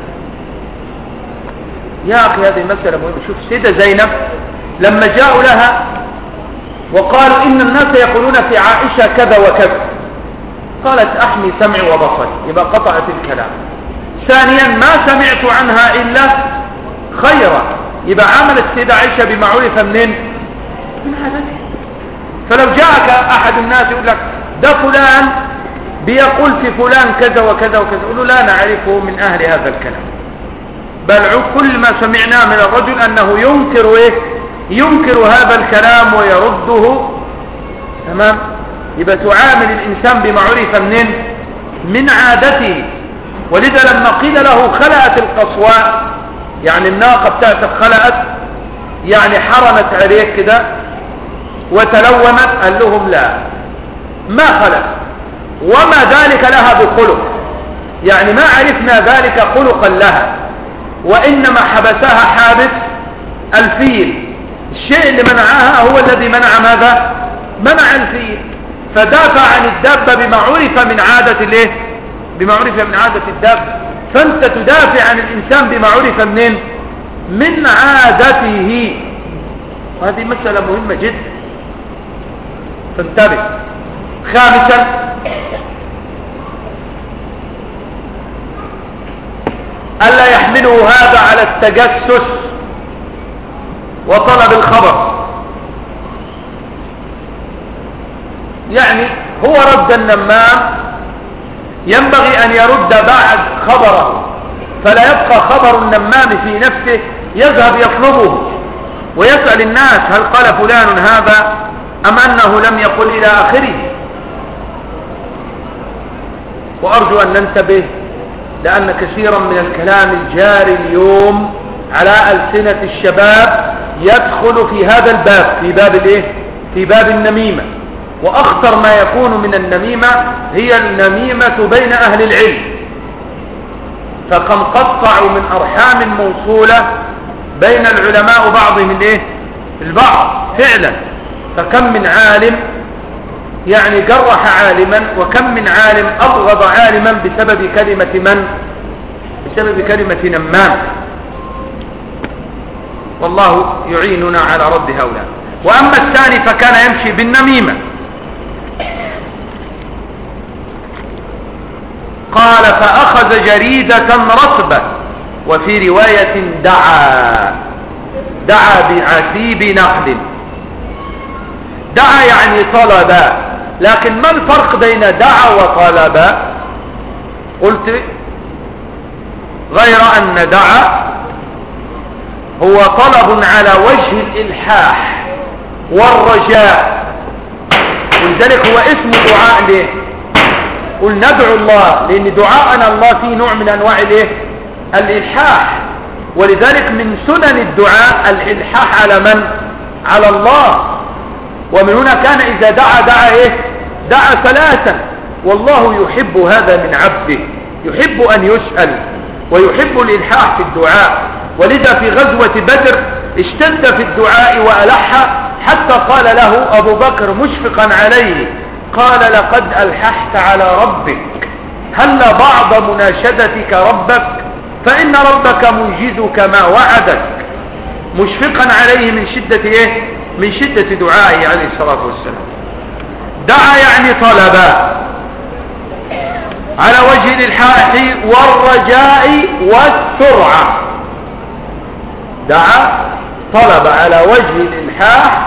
يا أخي هذه مسألة مهمة. شوف سيدة زينب لما جاءوا لها وقالوا إن الناس يقولون في عائشة كذا وكذا، قالت أحمي سمعي وبصري، يبقى قطعت الكلام. ثانيا ما سمعت عنها إلا خيرا، يبقى عملت سيدة عائشة بما عرف من عادته. فلو جاءك أحد الناس يقول لك ده فلان بيقول في فلان كذا وكذا وكذا، قل له لا نعرفه من أهل هذا الكلام، بل كل ما سمعناه من الرجل أنه ينكر هذا الكلام ويرده. تمام؟ يبقى تعامل الإنسان بما عرف من عادته. ولذا لما قيل له خلأت القصواء، يعني الناقة بتاعتك خلأت، يعني حرمت عليك كده وتلومت، قال لهم لا ما خلأت، وما ذلك لها بخلق، يعني ما عرفنا ذلك خلقا لها، وإنما حبسها حابس الفيل. الشيء اللي منعها هو الذي منع ماذا؟ منع الفيل. فدافع عن الدابة بما عرف من عادة بما عرف من عادة الدابة. فأنت تدافع عن الإنسان بما عرف من عادته. وهذه مسألة مهمة جدا، فانتبه. خامسا ألا يحمله هذا على التجسس وطلب الخبر. يعني هو رد النمام، ينبغي أن يرد بعد خبره، فلا يبقى خبر النمام في نفسه، يذهب يطلبه ويسأل الناس هل قال فلان هذا أم أنه لم يقل إلى آخره. وأرجو أن ننتبه، لأن كثيرا من الكلام الجاري اليوم على ألسنة الشباب يدخل في هذا الباب، في باب النميمة. وأخطر ما يكون من النميمة هي النميمة بين أهل العلم، فكم قطعوا من أرحام موصولة بين العلماء بعضهم البعض فعلا. فكم من عالم يعني جرح عالما، وكم من عالم أبغض عالما بسبب كلمة نمام. والله يعيننا على رد هؤلاء. وأما الثاني فكان يمشي بالنميمة. قال فأخذ جريدة رطبة، وفي رواية دعا بعتيب نخل. دعا يعني طلب، لكن ما الفرق بين دعا وطلب؟ قلت غير أن دعا هو طلب على وجه الإلحاح والرجاء، ولذلك هو اسم دعاء. ليه؟ قل ندعو الله، لأن دعاءنا الله فيه نوع من أنواع الإلحاح. ولذلك من سنن الدعاء الإلحاح على من؟ على الله. ومن هنا كان إذا دعا دعا ثلاثا، والله يحب هذا من عبده، يحب أن يسأل ويحب الإلحاح في الدعاء. ولذا في غزوة بدر اشتد في الدعاء وألح حتى قال له أبو بكر مشفقا عليه، قال لقد ألححت على ربك، هل بعض مناشدتك ربك، فإن ربك منجزك ما وعدك. مشفقا عليه من شدة ايه؟ من شدة دعائه عليه الصلاة والسلام. دعا يعني طلب على وجه الإلحاح والرجاء والسرعة. دعا طلب على وجه الإلحاح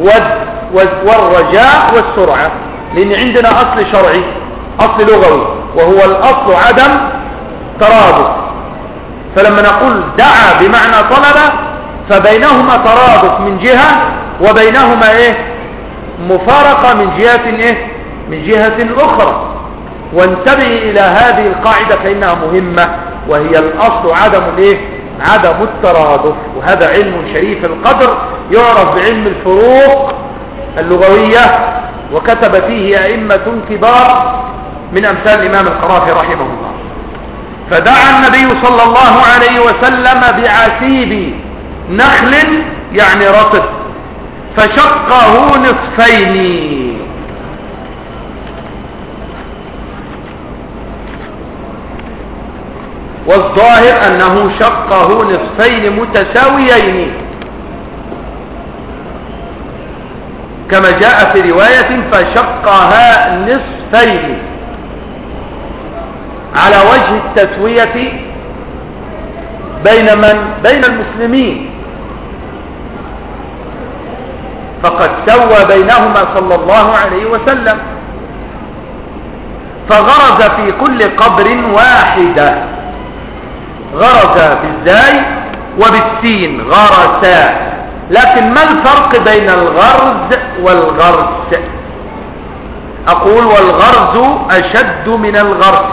والرجاء والسرعة، لأن عندنا أصل شرعي أصل لغوي وهو الأصل عدم ترادف. فلما نقول دعا بمعنى طلب فبينهما ترادف من جهة وبينهما ايه؟ مفارقة من جهة ايه؟ من جهة أخرى. وانتبه إلى هذه القاعدة فإنها مهمة، وهي الأصل عدم الايه؟ عدم الترادف. وهذا علم شريف القدر يعرف بعلم الفروق اللغوية، وكتب فيه أئمة كبار من أمثال الإمام القرافي رحمه الله. فدعا النبي صلى الله عليه وسلم بعسيب نخل يعني رطب فشقه نصفين. والظاهر أنه شقه نصفين متساويين كما جاء في رواية فشقها نصفين على وجه التسوية بين من؟ بين المسلمين، فقد سوى بينهما صلى الله عليه وسلم. فغرز في كل قبر واحدة، غرز بالزاي وبالسين غرسا. لكن ما الفرق بين الغرز والغرس؟ أقول والغرز أشد من الغرس.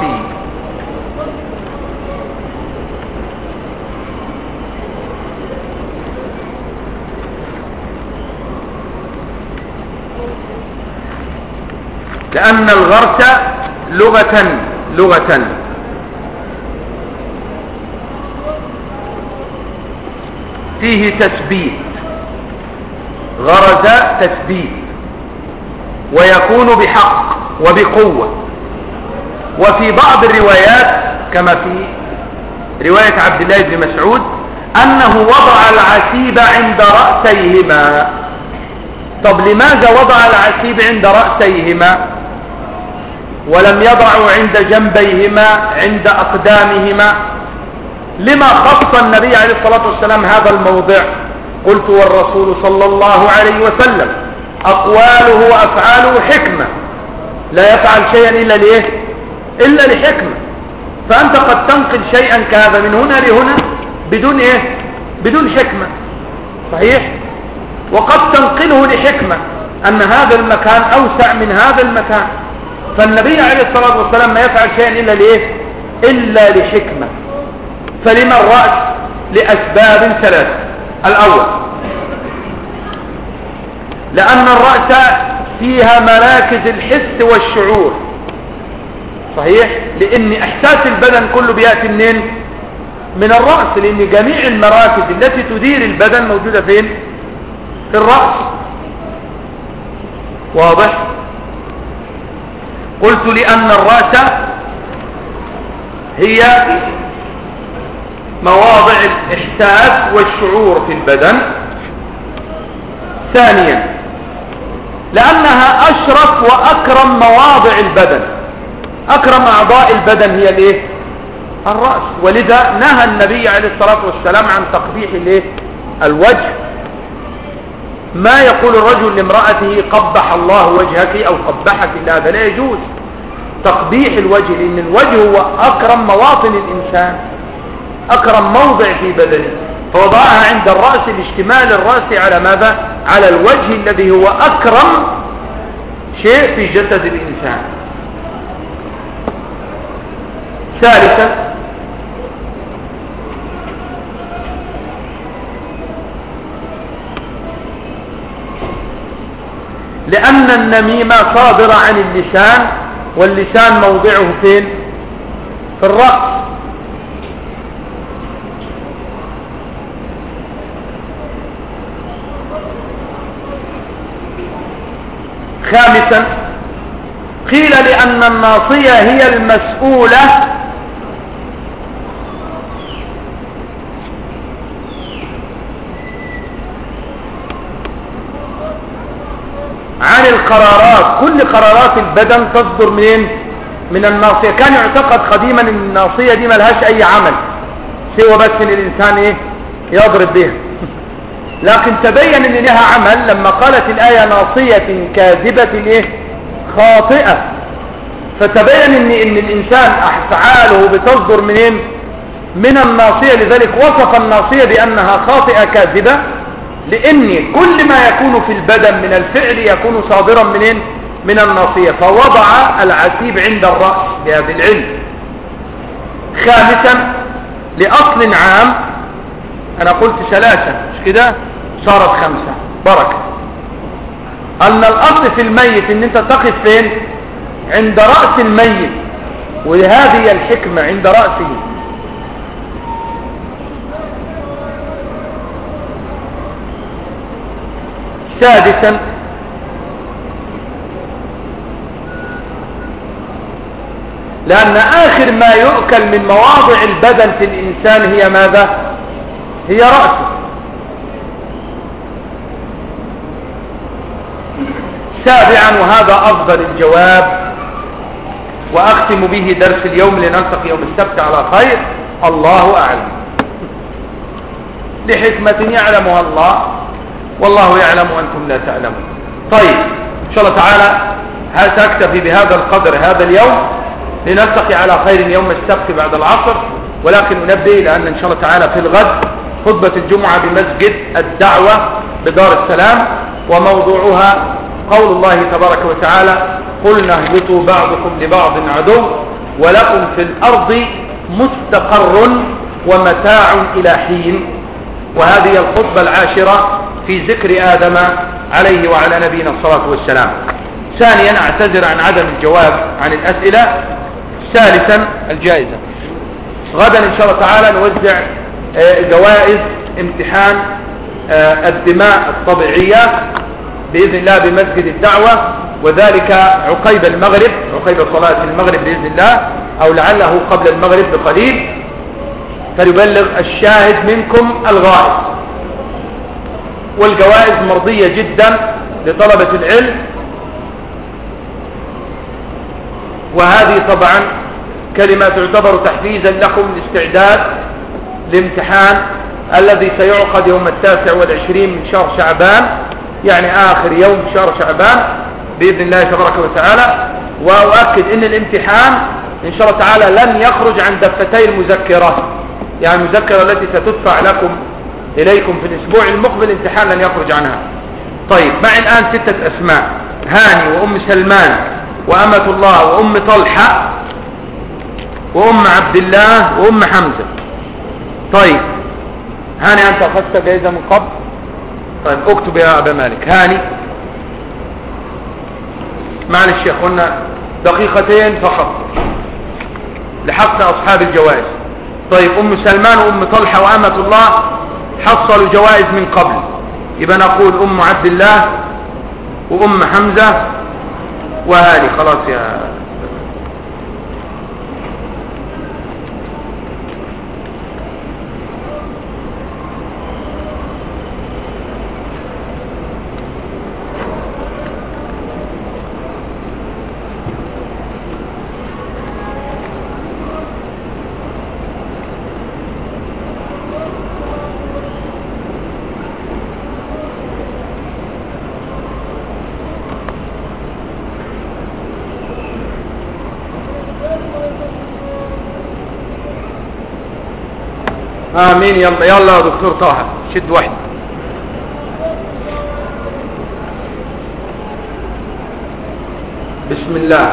لأن الغرس لغة فيه تثبيت، غرز تثبيت، ويكون بحق وبقوة. وفي بعض الروايات كما في رواية عبد الله بن مسعود أنه وضع العسيب عند رأسيهما. طب لماذا وضع العسيب عند رأسيهما ولم يضعوا عند جنبيهما عند أقدامهما؟ لما خص النبي عليه الصلاة والسلام هذا الموضع؟ قلت والرسول صلى الله عليه وسلم أقواله وأفعاله حكمة، لا يفعل شيئا إلا لإيه؟ إلا لحكمة. فأنت قد تنقل شيئا كهذا من هنا لهنا بدون إيه؟ بدون حكمة، صحيح؟ وقد تنقله لحكمة أن هذا المكان أوسع من هذا المكان. فالنبي عليه الصلاة والسلام ما يفعل شيئا إلا لإيه؟ إلا لحكمة. فلما الرأس؟ لأسباب ثلاثة. الأول لأن الرأس فيها مراكز الحس والشعور، صحيح؟ لأن إحساس البدن كله بيأتي منين؟ من الرأس، لأن جميع المراكز التي تدير البدن موجودة فين؟ في الرأس. واضح؟ قلت لأن الرأس هي مواضع الإحساس والشعور في البدن. ثانيا لأنها أشرف وأكرم مواضع البدن، أكرم أعضاء البدن هي الإيه؟ الرأس. ولذا نهى النبي عليه الصلاة والسلام عن تقبيح الإيه؟ الوجه. ما يقول الرجل لامرأته قبح الله وجهك أو قبحك، هذا لا يجوز تقبيح الوجه، لأن الوجه هو أكرم مواطن الإنسان، أكرم موضع في بدنه، فوضعها عند الرأس لاشتمال الرأس على ماذا؟ على الوجه الذي هو أكرم شيء في جسد الإنسان. ثالثا لأن النميمة صادرة عن اللسان واللسان موضعه فين؟ في الرأس. خامسا قيل لأن الناصية هي المسؤولة عن القرارات، كل قرارات البدن تصدر من الناصية. كان يعتقد قديما ان الناصية دي ملهاش اي عمل سوى بس ان الانسان يضرب بها، لكن تبين ان لها عمل لما قالت الآية ناصية كاذبة خاطئة، فتبين ان الانسان افعاله بتصدر من الناصية. لذلك وصف الناصية بانها خاطئة كاذبة، لان كل ما يكون في البدن من الفعل يكون صادرا من الناصية، فوضع العتيب عند الرأس بهذا العلم. خامسا لأصل عام، انا قلت ثلاثة مش كده، صارت خمسة، بركة. ان الاصل في الميت ان انت تقف فين؟ عند رأس الميت، وهذه الحكمة عند رأسه. سادسا لأن آخر ما يؤكل من مواضع البدن في الإنسان هي ماذا؟ هي رأسه. سابعا وهذا أفضل الجواب وأختم به درس اليوم لنلتقي يوم السبت على خير، الله أعلم، لحكمة يعلمها الله والله يعلم وأنتم لا تعلمون. طيب إن شاء الله تعالى سأكتفي بهذا القدر هذا اليوم، لنلتقي على خير يوم السبت بعد العصر. ولكن ننبه لأن إن شاء الله تعالى في الغد خطبة الجمعة بمسجد الدعوة بدار السلام، وموضوعها قول الله تبارك وتعالى قلنا اهبطوا بعضكم لبعض عدو ولكم في الأرض مستقر ومتاع إلى حين. وهذه الخطبة العاشرة في ذكر آدم عليه وعلى نبينا الصلاة والسلام. ثانيا اعتذر عن عدم الجواب عن الأسئلة. ثالثا الجائزة، غدا إن شاء الله تعالى نوزع جوائز امتحان الدماء الطبيعية بإذن الله بمسجد الدعوة، وذلك عقيب المغرب، عقيب صلاة المغرب بإذن الله، أو لعله قبل المغرب بقليل، فليبلغ الشاهد منكم الغائب. والجوائز مرضية جدا لطلبة العلم، وهذه طبعا كلمة تعتبر تحفيزا لكم لاستعداد لامتحان الذي سيعقد يوم 29 من شهر شعبان، يعني آخر يوم شهر شعبان بإذن الله تبارك وتعالى. وأؤكد أن الامتحان إن شاء الله تعالى لن يخرج عن دفتي المذكرة، يعني المذكرة التي ستدفع إليكم في الأسبوع المقبل امتحان لن يخرج عنها. طيب معي الآن 6 أسماء: هاني وأم سلمان وأمة الله وأم طلحة وأم عبد الله وأم حمزة. طيب هاني أنت أخذت جائزة من قبل؟ طيب اكتب يا أبا مالك. هاني، معلش يا أخوانا دقيقتين فقط لحقنا أصحاب الجوائز. طيب أم سلمان وأم طلحة وأمة الله حصلوا جوائز من قبل، يبقى نقول أم عبد الله وأم حمزة وهاني. خلاص يا آمين. يلا يا دكتور طه شد واحد. بسم الله.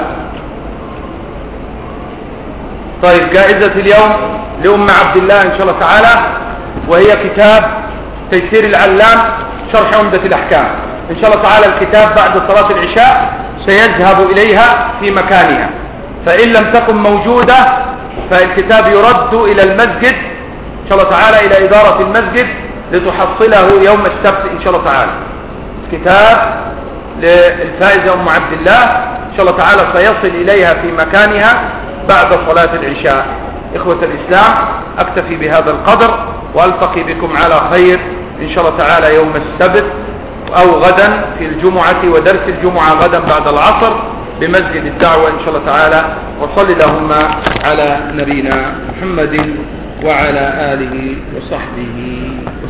طيب جائزة اليوم لأم عبد الله إن شاء الله تعالى، وهي كتاب تيسير العلام شرح عمدة الأحكام. إن شاء الله تعالى الكتاب بعد صلاة العشاء سيذهب إليها في مكانها، فإن لم تكن موجودة فالكتاب يرد إلى المسجد إن شاء الله تعالى، إلى إدارة المسجد لتحصله يوم السبت إن شاء الله تعالى. كتاب للفائزة أم عبد الله إن شاء الله تعالى سيصل إليها في مكانها بعد صلاة العشاء. إخوة الإسلام، أكتفي بهذا القدر وألتقي بكم على خير إن شاء الله تعالى يوم السبت أو غدا في الجمعة، ودرس الجمعة غدا بعد العصر بمسجد الدعوة إن شاء الله تعالى. وصل اللهم على نبينا محمد وعلى آله وصحبه